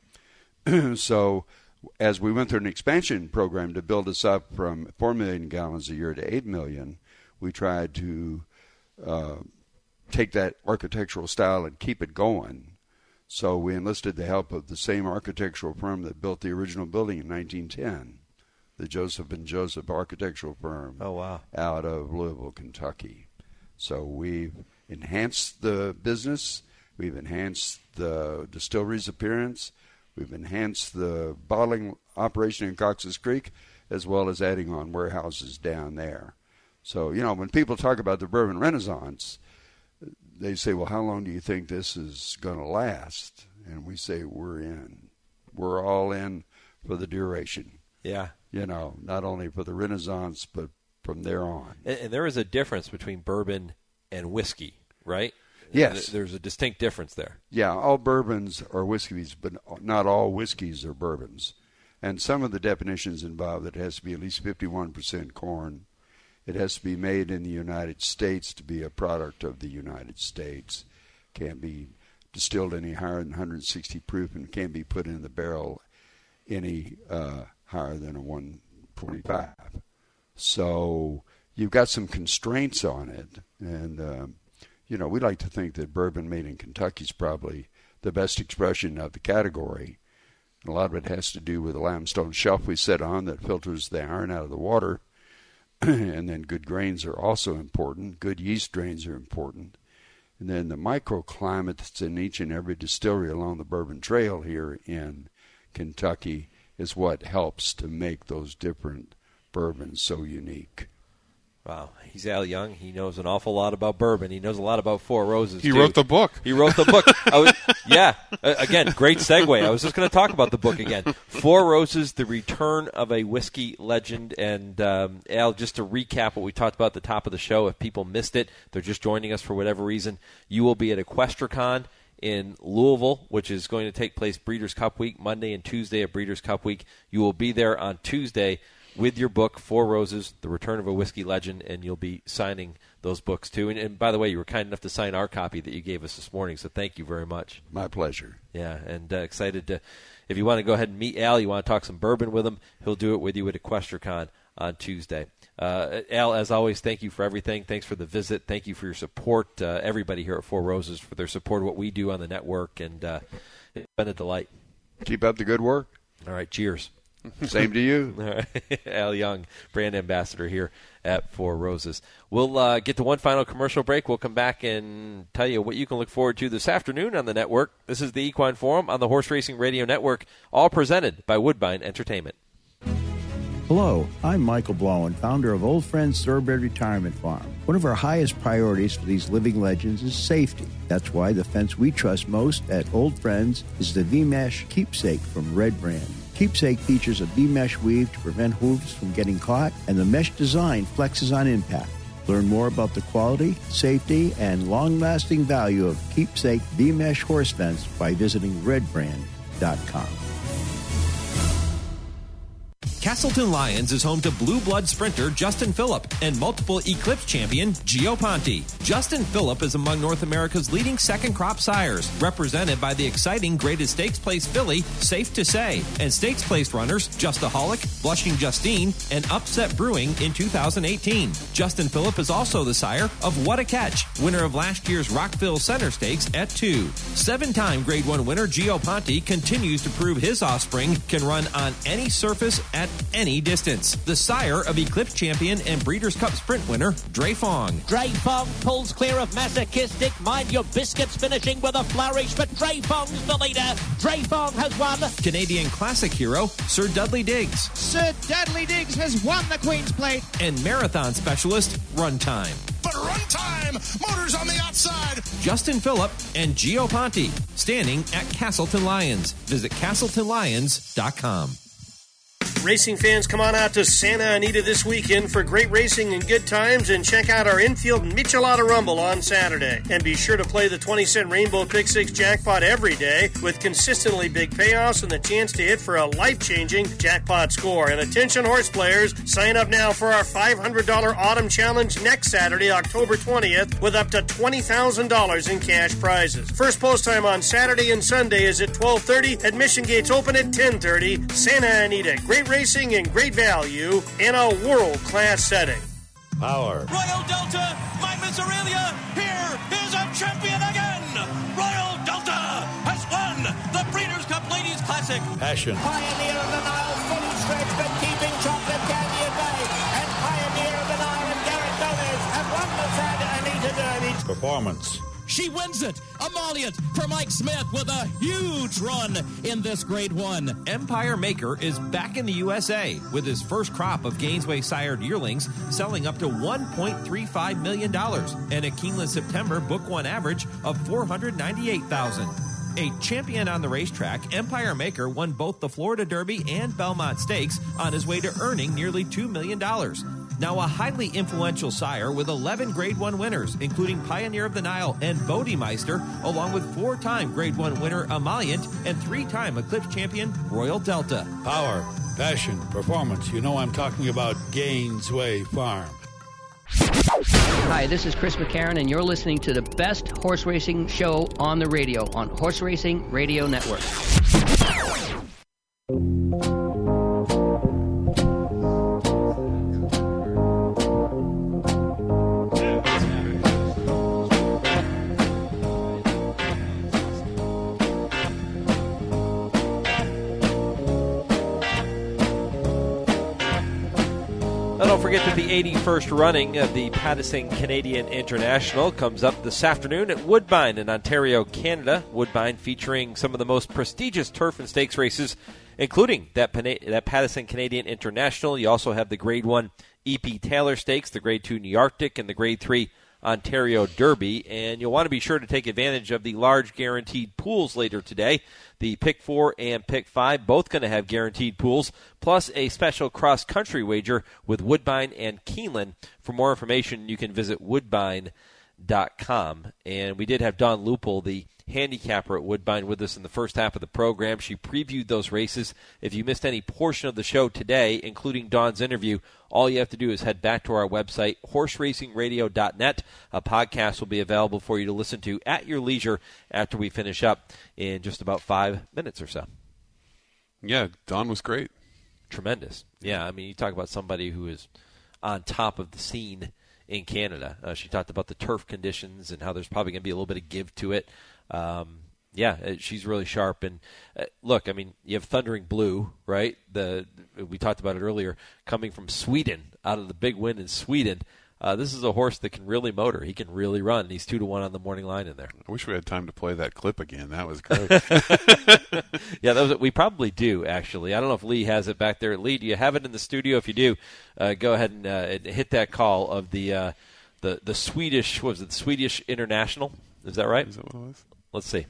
So as we went through an expansion program to build us up from four million gallons a year to eight million, we tried to uh, take that architectural style and keep it going. So we enlisted the help of the same architectural firm that built the original building in nineteen ten, the Joseph and Joseph architectural firm. Oh, wow. Out of Louisville, Kentucky. So we've enhanced the business. We've enhanced the distillery's appearance. We've enhanced the bottling operation in Cox's Creek, as well as adding on warehouses down there. So, you know, when people talk about the bourbon renaissance, they say, well, how long do you think this is going to last? And we say, we're in. We're all in for the duration. Yeah. You know, not only for the renaissance, but from there on. And, and there is a difference between bourbon and whiskey, right? Yes. There's a distinct difference there. Yeah, all bourbons are whiskeys, but not all whiskeys are bourbons. And some of the definitions involve that it has to be at least fifty-one percent corn. It has to be made in the United States to be a product of the United States. Can't be distilled any higher than one hundred sixty proof, and can't be put in the barrel any uh, higher than a one twenty-five. So you've got some constraints on it. And, um, you know, we like to think that bourbon made in Kentucky is probably the best expression of the category. And a lot of it has to do with the limestone shelf we set on that filters the iron out of the water. And then good grains are also important. Good yeast strains are important. And then the microclimate that's in each and every distillery along the Bourbon Trail here in Kentucky is what helps to make those different bourbons so unique. Wow. He's Al Young. He knows an awful lot about bourbon. He knows a lot about Four Roses, He too. wrote the book. He wrote the book. I was, yeah. Uh, again, great segue. I was just going to talk about the book again. Four Roses, The Return of a Whiskey Legend. And, um, Al, just to recap what we talked about at the top of the show, if people missed it, they're just joining us for whatever reason, you will be at EquestriCon in Louisville, which is going to take place Breeders' Cup Week, Monday and Tuesday at Breeders' Cup Week. You will be there on Tuesday with your book, Four Roses, The Return of a Whiskey Legend, and you'll be signing those books, too. And, and by the way, you were kind enough to sign our copy that you gave us this morning, so thank you very much. My pleasure. Yeah, and uh, excited to, if you want to go ahead and meet Al, you want to talk some bourbon with him, he'll do it with you at EquestriCon on Tuesday. Uh, Al, as always, thank you for everything. Thanks for the visit. Thank you for your support, uh, everybody here at Four Roses, for their support of what we do on the network, and uh, it's been a delight. Keep up the good work. All right, cheers. Same to you. All right. Al Young, brand ambassador here at Four Roses. We'll uh, get to one final commercial break. We'll come back and tell you what you can look forward to this afternoon on the network. This is the Equine Forum on the Horse Racing Radio Network, all presented by Woodbine Entertainment. Hello, I'm Michael Blowen, founder of Old Friends Thoroughbred Retirement Farm. One of our highest priorities for these living legends is safety. That's why the fence we trust most at Old Friends is the V-Mesh Keepsake from Red Brand. Keepsake features a V-mesh weave to prevent hooves from getting caught, and the mesh design flexes on impact. Learn more about the quality, safety, and long-lasting value of Keepsake V-Mesh horse fence by visiting red brand dot com. Castleton Lions is home to blue blood sprinter Justin Phillip and multiple Eclipse champion Gio Ponte. Justin Phillip is among North America's leading second crop sires, represented by the exciting graded stakes place filly Safe to Say, and stakes place runners Justaholic, Blushing Justine, and Upset Brewing in two thousand eighteen. Justin Phillip is also the sire of What a Catch, winner of last year's Rockville Center Stakes at two. Seven-time Grade one winner Gio Ponte continues to prove his offspring can run on any surface at any distance. The sire of Eclipse champion and Breeders' Cup Sprint winner, Dre Fong. Dre Fong pulls clear of Masochistic. Mind Your Biscuits finishing with a flourish, but Dre Fong's the leader. Dre Fong has won. Canadian Classic hero, Sir Dudley Diggs. Sir Dudley Diggs has won the Queen's Plate. And marathon specialist, Runtime. But Runtime, motors on the outside. Justin Phillip and Gio Ponte, standing at Castleton Lions. Visit castleton lions dot com. Racing fans, come on out to Santa Anita this weekend for great racing and good times, and check out our infield Michelada Rumble on Saturday. And be sure to play the twenty cent Rainbow Pick Six jackpot every day with consistently big payoffs and the chance to hit for a life-changing jackpot score. And attention horse players, sign up now for our five hundred dollars Autumn Challenge next Saturday, October twentieth, with up to twenty thousand dollars in cash prizes. First post time on Saturday and Sunday is at twelve thirty. Admission gates open at ten thirty. Santa Anita, great racing and great value in a world-class setting. Power. Royal Delta, my Miss Aurelia, here is a champion again. Royal Delta has won the Breeders' Cup Ladies Classic. Passion. Pioneer of the Nile, fully stretched but keeping Chocolate Candy at bay. And Pioneer of the Nile and Garrett Gomez have won the Santa Anita Derby. Performance. She wins it. Emollient for Mike Smith with a huge run in this grade one. Empire Maker is back in the U S A with his first crop of Gainesway sired yearlings selling up to one point three five million dollars and a Keeneland September book one average of four hundred ninety-eight thousand dollars. A champion on the racetrack, Empire Maker won both the Florida Derby and Belmont Stakes on his way to earning nearly two million dollars. Now a highly influential sire with eleven Grade one winners, including Pioneer of the Nile and Bodemeister, along with four-time Grade one winner Emollient and three-time Eclipse champion Royal Delta. Power, passion, performance. You know I'm talking about Gainesway Farm. Hi, this is Chris McCarron, and you're listening to the best horse racing show on the radio on Horse Racing Radio Network. Don't forget that the eighty-first running of the Pattison Canadian International comes up this afternoon at Woodbine in Ontario, Canada. Woodbine featuring some of the most prestigious turf and stakes races, including that, that Pattison Canadian International. You also have the Grade one E P Taylor Stakes, the Grade two New Arctic, and the Grade three Ontario Derby. And you'll want to be sure to take advantage of the large guaranteed pools later today. The Pick four and Pick five, both going to have guaranteed pools, plus a special cross-country wager with Woodbine and Keeneland. For more information, you can visit woodbine dot com. And we did have Dawn Lupel, the handicapper at Woodbine, with us in the first half of the program. She previewed those races. If you missed any portion of the show today, including Dawn's interview, all you have to do is head back to our website, horse racing radio dot net. A podcast will be available for you to listen to at your leisure after we finish up in just about five minutes or so. Yeah, Dawn was great. Tremendous. Yeah, I mean, you talk about somebody who is on top of the scene in Canada. Uh, she talked about the turf conditions and how there's probably going to be a little bit of give to it. Um, yeah, she's really sharp. And uh, look, I mean, you have Thundering Blue, right? The we talked about it earlier, coming from Sweden, out of the big win in Sweden. Uh, this is a horse that can really motor. He can really run. He's two to one on the morning line in there. I wish we had time to play that clip again. That was great. Yeah, that was, we probably do, actually. I don't know if Lee has it back there. Lee, do you have it in the studio? If you do, uh, go ahead and, uh, and hit that call of the uh, the the Swedish. What was it? The Swedish International? Is that right? Is that what it was? Let's see.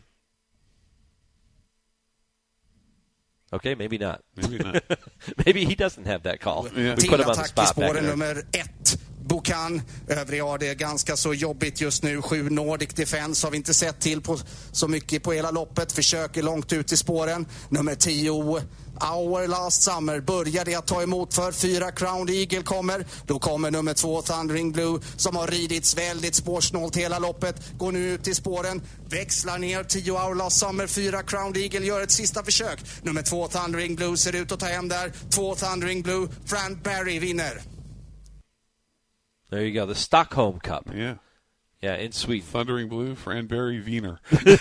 Okay, maybe not. Maybe not. Maybe he doesn't have that call. Yeah. We put him on the spot back there. Nummer ett, Bokan. Övriga har det ganska så jobbigt just nu. Sju Nordic Defense har vi inte sett till på så mycket på hela loppet. Försöker långt ut i spåren. Nummer tio, Our Last Summer, börjar det att ta emot för. Fyra Crown Eagle kommer. Då kommer nummer två Thundering Blue som har ridits väldigt spårsnålt hela loppet. Går nu ut i spåren. Växlar ner. tio Our Last Summer. Fyra Crown Eagle gör ett sista försök. Nummer två Thundering Blue ser ut att ta hem där. Två Thundering Blue. Fran Barry vinner. There you go. The Stockholm Cup. Yeah. Yeah, in Sweden. Thundering Blue, Franberry, Wiener.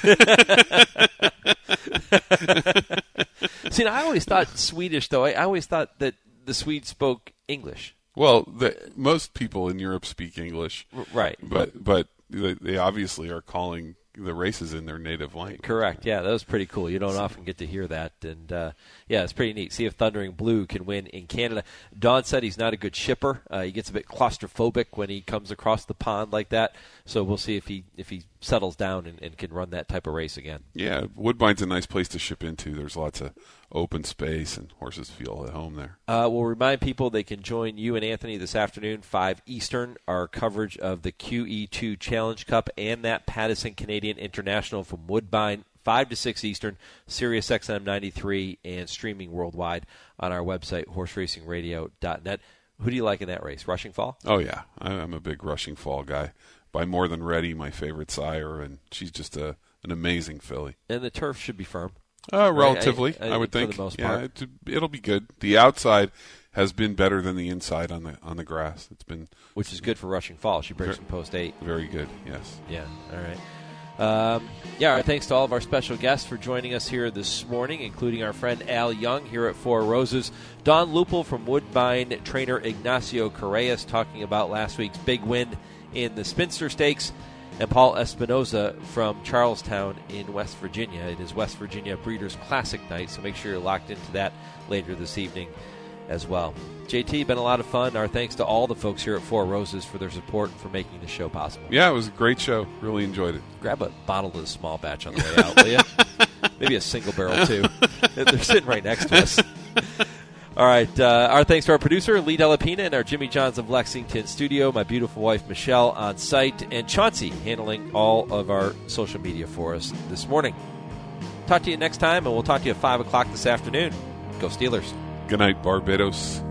See, I always thought Swedish, though. I always thought that the Swedes spoke English. Well, the, most people in Europe speak English. Right. But but they, they obviously are calling the races in their native language. Correct. Yeah, that was pretty cool. You don't often get to hear that. And, uh, yeah, it's pretty neat. See if Thundering Blue can win in Canada. Don said he's not a good shipper. Uh, he gets a bit claustrophobic when he comes across the pond like that. So we'll see if he if he settles down and, and can run that type of race again. Yeah, Woodbine's a nice place to ship into. There's lots of open space, and horses feel at home there. Uh, we'll remind people they can join you and Anthony this afternoon, five Eastern, our coverage of the Q E two Challenge Cup and that Pattison Canadian International from Woodbine, five to six Eastern, Sirius X M ninety-three, and streaming worldwide on our website, horse racing radio dot net. Who do you like in that race? Rushing Fall? Oh, yeah. I'm a big Rushing Fall guy. By More Than Ready, my favorite sire, and she's just a an amazing filly. And the turf should be firm. Uh, relatively, I, I, I, I would for think. The most yeah, part. it, it'll be good. The outside has been better than the inside on the on the grass. It's been, which is good for Rushing Fall. She breaks very, in post eight. Very good. Yes. Yeah. All right. Um, yeah. Our thanks to all of our special guests for joining us here this morning, including our friend Al Young here at Four Roses, Don Lupel from Woodbine, trainer Ignacio Correas talking about last week's big win in the Spinster Stakes, and Paul Espinoza from Charlestown in West Virginia. It is West Virginia Breeders' Classic night, so make sure you're locked into that later this evening as well. J T, been a lot of fun. Our thanks to all the folks here at Four Roses for their support and for making the show possible. Yeah, it was a great show. Really enjoyed it. Grab a bottle of the small batch on the way out, will you? Maybe a single barrel, too. They're sitting right next to us. All right, uh, our thanks to our producer, Lee Delapina, and our Jimmy Johns of Lexington studio, my beautiful wife, Michelle, on site, and Chauncey handling all of our social media for us this morning. Talk to you next time, and we'll talk to you at five o'clock this afternoon. Go Steelers. Good night, Barbados.